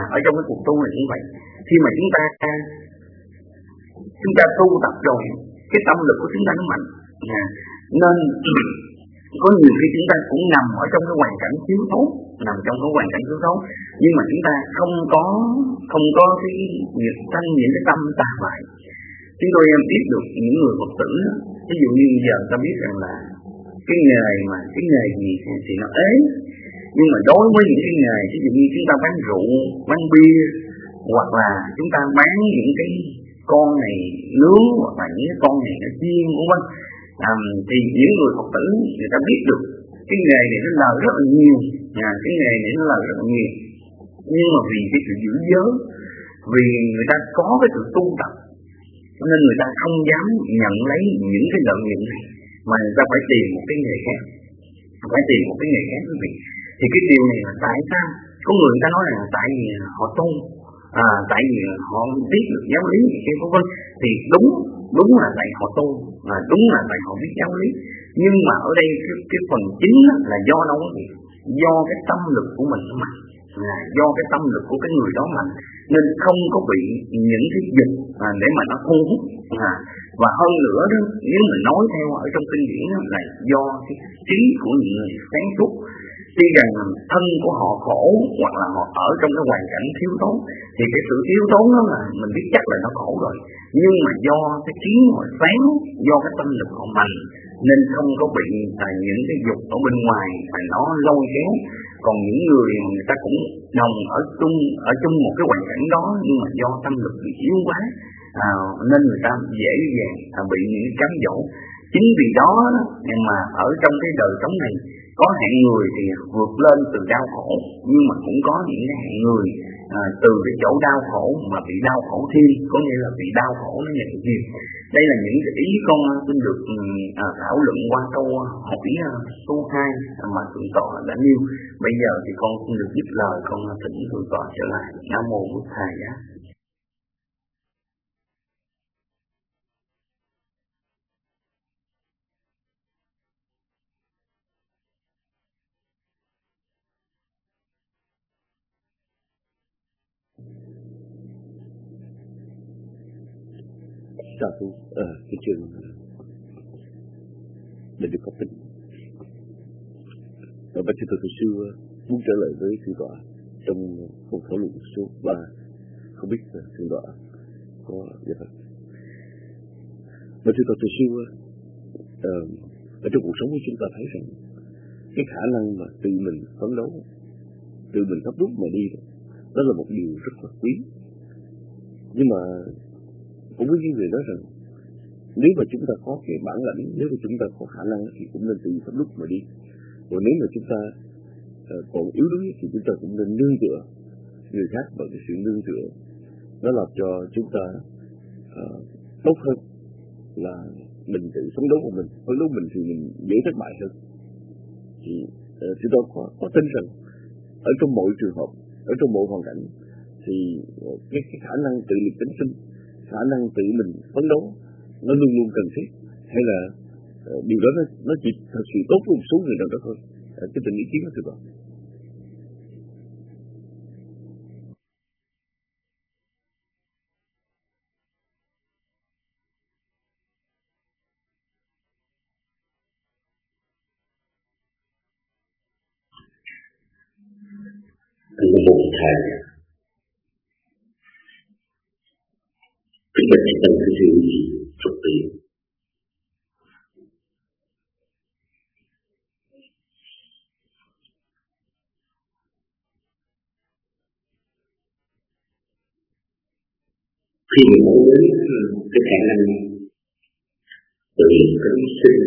khi mà chúng ta tu tập rồi, cái tâm lực của chúng ta nó mạnh, nên có nhiều khi chúng ta cũng nằm ở trong cái hoàn cảnh thiếu thốn, nhưng mà chúng ta không có cái thanh những cái tâm tà lại. Chúng tôi biết được những người Phật tử, ví dụ như giờ ta biết rằng là cái nghề gì thì nó ế, nhưng mà đối với những cái nghề ví dụ như chúng ta bán rượu, bán bia, hoặc là chúng ta bán những cái con này nướng, hoặc là những cái con này nó chiên, vân vân, thì những người Phật tử người ta biết được cái nghề này nó lời rất là nhiều, nhưng mà vì cái sự giữ giới, vì người ta có cái sự tu tập, nên người ta không dám nhận lấy những cái lợi nhuận này, mà người ta phải tìm một cái nghề khác, quý vị. Thì cái điều này là tại sao? Có người ta nói là tại vì họ tu, tại vì họ biết được giáo lý kia, vân vân. Thì đúng là tại họ tu, đúng là tại họ biết giáo lý. Nhưng mà ở đây cái phần chính là do đâu quý vị? Do cái tâm lực của mình mạnh, do cái tâm lực của cái người đó mạnh, nên không có bị những cái dịch để mà nó thu hút. Và hơn nữa đó, nếu mình nói theo ở trong kinh điển là do cái trí của những người sáng suốt. Tuy rằng thân của họ khổ, hoặc là họ ở trong cái hoàn cảnh thiếu thốn, thì cái sự thiếu thốn đó là mình biết chắc là nó khổ rồi. Nhưng mà do cái trí họ sáng, do cái tâm lực họ mạnh, nên không có bị những cái dục ở bên ngoài nó lôi kéo. Còn những người mà người ta cũng đồng ở chung một cái hoàn cảnh đó, nhưng mà do tâm lực bị yếu quá, nên người ta dễ dàng bị những cám dỗ. Chính vì đó mà ở trong cái đời sống này, có hạng người thì vượt lên từ đau khổ, nhưng mà cũng có những hạng người từ cái chỗ đau khổ mà bị đau khổ thêm, có nghĩa là bị đau khổ nó nhẹ nhiều. Đây là những cái ý con xin được thảo luận qua câu hỏi số 2 mà thượng tọa đã nêu. Bây giờ thì con xin được dứt lời, con thỉnh thượng tọa trở lại. Nam mô Bụt Thầy Giá. Chào thú, cái trường để được có tính. Và bác sư Thầy Sư muốn trở lại với thượng tọa trong cuộc thảo luận số 3. Không biết thượng tọa có gì không? Bác sư Thầy Sư ở trong cuộc sống của chúng ta thấy rằng cái khả năng mà tự mình phấn đấu, tự mình thắp đuốc mà đi, đó là một điều rất là quý. Nhưng mà cũng có những người nói rằng nếu mà chúng ta có cái bản lãnh, nếu mà chúng ta có khả năng thì cũng nên tự thắp đuốc mà đi. Còn nếu mà chúng ta còn yếu đuối thì chúng ta cũng nên nương tựa người khác, bằng cái sự nương tựa nó làm cho chúng ta tốt hơn là mình tự phấn đấu của mình. Phấn đấu mình thì mình dễ thất bại hơn. Thì chúng ta có tin rằng ở trong mọi trường hợp, ở trong mọi hoàn cảnh thì cái khả năng tự lực cánh sinh, khả năng tự mình phấn đấu nó luôn luôn cần thiết, hay là điều đó nó chỉ thật sự tốt với một số người nào đó thôi. Cái tình ý kiến đó thưa bạn. Anh là một thầy cái bệnh tâm cái điều gì thực tiễn. Khi mình nói đến cái khả năng tự cống sinh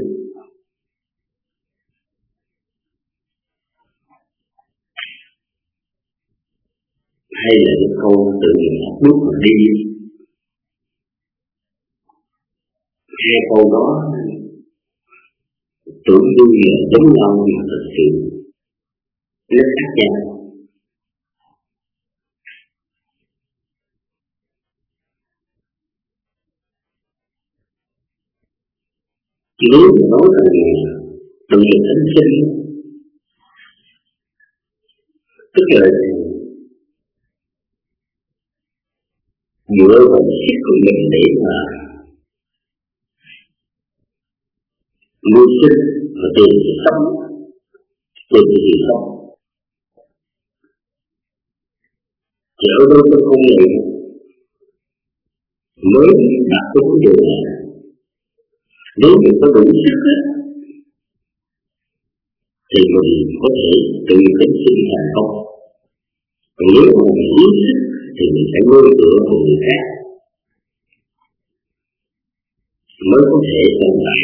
hay là cái câu tự mình bước mà đi, hai câu đó tưởng như là giống nhau nhưng thực sự rất khác nhau. Nếu mà nói rằng tự mình cống sinh tức là dựa vào sức của mình để mà mưu sinh và tìm sự sống, tìm sự sống. Thì ở đâu trong công nghệ mới đạt tới vấn đề này. Nếu mình có đủ sức thì mình có thể tự cống sinh thành công. Còn nếu mà mình yếu sức thì mình phải nuôi tựa vào người khác mới có thể tồn tại.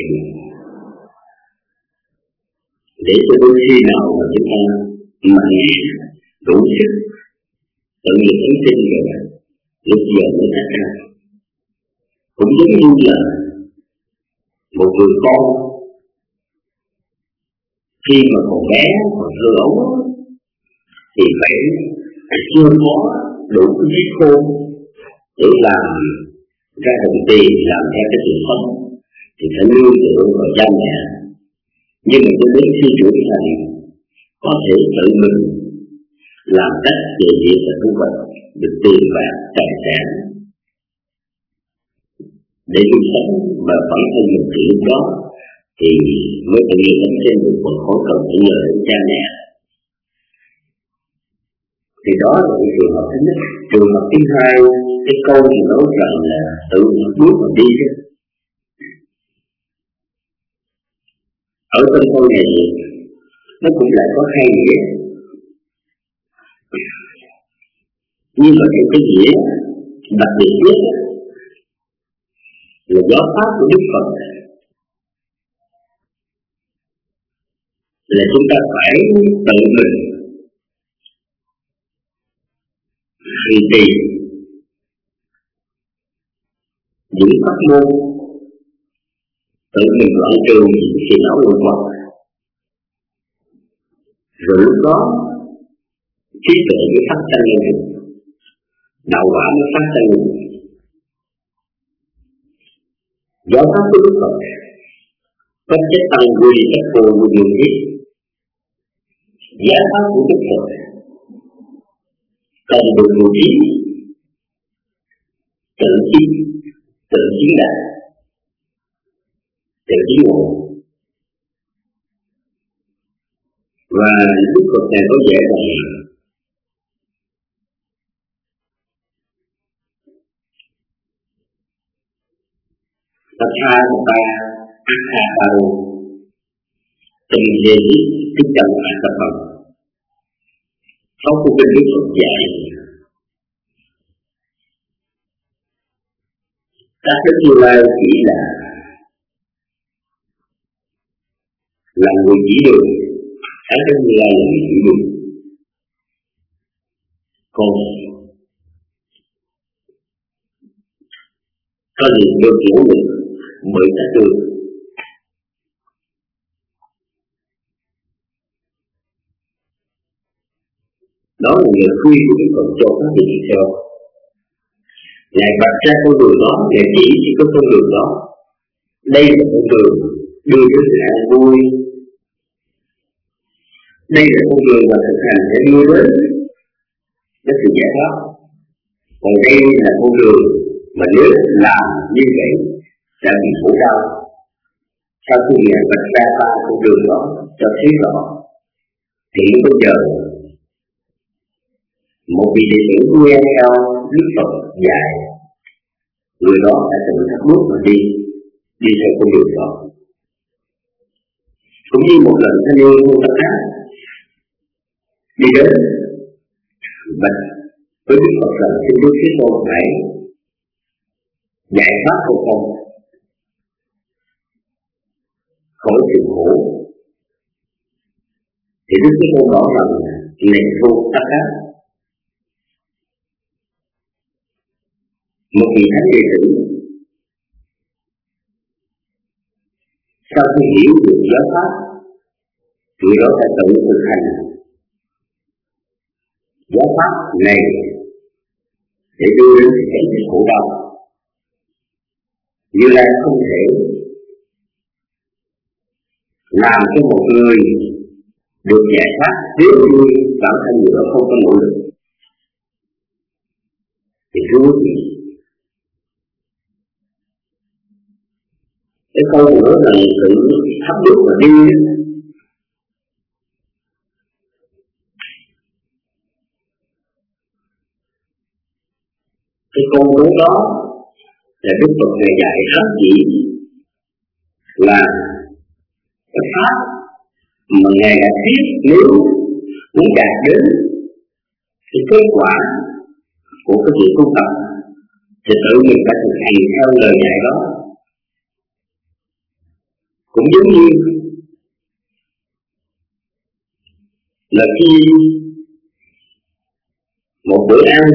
Để cho đến khi nào mà chúng ta mạnh mẽ đủ sức tự nhiên cống sinh rồi lúc giờ mới đạt ra. Cũng giống như là một người con khi mà còn bé còn thơ ấu thì phải chưa có đủ cái trí khôn để làm ra đồng tiền, làm ra cái sự sống thì phải nuôi dưỡng vào cha mẹ. Nhưng mà cho đến khi trưởng thành có thể tự mình làm cách về việc và thu hoạch được tiền bạc tài sản để cuộc sống mà bản thân mình chịu đó thì mới tự nhiên cống sinh được, còn không cần phải nhờ đến cha mẹ. Thì đó là cái trường hợp thứ nhất. Trường hợp thứ hai, cái câu thì nói rằng là tự bước mà đi chứ. Ở trong câu này nó cũng lại có hai nghĩa. Nhưng mà cái nghĩa đặc biệt nhất là giáo pháp của Đức Phật là chúng ta phải tự mình trì trì những pháp môn, tự mình đoạn trừ những phiền não luẩn quẩn, rồi lúc đó trí tuệ mới phát sinh lên, đạo quả mới phát sinh lên. Giáo pháp của Đức Phật bất chất tăng quy tất cô vô dụng thiết. Giáo pháp của Đức Phật cần được bố trí tự chiến đạt, tự chiến ngộ. Và Đức Phật này có dạy rằng tất tha của ta ác tha ta rô tình đề lý tích chân ác tập phẩm. Sáu khu kinh Đức Phật dạy các cái Như Lai chỉ là người chỉ đường, các cái Như Lai là người chỉ đường. Còn có gì được hiểu được bởi các đường. Đó là lời khuyên của Đức Phật cho các vị tỳ kheo. Ngài vạch ra con đường đó, Ngài chỉ cái con đường đó. Đây là con đường đưa đến sự an vui. Đây là con đường mà thực hành sẽ đưa đến cái sự giải thoát. Còn đây là con đường mà nếu làm như vậy sẽ bị khổ đau. Sau khi Ngài vạch ra ba con đường đó cho thấy rõ thì bây giờ Một vị đệ tử nghe theo Đức Phật dạy, người đó đã tự thắp đuốc mà đi theo con đường đó. Cũng như một lần thanh niên vô tâm ác đi đến bạch với Đức Phật rằng xin Đức Thế Tôn hãy giải thoát của con khỏi sự khổ. Thì Đức Thế Tôn bảo rằng này vô tất ác, một vị thánh đệ tử sau khi hiểu được giáo pháp, người đó phải tự thực hành giáo pháp này để đưa đến sự chấm dứt khổ đau. Như Lai không thể làm cho một người được giải thoát nếu như bản thân người đó không có nỗ lực. Thì thưa quý vị, cái câu nữa là tự thắp đuốc mà đi, cái câu nói đó là Đức Phật Ngài dạy rất chỉ là cái pháp mà Ngài đã thiết nếu muốn đạt đến cái kết quả của cái việc tu tập thì tự mình phải thực hành theo lời dạy đó. Cũng giống như là khi một bữa ăn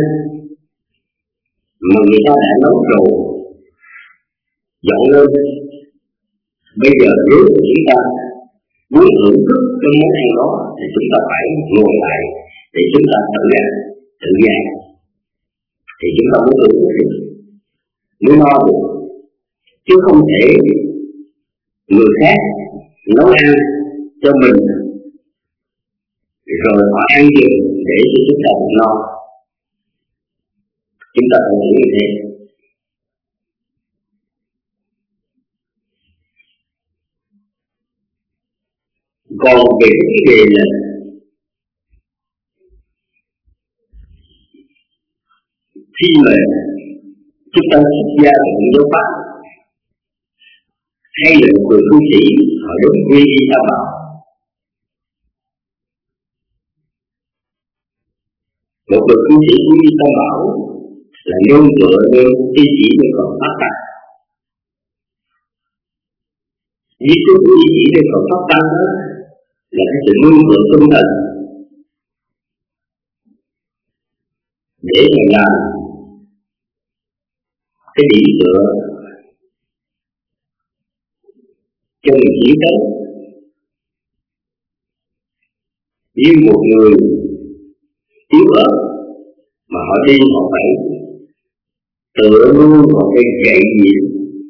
mà người ta đã nấu rồi dọn lên, bây giờ nếu chúng ta muốn thưởng thức cái món ăn đó thì chúng ta phải ngồi lại để chúng ta tự ăn, tự nhai, thì chúng ta muốn thưởng thức mới no được, chứ không thể người khác nấu ăn cho mình rồi họ ăn gì để cho chúng ta được no. Chúng ta phải nghĩ như thế. Còn về cái vấn đề là khi mà chúng ta xuất gia trong giáo pháp hay là một người cư sĩ họ đến quy y Tam Bảo, một người cư sĩ quy y Tam Bảo là nương tựa nơi tri chỉ nơi Phật pháp tăng. Với cái quy chỉ nơi Phật pháp tăng đó là cái sự nương tựa tinh thần để mà làm cái điểm tựa cho mình chỉ tới. Như một người yếu ớt mà họ đi họ phải tựa luôn vào cái gậy gì,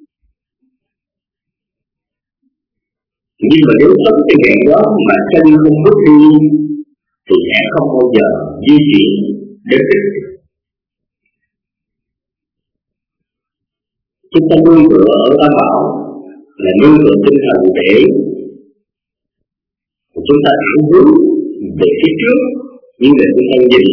nhưng mà nếu sống cái gậy đó mà chân không bước đi thì sẽ không bao giờ di chuyển đến đích. Chúng ta nương tựa ở Tam Bảo là nương tựa tinh thần để chúng ta thẳng hướng về phía trước, nhưng để chúng ta nhìn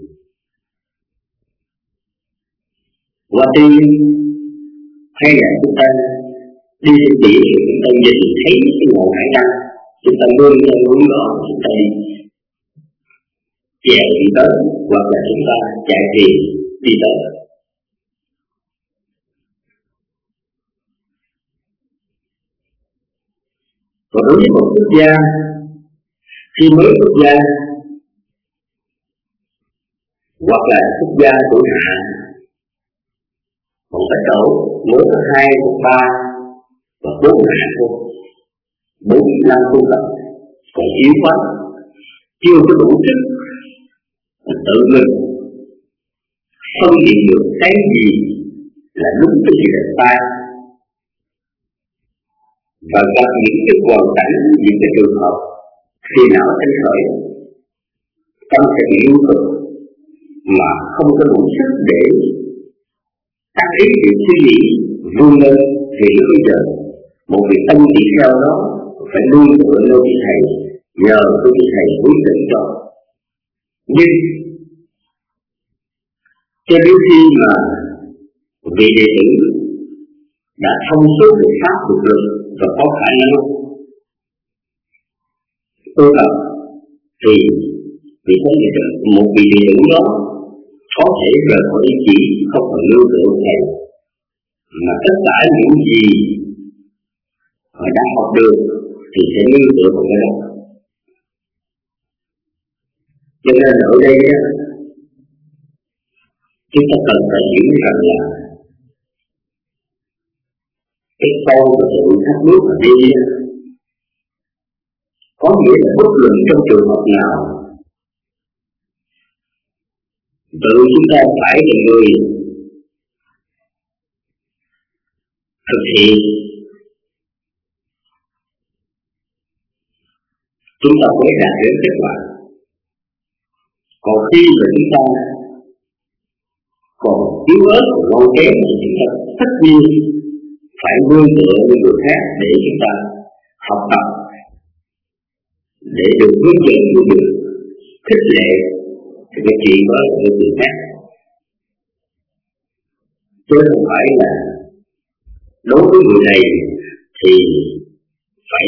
qua tim, hay là chúng ta đi trên biển thì chúng ta nhìn thấy cái ngọn hải đăng, chúng ta nương theo hướng đó chúng ta đi chạy đi tới, hoặc là chúng ta chạy thuyền đi tới. Còn đối với một quốc gia, khi mới quốc gia hoặc là quốc gia của hạ, còn phải cỡ mới có 2, 3 và 4 hạ thôi, 45 tu tập, còn yếu quá, chưa có đủ sức tự mình phân biệt được cái gì là đúng, cái gì là sai, và gặp những cái hoàn cảnh, những cái trường hợp khi nào sinh khởi trong sự yêu cực mà không có đủ sức để tác ý việc suy nghĩ vươn lên, thì lúc bây giờ một vị tâm tỷ kheo đó phải luôn tựa nơi vị thầy, nhờ cái vị thầy quyết định cho. Nhưng Cho đến khi mà vị đệ tử đã thông suốt được pháp được lực và có khả năng tu tập thì một vị đệ tử đó có thể rời khỏi ý chỉ, không còn nương tựa thầy, mà tất cả những gì họ đã học được thì sẽ nương tựa vào cái đó. Cho nên ở đây chúng ta cần phải hiểu rằng là cái con của sự thác nước ở đây có nghĩa là bất luận trong trường hợp nào tự chúng ta phải là người thực hiện, chúng ta mới đạt đến kết quả. Còn khi mà chúng ta còn yếu ớt và non kém thì chúng ta tất nhiên phải nương tựa với người khác để chúng ta học tập, để được hướng dẫn, được khích lệ thì cái chuyện đó là với người khác, chứ không phải là đối với người này thì phải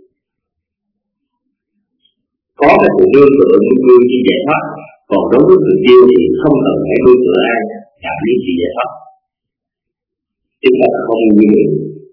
có cái sự nương tựa những người như giải thoát, còn đối với người kia thì không cần phải nương tựa ai đạt đến sự giải thoát. Chúng ta không như vậy.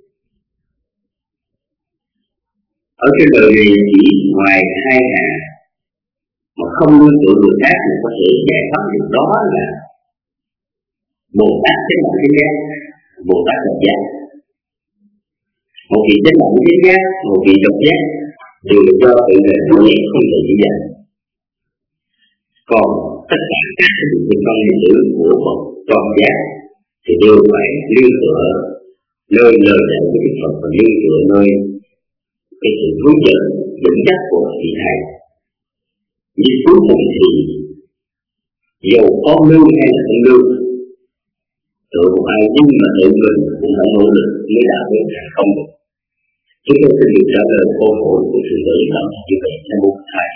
Ở trên đời này chỉ ngoài hai hàng mà không nương tựa người khác thì có thể giải thoát được, đó là Bồ Tát chánh đẳng chánh giác, Bồ Tát độc giác. Một vị chánh đẳng chánh giác, một vị độc giác đều do tự mình nhẹ không thể chỉ dạy. Còn tất cả các vị con đệ tử của Phật toàn giác thì đều phải nương tựa nơi lời dạy của Đức Phật và nương tựa nơi cái sự hướng dẫn dẫn dắt của vị thầy. Nhưng cuối cùng thì dầu có lương hay là không lương, tự một ai nhưng mà tự mình cũng phải nỗ lực mới đạt đến thành công được. Chúng tôi xin được trả lời câu hỏi của sự tử tâm như vậy là một thầy.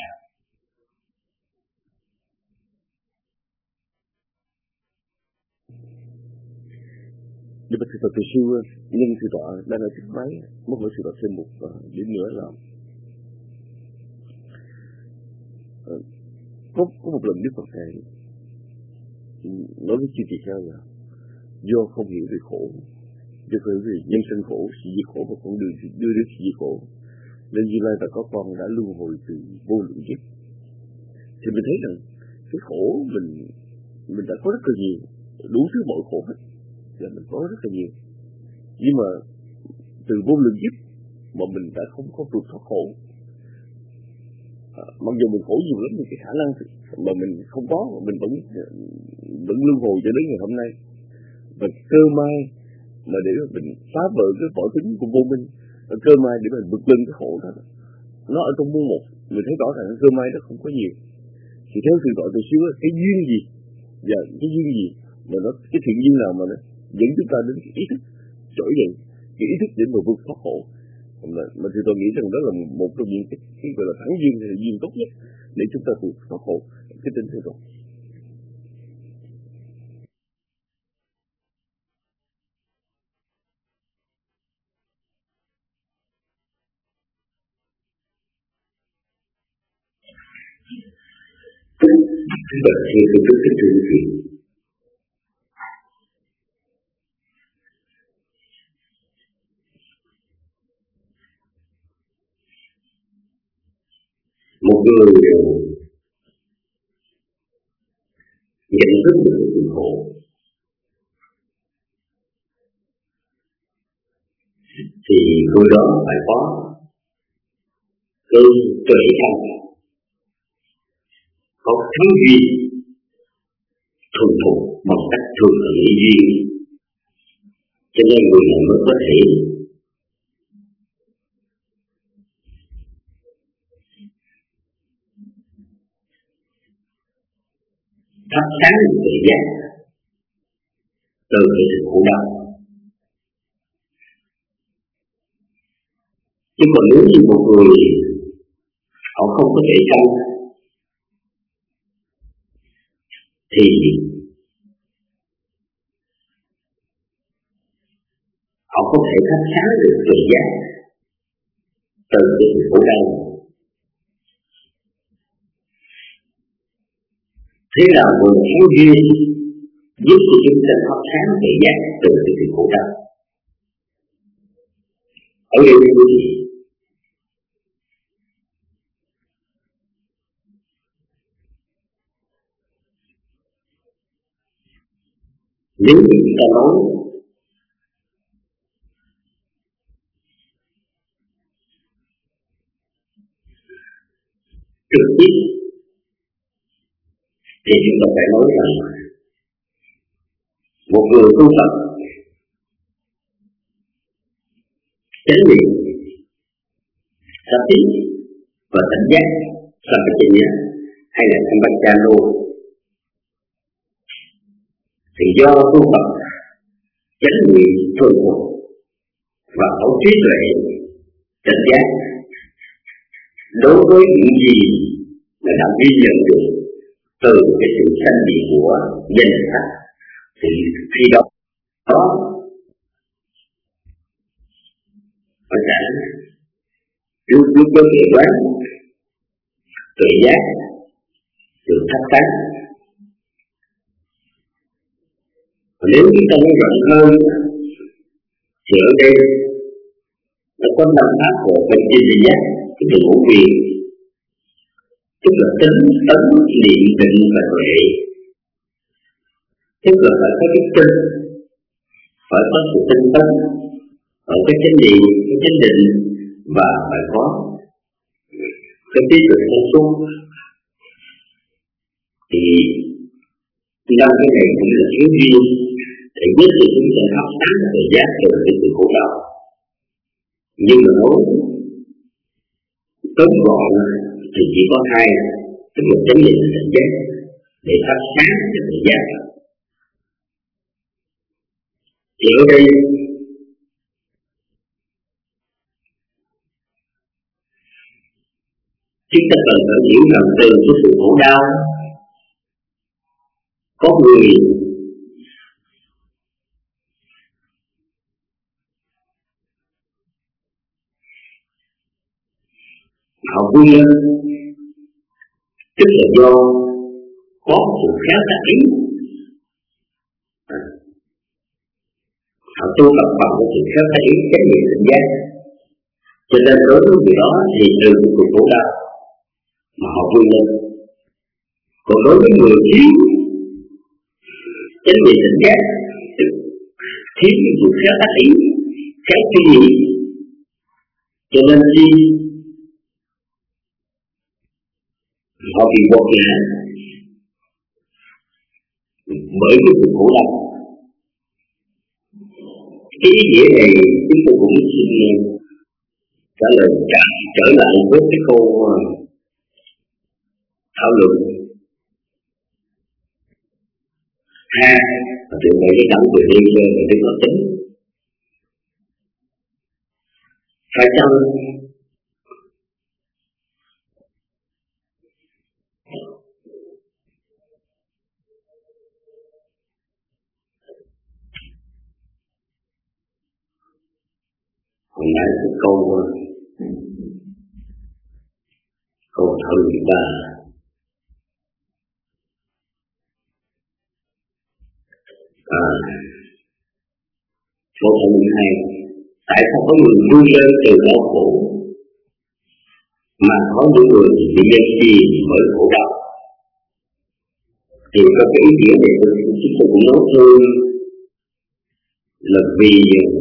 Nhưng mà Phật Từ Sư nhân sự tọa đang ở trước máy, muốn hỏi sự tọa thêm một điểm nữa là có một lần Đức Phật thầy nói với chư tỳ kheo là do không hiểu về khổ, do không hiểu về nhân sinh khổ, sự diệt khổ và con đường đưa đến sự diệt khổ, nên Như Lai đã có con đã luân hồi từ vô lượng kiếp. Thì mình thấy rằng cái khổ mình đã có rất là nhiều, đủ thứ mọi khổ hết, là mình có rất là nhiều. Nhưng mà từ vô lượng kiếp mà mình đã không có vượt thoát khổ. Mặc dù mình khổ nhiều lắm thì cái khả năng mà mình không có, mình vẫn luân hồi cho đến ngày hôm nay. Và cơ may mà để mình phá vỡ cái vỏ cứng của vô minh, cơ may để mình vượt lên cái khổ đó, nó ở trong muôn một. Mình thấy rõ ràng cơ may đó không có nhiều. Thì theo sự gọi từ xưa, cái duyên gì và cái duyên gì mà nó, cái thiện duyên nào mà nó dẫn chúng ta đến cái ý thức trỗi dậy, cái ý thức để mà vượt thoát khổ. Mà thì tôi nghĩ rằng đó là một trong những cái gọi là thắng duyên hay là duyên tốt nhất để chúng ta vượt thoát khổ, cái tinh thần đó. Bậc thầy của Đức Thích Ca Mâu Ni một người nhận thức được sự khổ thì người đó phải có cái tuệ căn, có thứ gì thuần thục bằng cách thường lý duyên, cho nên người này mới có thể thắp sáng được tự giác từ cái sự khổ đau. Chứ còn nếu như một người họ không có thể căn thì sáng được tuệ giác từ cái sự khổ đau. Thế là nguồn hữu duyên giúp cho chúng ta thắp sáng tuệ giác từ cái sự khổ đau. Ở đây quý vị, nếu như chúng ta nói trực tiếp thì chúng ta phải nói rằng một người tu tập chánh niệm, sati và tỉnh giác, sampajanya hay là sampajano thì do tu tập chánh niệm thuần thục và có trí tuệ tỉnh giác đối với những gì mà đã ghi nhận được từ cái sự sanh diệt của danh sắc, thì khi đó phải cả lúc có tuệ quán, tuệ giác được thắp sáng. Nếu chúng ta nói rộng hơn thì ở đây nó có 5 pháp hộ bên trên giác, cái từ ngũ quyền, tức là tính, tấn, niệm, định và tuệ. Tức là phải có cái tinh, phải có sự tinh tấn, phải có chánh niệm, cái chánh định và phải có cái trí tuệ thông suốt. Thì 5 cái này cũng là thiếu duyên để giúp cho chúng ta thắp sáng tuệ giác từ cái sự khổ đau. Nhưng mà nói tóm gọn thì chỉ có 2, tức là chánh niệm và tỉnh giác để thắp sáng cho tuệ giác. Thì ở đây chúng ta cần phải hiểu rằng từ cái sự khổ đau có người họ vui lên, tức là do có sự khéo tác ý. Họ tu tập bằng cái sự khéo tác ý chánh niệm tỉnh giác, cho nên đối với người đó thì từ cuộc khổ đau mà họ vui lên. Còn đối với người thiếu chánh niệm tỉnh giác, thiếu cái sự khéo tác ý, khéo suy nghĩ, cho nên khi họ bị buộc ngã bởi cái sự khổ đau. Cái ý nghĩa này chúng tôi cũng xin trả lời trở lại với cái câu thảo luận và từ này cái đẳng về đi về cái lập tính. Phải chăng hồi nãy cái câu thảo luận 3 câu thảo luận 2, tại sao có người vui lên từ đau khổ mà có những người bị gây chi bởi khổ đau? Thì có cái ý nghĩa này chúng tôi cũng nói thôi là vì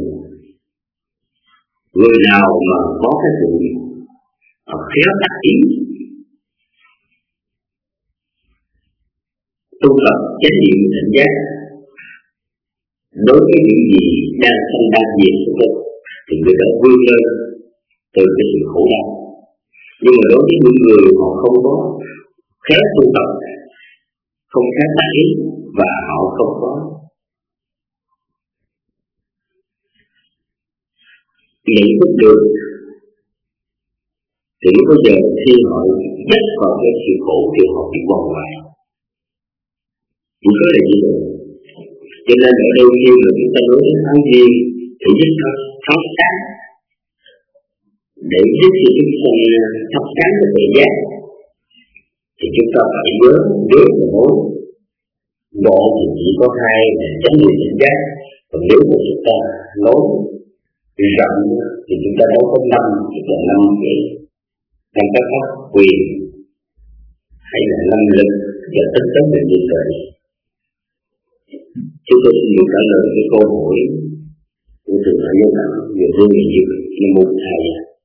người nào mà có cái sự khéo tác ý tu tập chánh niệm tỉnh giác đối với những gì đang sanh đang diệt của tôi, thì người đó vươn lên từ cái sự khổ đau. Nhưng mà đối với những người họ không có khéo tu tập, không khéo tác ý và họ không có nhận thức được, thì lúc bây giờ khi họ dắt vào cái sự khổ thì họ bị bỏ ngoài. Chỉ có là như vậy. Cho nên ở đây khi mà chúng ta nói đến tháng duyên thì giúp thắp sáng, để giúp cho chúng ta thắp sáng cái tuệ giác, thì chúng ta phải nhớ và hối. Ngộ thì chỉ có hai là chánh niệm tỉnh giác, còn nếu mà chúng ta nói rộng thì chúng ta nói có 5, tức là 5 cái các pháp quyền, hay là 5 lực, và tất tất là như vậy. Chúng tôi xin được trả lời cái câu hỏi của trường hợp nhân đạo về vương nghị nghiệp như một thầy.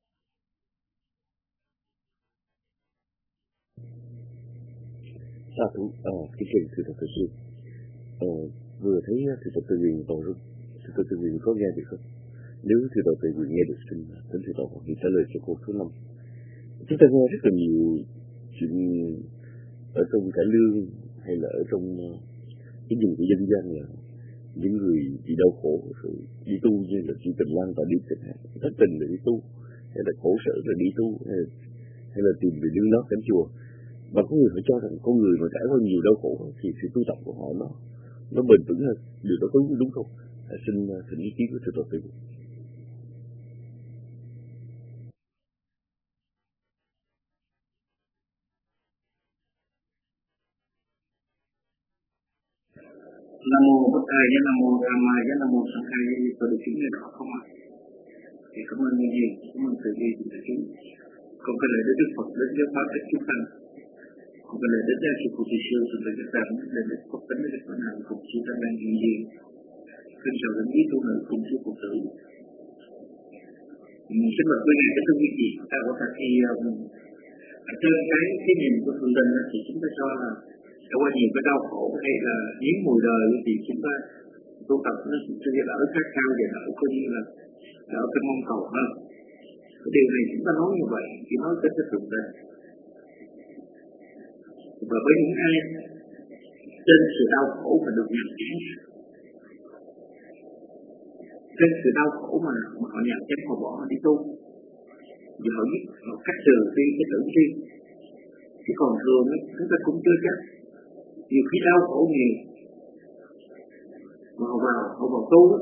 Sa thú, cái chuyện sự thật tự nhiên. Vừa thấy sự thật tự nhiên toàn rất, sự thật tự nhiên có nghe được không? Nếu sự thật tự nhiên nghe được xin đến sự thật thì trả lời cho câu số 5. Chúng ta nghe rất là nhiều chuyện ở trong cải lương hay là ở trong cái gì của dân gian là những người bị đau khổ rồi đi tu, như là chị Tình Lan và đi Tình thất tình để đi tu, hay là khổ sở rồi đi tu, hay là tìm về nương nót cánh chùa. Và có người phải cho rằng con người mà trải qua nhiều đau khổ thì sự tu tập của họ nó bền vững hơn. Điều đó có đúng không? Xin thỉnh ý kiến của sự thật tự. Nam mô Bụt Thầy, Nam mô Tham Ma, Nam mô Sang Khai. Tôi được chứng nghe rõ không ạ? Thì cảm ơn những gì, cảm ơn sự gì của chúng. Còn cái lời Đức Phật đến với pháp cách chúng ta, còn cái lời đến với sự cụ thị siêu sự việc ta đến Đức Phật đến với Phật nào cùng chúng ta đang hiện diện. Kính chào đến với tu nữ cùng sư phụ tử. Xin mời quý ngài các thưa quý vị, ta có thể khi ở trên cái nhìn của thượng đình thì chúng ta cho là trải qua nhiều cái đau khổ hay là nhiễm mùi đời thì chúng ta tu tập nó sẽ đỡ khát khao và đỡ coi như là đỡ cái mong cầu hơn. Điều này chúng ta nói như vậy chỉ nói tới cái thượng đình. Và với những ai trên sự đau khổ mà được nhằm chán, trên sự đau khổ mà họ nhằm chán họ bỏ họ đi tu, và họ biết họ cắt trừ đi cái tưởng riêng, thì còn thường chúng ta cũng chưa chắc. Nhiều khi đau khổ nhiều mà họ vào tu đó,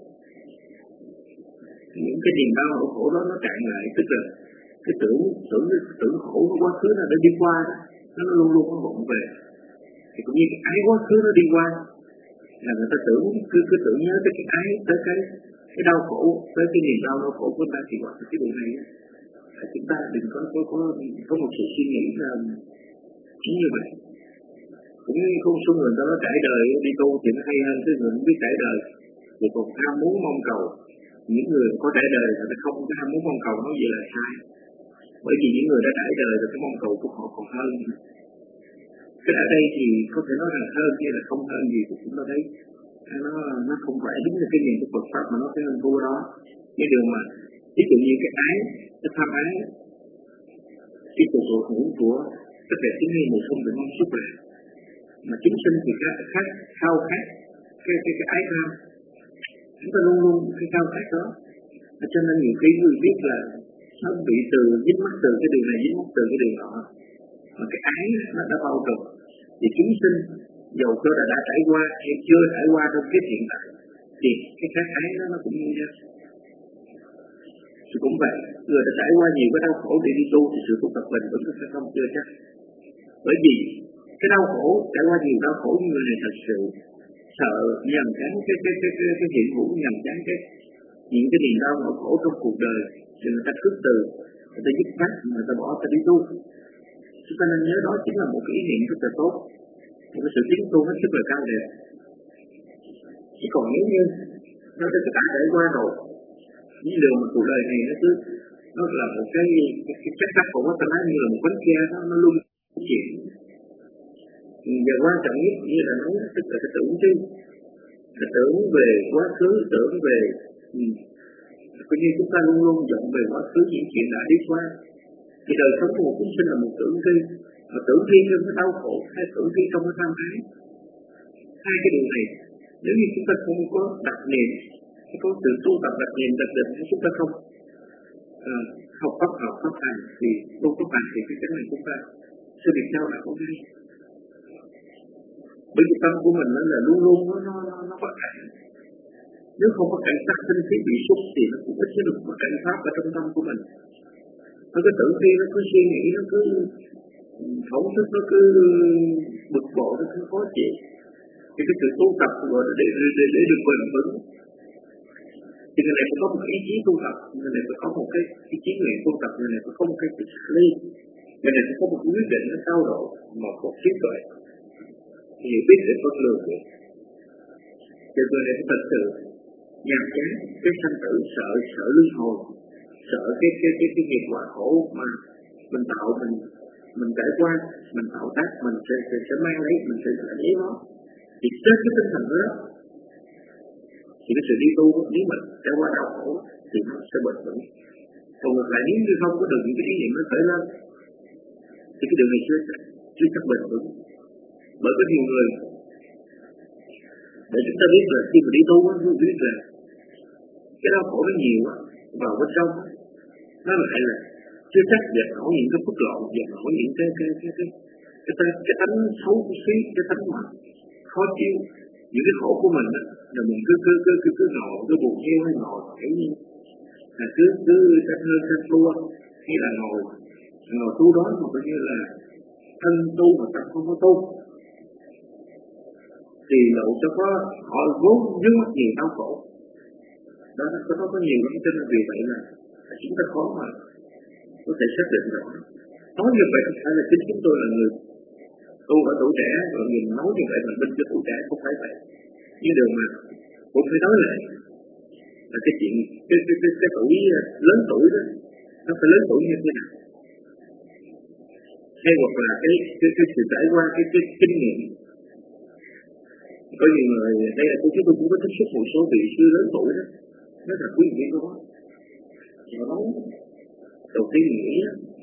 những cái niềm đau khổ đó nó cạn lại, tức là cái tưởng khổ của quá khứ nó đã đi qua đó, nó luôn luôn có vọng về. Thì cũng như cái ái quá khứ nó đi qua là người ta cứ tưởng nhớ tới cái ái, tới cái đau khổ, tới cái niềm đau khổ của ta, thì gọi là cái điều này chúng ta đừng có một sự suy nghĩ là chính như vậy. Cũng như không số người đó trải đời đi tu thì nó hay hơn cái người không biết trải đời, thì còn ham muốn mong cầu. Những người có trải đời người ta không có ham muốn mong cầu, nói vậy là sai. Bởi vì những người đã trải đời rồi cái mong cầu của họ còn hơn. Cái ở đây thì có thể nói là hơn hay là không hơn gì thì chúng ta thấy nó không phải đúng là cái nhìn của Phật pháp mà nó phải hơn thua đó. Cái điều mà ví dụ như cái ái, cái tham ái, cái cuộc hội hữu của tất cả những người một không được mong xúc lại, mà chúng sinh thì khác khao khát cái ái tham, chúng ta luôn luôn cái khao khát đó. Cho nên nhiều khi người biết là nó bị dính mắc từ cái điều này, dính mắc từ cái điều nọ, mà cái ái nó đã bao trùm. Thì chúng sinh dầu cho đã trải qua hay chưa trải qua trong cái hiện tại thì cái khát ái nó cũng như nhau. Thì cũng vậy, người đã trải qua nhiều cái đau khổ để đi tu thì sự tu tập bền vững sẽ không chưa chắc. Bởi vì cái đau khổ, trải qua nhiều đau khổ như người này thật sự sợ nhầm chán cái hiện hữu, nhầm chán những cái niềm đau nỗi khổ trong cuộc đời, thì người ta khước từ, người ta dứt khoát, người ta bỏ, người ta đi tu. Chúng ta nên nhớ đó chính là một cái ý niệm rất là tốt, một cái sự tiến tu hết sức là cao đẹp. Chỉ còn nếu như nó đã trải qua rồi, những điều mà cuộc đời này nó là một cái chất đắc của ta nói như là một bánh xe nó luôn chuyển. Và quan trọng nhất như là nói tức là cái tưởng chứ, cái tưởng về quá khứ, tưởng về coi như chúng ta luôn luôn vọng về quá khứ những chuyện đã đi qua. Thì đời sống của một chúng sinh là một tưởng thi, mà tưởng thi trong cái đau khổ hay tưởng thi trong cái tham ái. Hai cái điều này nếu như chúng ta không có đặt niệm, không có sự tu tập đặt niệm đặt định, chúng ta không học pháp hành thì tu pháp hành thì cái này chúng ta sự việc sau là không hay. Bởi vì tâm của mình nó là luôn luôn nó bất hạnh, Nếu không có cảnh sát tinh khí bị xúc thì nó cũng ít được một cảnh pháp ở trong tâm của mình. Nó cứ tự ti, nó cứ suy nghĩ, nó cứ thổn thức, nó cứ bực bội, nó cứ khó chịu. Thì cái sự tu tập gọi là để được bền vững. Thì người này phải có một ý chí tu tập, người này phải có một cái chí nguyện tu tập, người này phải có một cái sự ly, người này phải có một quyết định nó cao độ, một cuộc trí tuệ. Thì biết để phân lường được. Thì người này thật sự nhàm chán cái sanh tử, sợ luân hồi, sợ cái nghiệp quả khổ mà mình tạo, mình trải qua, mình tạo tác, mình sẽ mang lấy, mình sẽ lấy nó. Thì trên cái tinh thần đó thì cái sự đi tu nếu mà trải qua đau khổ thì nó sẽ bền vững. Còn ngược lại nếu như không có được những cái ý niệm nó khởi lên thì cái điều này chưa chắc bền vững. Bởi có nhiều người để chúng ta biết là khi mà đi tu chúng ta biết là cái đau khổ nó nhiều vào bên trong nó lại là chưa chắc dẹp nổi những cái phức lộn, dẹp nổi những cái tánh xấu xí, cái tánh mà khó chịu, những cái khổ của mình là mình cứ ngồi, cứ buồn theo hay ngồi kiểu như là cứ cách thua hay là ngồi tu đó mà coi như là thân tu mà tâm không có tu thì lộ cho có họ vốn vướng mắc nhiều đau khổ đó, nó có nhiều lắm. Cho nên vì vậy là chúng ta khó mà có thể xác định rõ. Nói như vậy không phải là chính chúng tôi là người tu ở tuổi trẻ rồi nhìn nói như vậy mà bên cho tuổi trẻ không phải vậy. Nhưng điều mà cũng phải nói lại là cái chuyện cái tuổi lớn tuổi đó nó phải lớn tuổi như thế nào, hay hoặc là cái sự trải qua cái kinh nghiệm. Có nhiều người đây là chúng tôi cũng có tiếp xúc một số vị sư lớn tuổi đó, nó là quý vị đó. Họ nói đầu tiên mình nghĩ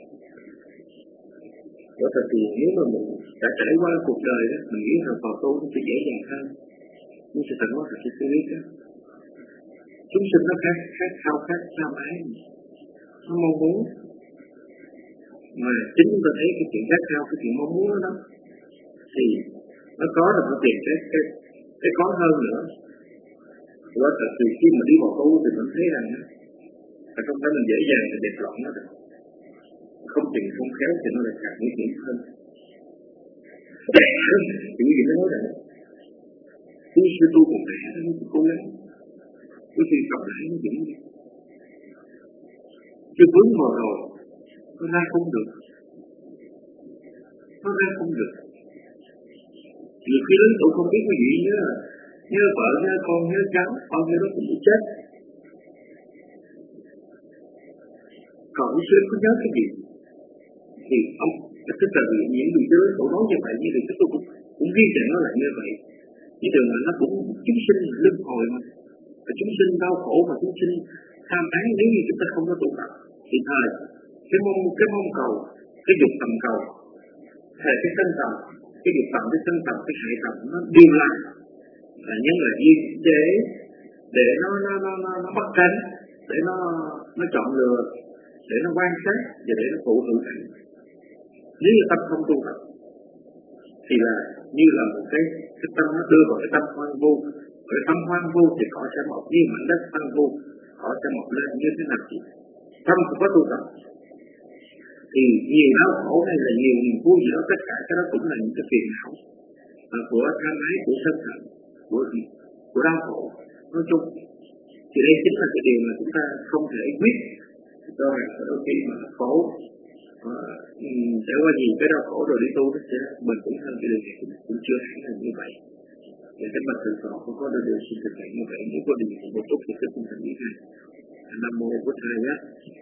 đó là thì nếu mà mình đã trải qua cuộc đời đó, mình nghĩ là vào tu nó sẽ dễ dàng hơn. Nhưng sự thật nó là cái sự biết đó. Chúng sinh nó khát khao ái, nó mong muốn. Mà chính chúng ta thấy cái chuyện khát khao, cái chuyện mong muốn đó thì nó có được một tiền cái có hơn nữa. Đó là từ khi mà đi vào tu thì mình thấy rằng là không phải mình dễ dàng để đẹp lộn nó được. Không chừng không khéo thì nó lại càng nguy hiểm hơn. Thì quý vị mới nói rằng khi sư tu cùng mẹ nó cố gắng, quý vị cầm lại nó vững đi. Chứ vướng vào rồi nó ra không được. Nhiều khi lớn tuổi không biết cái gì nhớ vợ, nhớ con, nhớ cháu, con nhớ nó cũng bị chết. Còn quý sư có nhớ cái gì thì ông tức là những người lớn tuổi nói như vậy, như vậy tôi cũng ghi nhận nó lại như vậy. Chỉ đường là nó cũng chúng sinh luân hồi mà, và chúng sinh đau khổ và chúng sinh tham ái. Nếu như chúng ta không có tu tập thì thời cái mong cầu, cái dục tầm cầu, hay cái sân tầm, cái dục tầm, cái sân tầm, cái hại tầm nó đều là nhân là duyên để nó bắt tránh, để nó chọn lựa, để nó quan sát và để nó thụ hưởng. Nếu như tâm không tu tập thì là như là một cái tâm nó đưa vào cái tâm hoang vu, cái tâm hoang vu thì cỏ sẽ mọc như mảnh đất hoang vu, cỏ sẽ mọc lên như thế nào chị? Tâm không có tu tập thì nhiều đau khổ hay là nhiều niềm vui gì đó, tất cả cái đó cũng là những cái phiền não của tham ái, của sân hận, của đau khổ nói chung. Thì đây chính là cái điều mà chúng ta không thể quyết cho đôi khi mà khổ trải qua nhiều cái đau khổ rồi đi tu nó sẽ bền vững hơn. Cái điều này cũng chưa hẳn là như vậy. Để cái mặt thực họ không có điều xin thực hiện như vậy. Nếu có điều thì một chút thì cái tinh thần như thế. Nam mô Bụt Thầy á.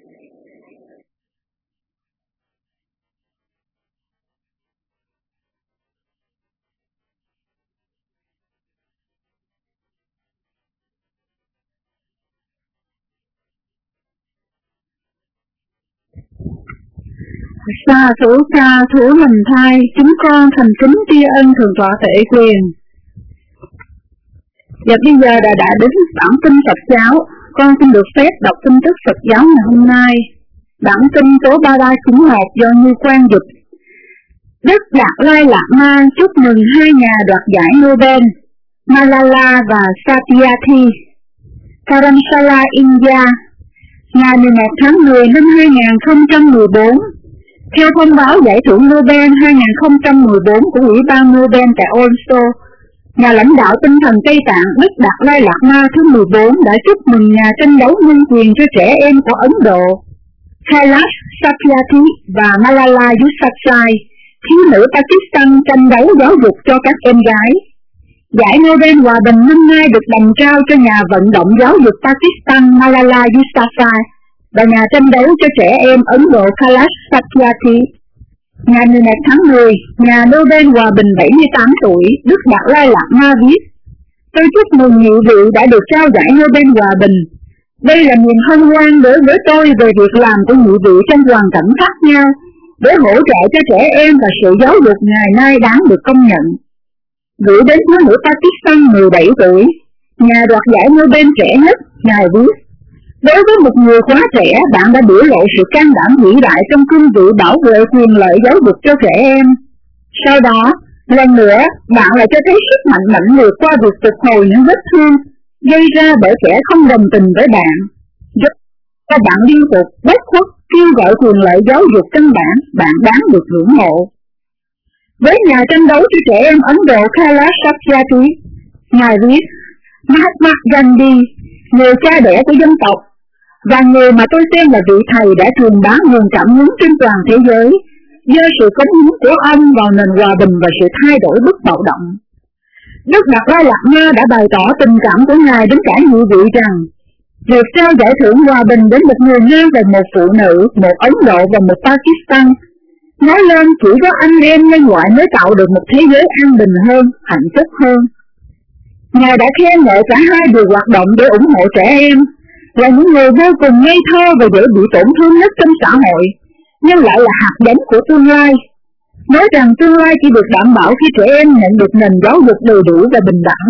Sa thủ lành thai, chúng con thành kính tri ân Thượng tọa Tệ Quyền. Và bây giờ đã đến bản kinh Phật giáo, con xin được phép đọc tin tức Phật giáo ngày hôm nay. Bản kinh số 3391 do Như Quang dịch. Đức Đạt Lai Lạt Ma chúc mừng hai nhà đoạt giải Nobel, Malala và Satyarthi. Dharamsala, India, ngày 11 tháng 10 năm 2014. Theo thông báo giải thưởng Nobel 2014 của Ủy ban Nobel tại Oslo, nhà lãnh đạo tinh thần Tây Tạng Đức Đạt Lai Lạt Ma thứ 14 đã chúc mừng nhà tranh đấu nhân quyền cho trẻ em của Ấn Độ Kailash Satyarthi và Malala Yousafzai, thiếu nữ Pakistan tranh đấu giáo dục cho các em gái. Giải Nobel Hòa bình năm nay được đồng trao cho nhà vận động giáo dục Pakistan Malala Yousafzai và nhà tranh đấu cho trẻ em Ấn Độ Kailash Satyarthi. Ngày 11 tháng 10, nhà Nobel Hòa bình 78 tuổi Đức Đạt Lai Lạt Ma viết: "Tôi chúc mừng nhị vị đã được trao giải Nobel Hòa bình. Đây là niềm hân hoan đối với tôi về việc làm của nhị vị trong hoàn cảnh khác nhau để hỗ trợ cho trẻ em và sự giáo dục ngày nay đáng được công nhận." Gửi đến thiếu nữ Pakistan 17 tuổi, nhà đoạt giải Nobel trẻ nhất, ngài viết: "Đối với một người quá trẻ, bạn đã biểu lộ sự can đảm vĩ đại trong cương vị bảo vệ quyền lợi giáo dục cho trẻ em. Sau đó, lần nữa, bạn lại cho thấy sức mạnh mãnh liệt qua việc phục hồi những vết thương gây ra bởi kẻ không đồng tình với bạn, giúp cho bạn liên tục bất khuất kêu gọi quyền lợi giáo dục căn bản, bạn đáng được ngưỡng mộ." Với nhà tranh đấu cho trẻ em Ấn Độ Kailash Satyarthi, ngài viết: "Mahatma Gandhi, người cha đẻ của dân tộc và người mà tôi xem là vị thầy đã truyền bá nguồn cảm hứng trên toàn thế giới, do sự cống hiến của ông vào nền hòa bình và sự thay đổi bất bạo động." Đức Đạt Lai Lạt Ma đã bày tỏ tình cảm của ngài đến cả nhị vị rằng việc trao giải thưởng hòa bình đến một người nam và một phụ nữ, một Ấn Độ và một Pakistan, nói lên chỉ có anh em nhân loại mới tạo được một thế giới an bình hơn, hạnh phúc hơn. Ngài đã khen ngợi cả hai điều hoạt động để ủng hộ trẻ em, là những người vô cùng ngây thơ và dễ bị tổn thương nhất trong xã hội, nhưng lại là hạt giống của tương lai. Nói rằng tương lai chỉ được đảm bảo khi trẻ em nhận được nền giáo dục đầy đủ và bình đẳng.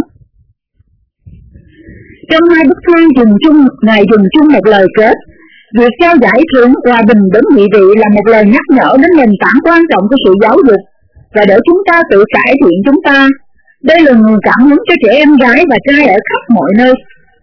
Trong hai bức thư ngài dùng chung một lời kết: "Việc trao giải thưởng hòa bình đến nhị vị là một lời nhắc nhở đến nền tảng quan trọng của sự giáo dục và để chúng ta tự cải thiện chúng ta. Đây là nguồn cảm hứng cho trẻ em gái và trai ở khắp mọi nơi."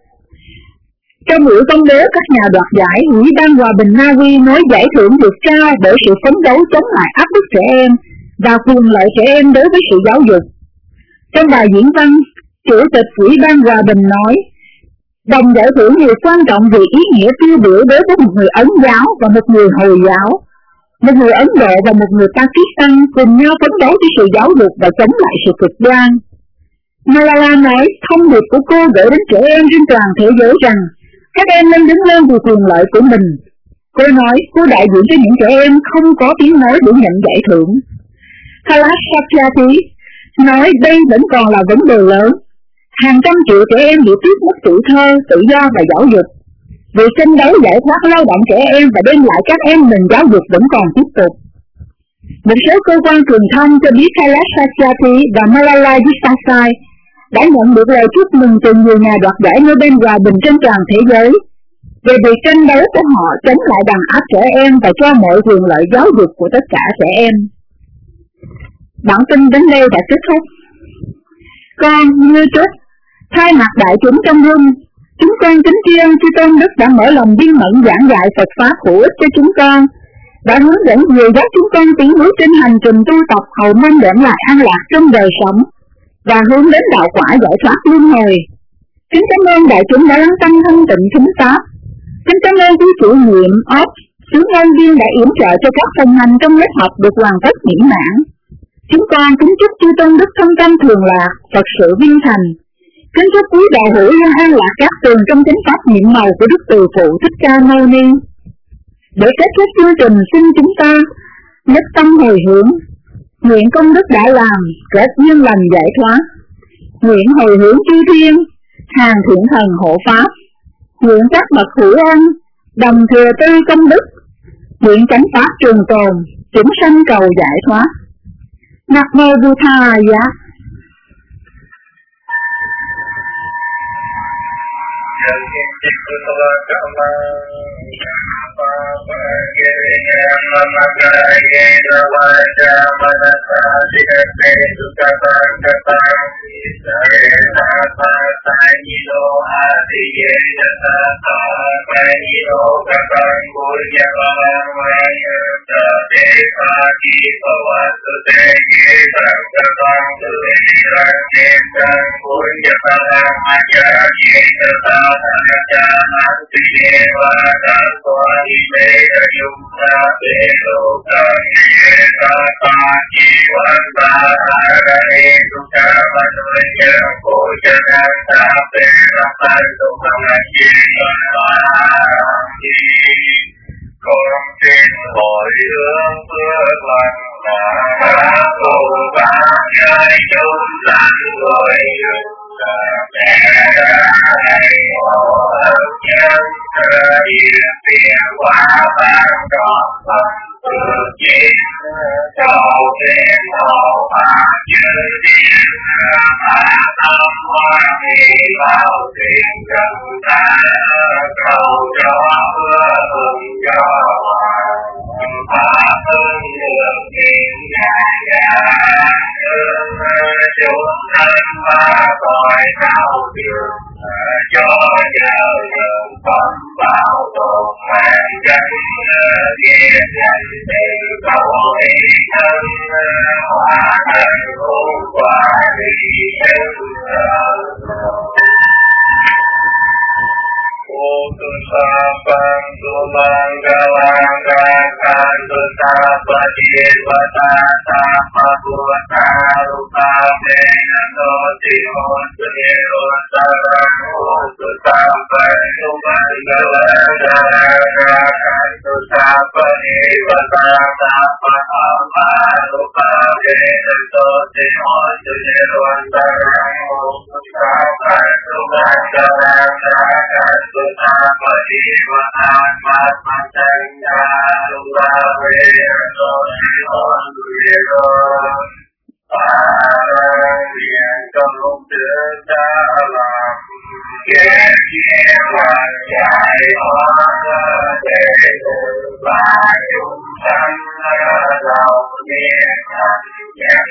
Trong buổi công bố các nhà đoạt giải, Ủy ban Hòa bình Na Uy nói giải thưởng được trao bởi sự phấn đấu chống lại áp bức trẻ em và quyền lợi trẻ em đối với sự giáo dục. Trong bài diễn văn, Chủ tịch Ủy ban Hòa bình nói: "Đồng giải thưởng điều quan trọng vì ý nghĩa tiêu biểu đối với một người Ấn giáo và một người Hồi giáo, một người Ấn Độ và một người Pakistan cùng nhau phấn đấu cho sự giáo dục và chống lại sự cực đoan." Malala nói thông điệp của cô gửi đến trẻ em trên toàn thế giới rằng các em nên đứng lên vì quyền lợi của mình. Cô nói cô đại diện cho những trẻ em không có tiếng nói để nhận giải thưởng. Kailash Satyarthi nói đây vẫn còn là vấn đề lớn. Hàng trăm triệu trẻ em bị tước mất tuổi thơ, tự do và giáo dục. Việc tranh đấu giải thoát lao động trẻ em và đem lại các em nền giáo dục vẫn còn tiếp tục. Một số cơ quan truyền thông cho biết Kailash Satyarthi và Malala Yousafzai đã nhận được lời chúc mừng từ nhiều nhà đoạt giải Nobel Hòa bình trên toàn thế giới về việc tranh đấu của họ chống lại đàn áp trẻ em và cho mọi quyền lợi giáo dục của tất cả trẻ em. Bản tin đến đây đã kết thúc. Con như trước thay mặt đại chúng trong room, chúng con kính tri ân chư Tôn Đức đã mở lòng viên mẫn giảng dạy Phật pháp hữu ích cho chúng con, đã hướng dẫn dìu dắt chúng con tiến bước trên hành trình tu tập hầu mong đem lại an lạc trong đời sống và hướng đến đạo quả giải thoát luân hồi. Kính cảm ơn đại chúng đã lắng tâm thanh tịnh thính pháp. Kính cảm ơn quý chủ nhiệm ốp, sứ nhân viên đã yểm trợ cho các phần hành trong lớp học được hoàn tất mỹ mãn. Chúng con kính chúc chư Tôn Đức thông tâm thường lạc, Phật sự viên thành. Kính chúc quý đạo hữu luôn an lạc các tường trong chánh pháp nhiệm màu của Đức Từ Phụ Thích Ca Mâu Ni. Để kết thúc chương trình, xin chúng ta nhất tâm hồi hướng, nguyện công đức đã làm kết duyên lành giải thoát, nguyện hồi hướng chư thiên hàng thiện thần hộ pháp, nguyện các bậc hữu ân đồng thừa tư công đức, nguyện chánh pháp trường tồn, chúng sanh cầu giải thoát. Nam mô Bụt Thầy Giá. con xin hồi hướng phước lành là tu ba giới chúng sanh người mẹ hộ ơn nhân diệt tiền quả ban trọn phước chiến cầu thiên hộ mà chư thiên hạ tâm hoa kỳ bảo thiên chân ta cầu cho hương cho pháp hương đường thiên chúng sanh ba cõi cao đường cho nhờ đường phẩm bảo tồn mang danh nghĩa danh từ cầu ý thân hóa thành hữu quả lý chân tu sa pang tu manggalanga tu sa padivata sa paduata rupa menando timo suniro sarang tu sa pang tu manggalanga tu sa padivata sa paduata rupa menando timo suniro sarang tu sa pang tu manggalanga Apa divata matmatanya lupa vero siro parang yang công đức đã làm kẻ kia hoàn giải hóa để ba chúng sanh đầu tiên thành nhân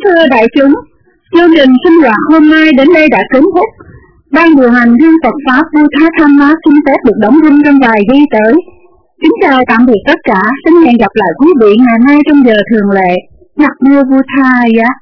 thưa đại chúng, chương trình sinh hoạt hôm nay đến đây đã kết thúc. Ban điều hành Thiên Phật Pháp Buddha Dhamma xin phép được đóng đinh trong vài ghi tới. Kính chào tạm biệt tất cả, xin hẹn gặp lại quý vị ngày mai trong giờ thường lệ. Nam mô Bụt Thầy.